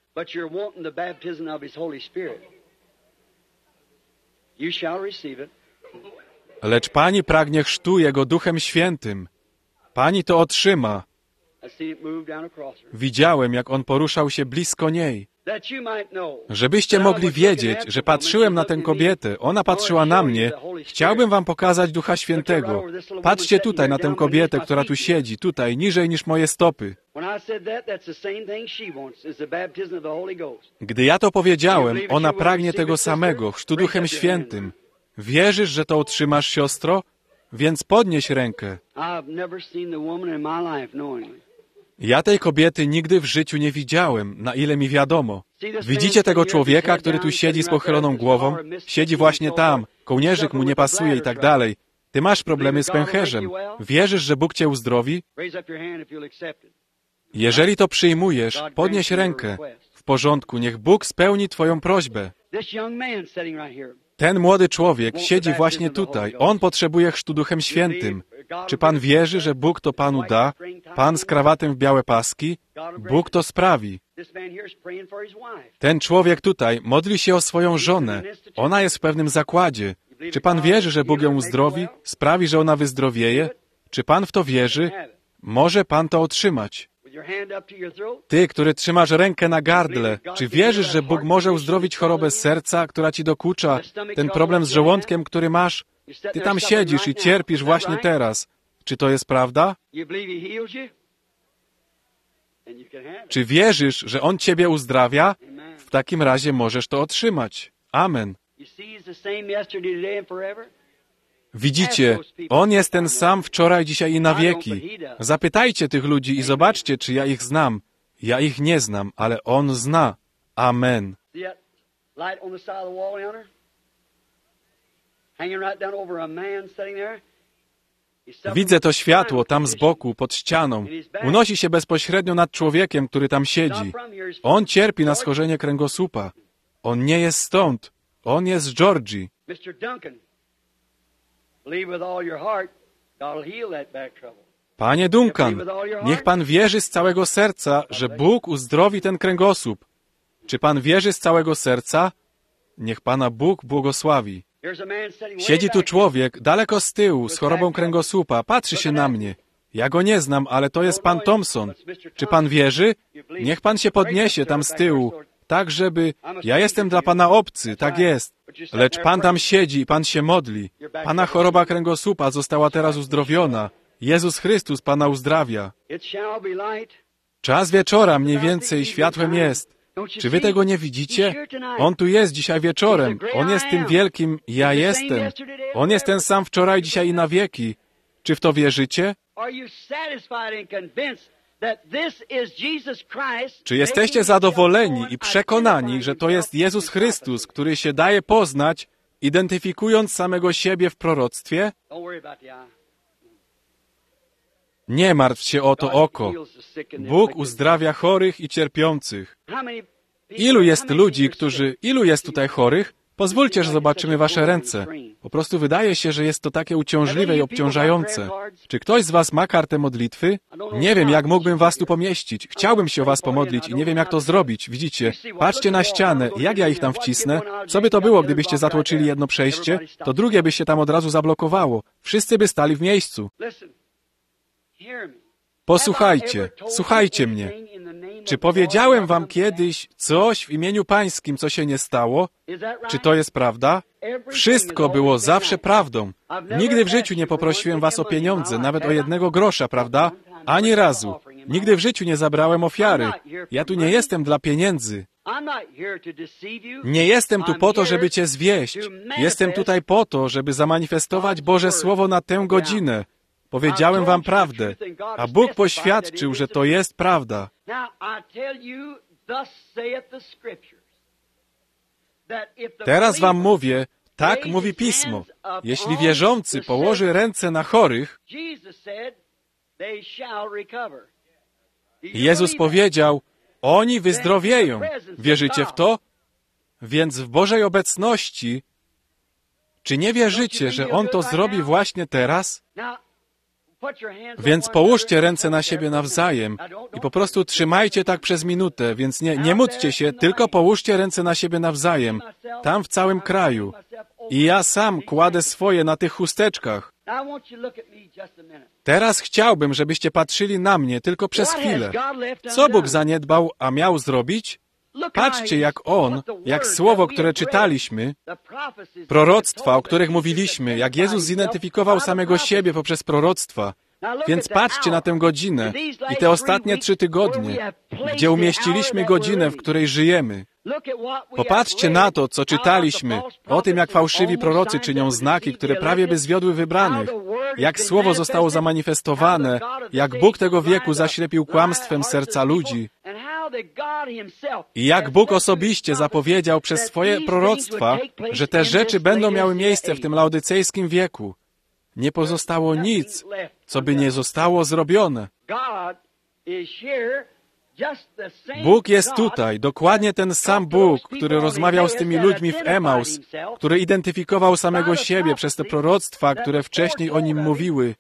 Lecz pani pragnie chrztu Jego Duchem Świętym. Pani to otrzyma. Widziałem, jak On poruszał się blisko niej. Żebyście mogli wiedzieć, że patrzyłem na tę kobietę, ona patrzyła na mnie, chciałbym wam pokazać Ducha Świętego. Patrzcie tutaj na tę kobietę, która tu siedzi, tutaj, niżej niż moje stopy. Gdy ja to powiedziałem, ona pragnie tego samego, chrztu Duchem Świętym. Wierzysz, że to otrzymasz, siostro? Więc podnieś rękę. Ja tej kobiety nigdy w życiu nie widziałem, na ile mi wiadomo. Widzicie tego człowieka, który tu siedzi z pochyloną głową? Siedzi właśnie tam, kołnierzyk mu nie pasuje i tak dalej. Ty masz problemy z pęcherzem. Wierzysz, że Bóg cię uzdrowi? Jeżeli to przyjmujesz, podnieś rękę. W porządku, niech Bóg spełni twoją prośbę. Ten młody człowiek siedzi właśnie tutaj. On potrzebuje chrztu Duchem Świętym. Czy pan wierzy, że Bóg to panu da? Pan z krawatem w białe paski? Bóg to sprawi. Ten człowiek tutaj modli się o swoją żonę. Ona jest w pewnym zakładzie. Czy pan wierzy, że Bóg ją uzdrowi? Sprawi, że ona wyzdrowieje? Czy pan w to wierzy? Może pan to otrzymać. Ty, który trzymasz rękę na gardle, czy wierzysz, że Bóg może uzdrowić chorobę serca, która ci dokucza, ten problem z żołądkiem, który masz? Ty tam siedzisz i cierpisz właśnie teraz. Czy to jest prawda? Czy wierzysz, że On ciebie uzdrawia? W takim razie możesz to otrzymać. Amen. Widzicie, On jest ten sam wczoraj, dzisiaj i na wieki. Zapytajcie tych ludzi i zobaczcie, czy ja ich znam. Ja ich nie znam, ale On zna. Amen. Widzę to światło tam z boku, pod ścianą. Unosi się bezpośrednio nad człowiekiem, który tam siedzi. On cierpi na schorzenie kręgosłupa. On nie jest stąd. On jest z Georgii. Panie Duncan, niech pan wierzy z całego serca, że Bóg uzdrowi ten kręgosłup. Czy pan wierzy z całego serca? Niech pana Bóg błogosławi. Siedzi tu człowiek, daleko z tyłu, z chorobą kręgosłupa. Patrzy się na mnie. Ja go nie znam, ale to jest pan Thompson. Czy pan wierzy? Niech pan się podniesie tam z tyłu, tak żeby... Ja jestem dla pana obcy, tak jest. Lecz pan tam siedzi i pan się modli. Pana choroba kręgosłupa została teraz uzdrowiona. Jezus Chrystus pana uzdrawia. Czas wieczora mniej więcej światłem jest. Czy wy tego nie widzicie? On tu jest dzisiaj wieczorem. On jest tym wielkim ja jestem. On jest ten sam wczoraj, dzisiaj i na wieki. Czy w to wierzycie? Czy jesteście zadowoleni i przekonani, że to jest Jezus Chrystus, który się daje poznać, identyfikując samego siebie w proroctwie? Nie martw się o to oko. Bóg uzdrawia chorych i cierpiących. Ilu jest ludzi, którzy... Ilu jest tutaj chorych? Pozwólcie, że zobaczymy wasze ręce. Po prostu wydaje się, że jest to takie uciążliwe i obciążające. Czy ktoś z was ma kartę modlitwy? Nie wiem, jak mógłbym was tu pomieścić. Chciałbym się o was pomodlić i nie wiem, jak to zrobić. Widzicie? Patrzcie na ścianę. Jak ja ich tam wcisnę? Co by to było, gdybyście zatłoczyli jedno przejście? To drugie by się tam od razu zablokowało. Wszyscy by stali w miejscu. Posłuchajcie, słuchajcie mnie. Czy powiedziałem wam kiedyś coś w imieniu Pańskim, co się nie stało? Czy to jest prawda? Wszystko było zawsze prawdą. Nigdy w życiu nie poprosiłem was o pieniądze, nawet o jednego grosza, prawda? Ani razu. Nigdy w życiu nie zabrałem ofiary. Ja tu nie jestem dla pieniędzy. Nie jestem tu po to, żeby cię zwieść. Jestem tutaj po to, żeby zamanifestować Boże Słowo na tę godzinę. Powiedziałem wam prawdę, a Bóg poświadczył, że to jest prawda. Teraz wam mówię, tak mówi Pismo. Jeśli wierzący położy ręce na chorych, Jezus powiedział, oni wyzdrowieją. Wierzycie w to? Więc w Bożej obecności, czy nie wierzycie, że On to zrobi właśnie teraz? Więc połóżcie ręce na siebie nawzajem i po prostu trzymajcie tak przez minutę, więc nie, nie módlcie się, tylko połóżcie ręce na siebie nawzajem, tam w całym kraju. I ja sam kładę swoje na tych chusteczkach. Teraz chciałbym, żebyście patrzyli na mnie tylko przez chwilę. Co Bóg zaniedbał, a miał zrobić? Patrzcie, jak On, jak słowo, które czytaliśmy, proroctwa, o których mówiliśmy, jak Jezus zidentyfikował samego siebie poprzez proroctwa. Więc patrzcie na tę godzinę i te ostatnie trzy tygodnie, gdzie umieściliśmy godzinę, w której żyjemy. Popatrzcie na to, co czytaliśmy, o tym, jak fałszywi prorocy czynią znaki, które prawie by zwiodły wybranych, jak Słowo zostało zamanifestowane, jak Bóg tego wieku zaślepił kłamstwem serca ludzi i jak Bóg osobiście zapowiedział przez swoje proroctwa, że te rzeczy będą miały miejsce w tym laodycejskim wieku. Nie pozostało nic, co by nie zostało zrobione. Bóg jest tutaj, dokładnie ten sam Bóg, który rozmawiał z tymi ludźmi w Emaus, który identyfikował samego siebie przez te proroctwa, które wcześniej o Nim mówiły.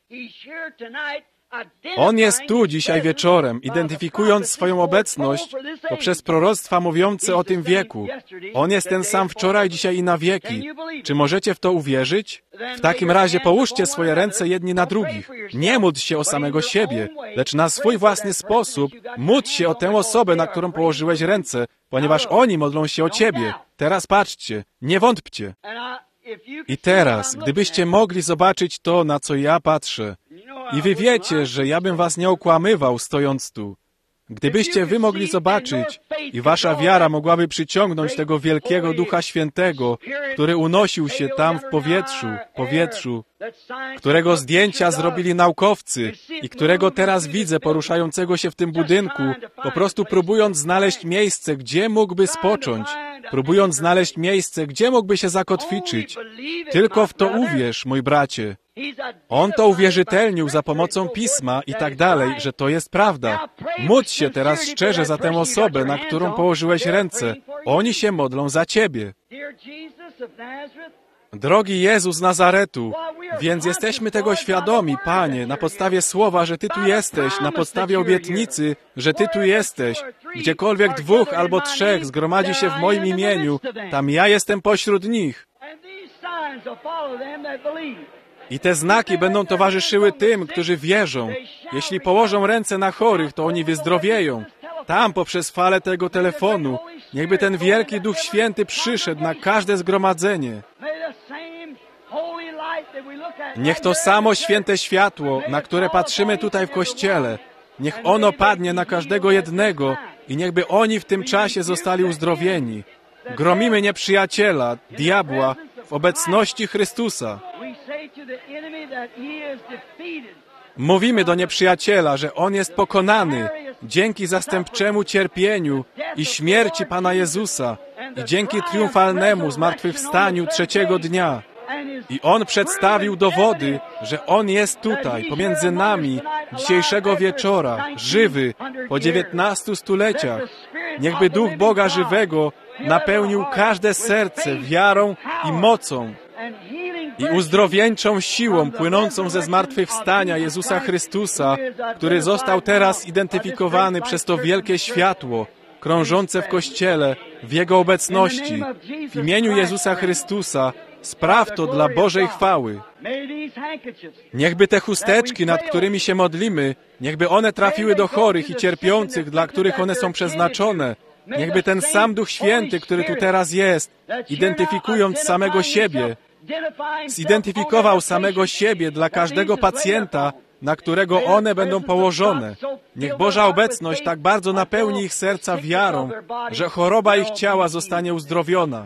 On jest tu dzisiaj wieczorem, identyfikując swoją obecność poprzez proroctwa mówiące o tym wieku. On jest ten sam wczoraj, dzisiaj i na wieki. Czy możecie w to uwierzyć? W takim razie połóżcie swoje ręce jedni na drugich. Nie módl się o samego siebie, lecz na swój własny sposób módl się o tę osobę, na którą położyłeś ręce, ponieważ oni modlą się o ciebie. Teraz patrzcie, nie wątpcie. I teraz, gdybyście mogli zobaczyć to, na co ja patrzę, i wy wiecie, że ja bym was nie okłamywał, stojąc tu. Gdybyście wy mogli zobaczyć i wasza wiara mogłaby przyciągnąć tego wielkiego Ducha Świętego, który unosił się tam w powietrzu, powietrzu, którego zdjęcia zrobili naukowcy i którego teraz widzę poruszającego się w tym budynku, po prostu próbując znaleźć miejsce, gdzie mógłby spocząć, próbując znaleźć miejsce, gdzie mógłby się zakotwiczyć. Tylko w to uwierz, mój bracie. On to uwierzytelnił za pomocą Pisma i tak dalej, że to jest prawda. Módl się teraz szczerze za tę osobę, na którą położyłeś ręce. Oni się modlą za ciebie. Drogi Jezus z Nazaretu, więc jesteśmy tego świadomi, Panie, na podstawie słowa, że Ty tu jesteś, na podstawie obietnicy, że Ty tu jesteś. Gdziekolwiek dwóch albo trzech zgromadzi się w moim imieniu, tam ja jestem pośród nich. I te znaki będą towarzyszyły tym, którzy wierzą. Jeśli położą ręce na chorych, to oni wyzdrowieją. Tam, poprzez falę tego telefonu, niechby ten wielki Duch Święty przyszedł na każde zgromadzenie. Niech to samo święte światło, na które patrzymy tutaj w Kościele, niech ono padnie na każdego jednego i niechby oni w tym czasie zostali uzdrowieni. Gromimy nieprzyjaciela, diabła, w obecności Chrystusa. Mówimy do nieprzyjaciela, że on jest pokonany dzięki zastępczemu cierpieniu i śmierci Pana Jezusa i dzięki triumfalnemu zmartwychwstaniu trzeciego dnia. I On przedstawił dowody, że On jest tutaj, pomiędzy nami dzisiejszego wieczora, żywy, po dziewiętnastu stuleciach. Niechby Duch Boga żywego napełnił każde serce wiarą i mocą i uzdrowieńczą siłą płynącą ze zmartwychwstania Jezusa Chrystusa, który został teraz identyfikowany przez to wielkie światło, krążące w Kościele, w Jego obecności. W imieniu Jezusa Chrystusa spraw to dla Bożej chwały. Niechby te chusteczki, nad którymi się modlimy, niechby one trafiły do chorych i cierpiących, dla których one są przeznaczone. Niechby ten sam Duch Święty, który tu teraz jest, identyfikując samego siebie, zidentyfikował samego siebie dla każdego pacjenta, na którego one będą położone. Niech Boża obecność tak bardzo napełni ich serca wiarą, że choroba ich ciała zostanie uzdrowiona.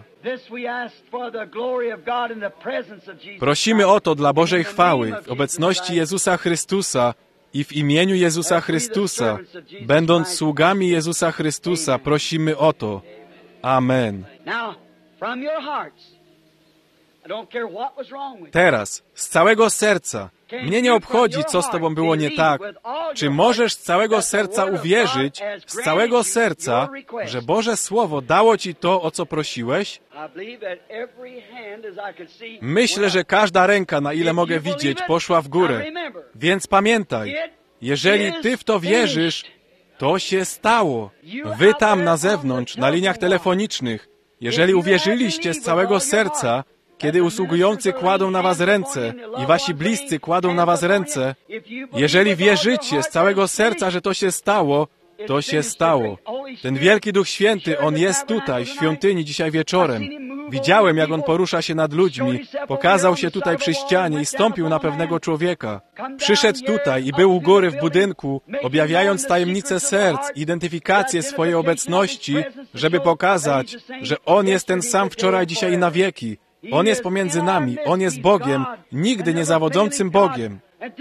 Prosimy o to dla Bożej chwały, w obecności Jezusa Chrystusa i w imieniu Jezusa Chrystusa, będąc sługami Jezusa Chrystusa, prosimy o to. Amen. Teraz, z całego serca, mnie nie obchodzi, co z tobą było nie tak. Czy możesz z całego serca uwierzyć, z całego serca, że Boże Słowo dało ci to, o co prosiłeś? Myślę, że każda ręka, na ile mogę widzieć, poszła w górę. Więc pamiętaj, jeżeli ty w to wierzysz, to się stało. Wy tam na zewnątrz, na liniach telefonicznych, jeżeli uwierzyliście z całego serca, kiedy usługujący kładą na was ręce i wasi bliscy kładą na was ręce, jeżeli wierzycie z całego serca, że to się stało, to się stało. Ten wielki Duch Święty, On jest tutaj, w świątyni, dzisiaj wieczorem. Widziałem, jak On porusza się nad ludźmi, pokazał się tutaj przy ścianie i stąpił na pewnego człowieka. Przyszedł tutaj i był u góry w budynku, objawiając tajemnicę serc, identyfikację swojej obecności, żeby pokazać, że On jest ten sam wczoraj, dzisiaj i na wieki. On jest pomiędzy nami, On jest Bogiem, nigdy niezawodzącym Bogiem.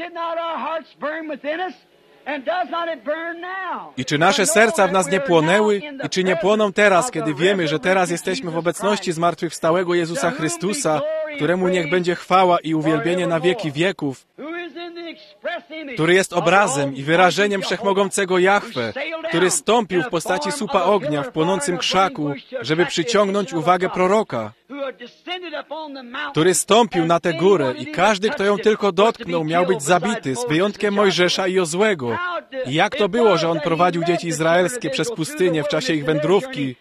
I czy nasze serca w nas nie płonęły? I czy nie płoną teraz, kiedy wiemy, że teraz jesteśmy w obecności zmartwychwstałego Jezusa Chrystusa, któremu niech będzie chwała i uwielbienie na wieki wieków, który jest obrazem i wyrażeniem wszechmogącego Jahwe, który stąpił w postaci słupa ognia w płonącym krzaku, żeby przyciągnąć uwagę proroka, który stąpił na tę górę i każdy, kto ją tylko dotknął, miał być zabity, z wyjątkiem Mojżesza i Jozłego. I jak to było, że on prowadził dzieci izraelskie przez pustynię w czasie ich wędrówki,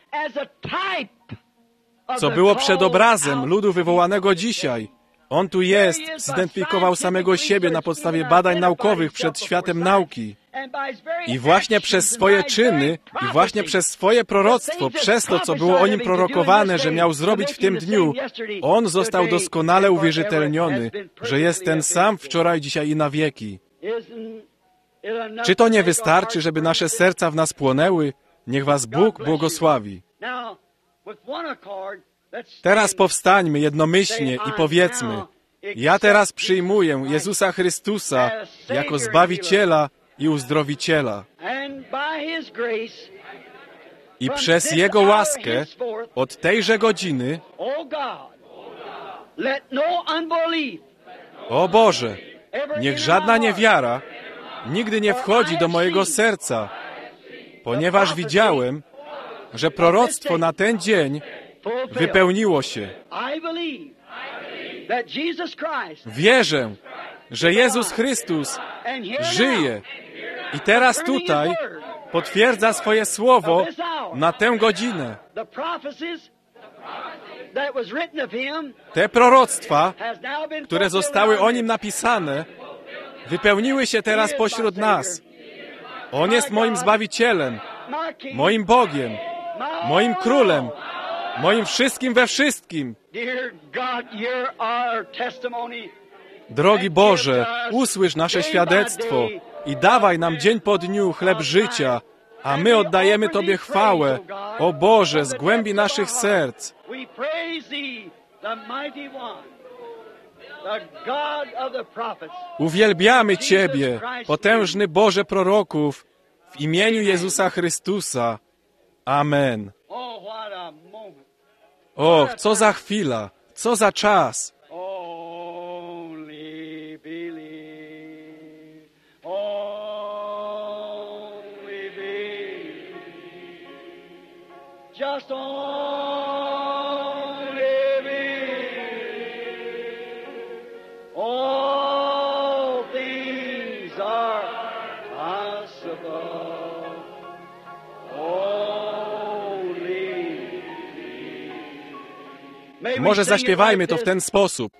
co było przedobrazem ludu wywołanego dzisiaj. On tu jest, zidentyfikował samego siebie na podstawie badań naukowych przed światem nauki. I właśnie przez swoje czyny, i właśnie przez swoje proroctwo, przez to, co było o nim prorokowane, że miał zrobić w tym dniu, on został doskonale uwierzytelniony, że jest ten sam wczoraj, dzisiaj i na wieki. Czy to nie wystarczy, żeby nasze serca w nas płonęły? Niech was Bóg błogosławi. Teraz powstańmy jednomyślnie i powiedzmy, ja teraz przyjmuję Jezusa Chrystusa jako Zbawiciela i Uzdrowiciela. I przez Jego łaskę od tejże godziny, o Boże, niech żadna niewiara nigdy nie wchodzi do mojego serca, ponieważ widziałem, że proroctwo na ten dzień wypełniło się. Wierzę, że Jezus Chrystus żyje i teraz tutaj potwierdza swoje słowo na tę godzinę. Te proroctwa, które zostały o Nim napisane, wypełniły się teraz pośród nas. On jest moim Zbawicielem, moim Bogiem, moim Królem, moim wszystkim we wszystkim. Drogi Boże, usłysz nasze świadectwo i dawaj nam dzień po dniu chleb życia, a my oddajemy Tobie chwałę, o Boże, z głębi naszych serc. Uwielbiamy Ciebie, potężny Boże proroków, w imieniu Jezusa Chrystusa. Amen. Och, co za chwila, co za czas. Only believe. Oh. Może zaśpiewajmy to w ten sposób.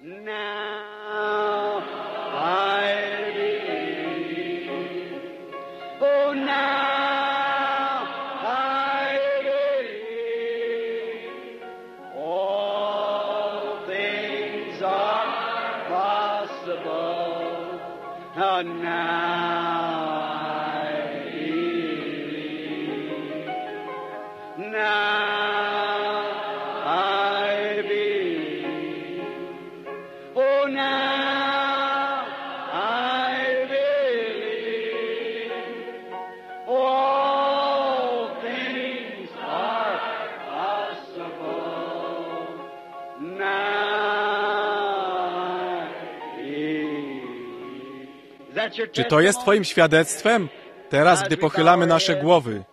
Czy to jest Twoim świadectwem? Teraz, gdy pochylamy nasze głowy.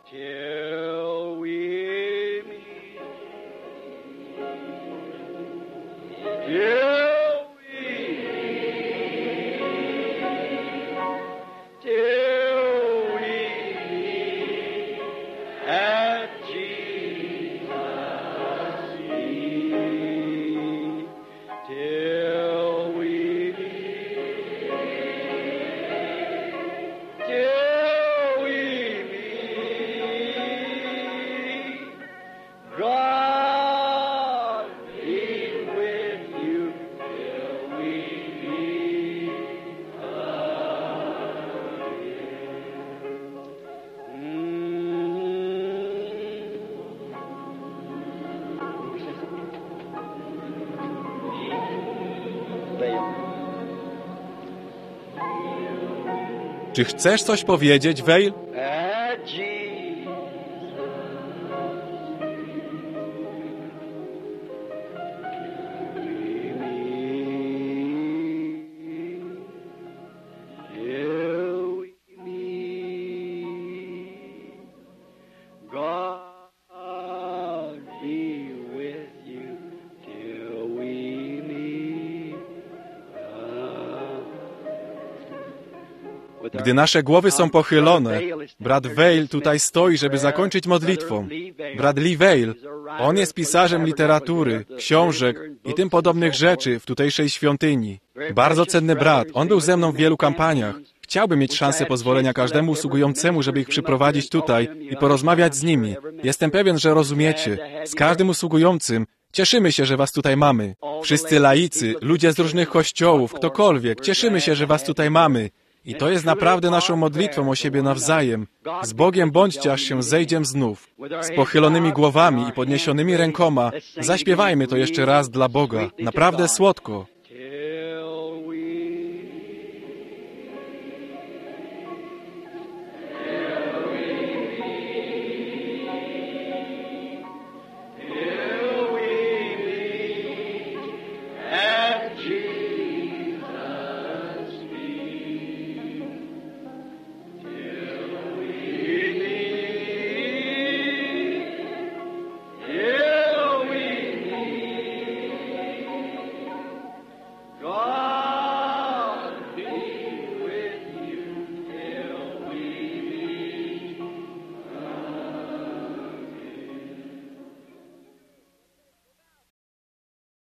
Czy chcesz coś powiedzieć, Vail? Gdy nasze głowy są pochylone, brat Vail tutaj stoi, żeby zakończyć modlitwą. Brat Lee Vail, on jest pisarzem literatury, książek i tym podobnych rzeczy w tutejszej świątyni. Bardzo cenny brat, on był ze mną w wielu kampaniach. Chciałbym mieć szansę pozwolenia każdemu usługującemu, żeby ich przyprowadzić tutaj i porozmawiać z nimi. Jestem pewien, że rozumiecie. Z każdym usługującym cieszymy się, że was tutaj mamy. Wszyscy laicy, ludzie z różnych kościołów, ktokolwiek, cieszymy się, że was tutaj mamy. I to jest naprawdę naszą modlitwą o siebie nawzajem. Z Bogiem bądźcie, aż się zejdziem znów. Z pochylonymi głowami i podniesionymi rękoma zaśpiewajmy to jeszcze raz dla Boga. Naprawdę słodko.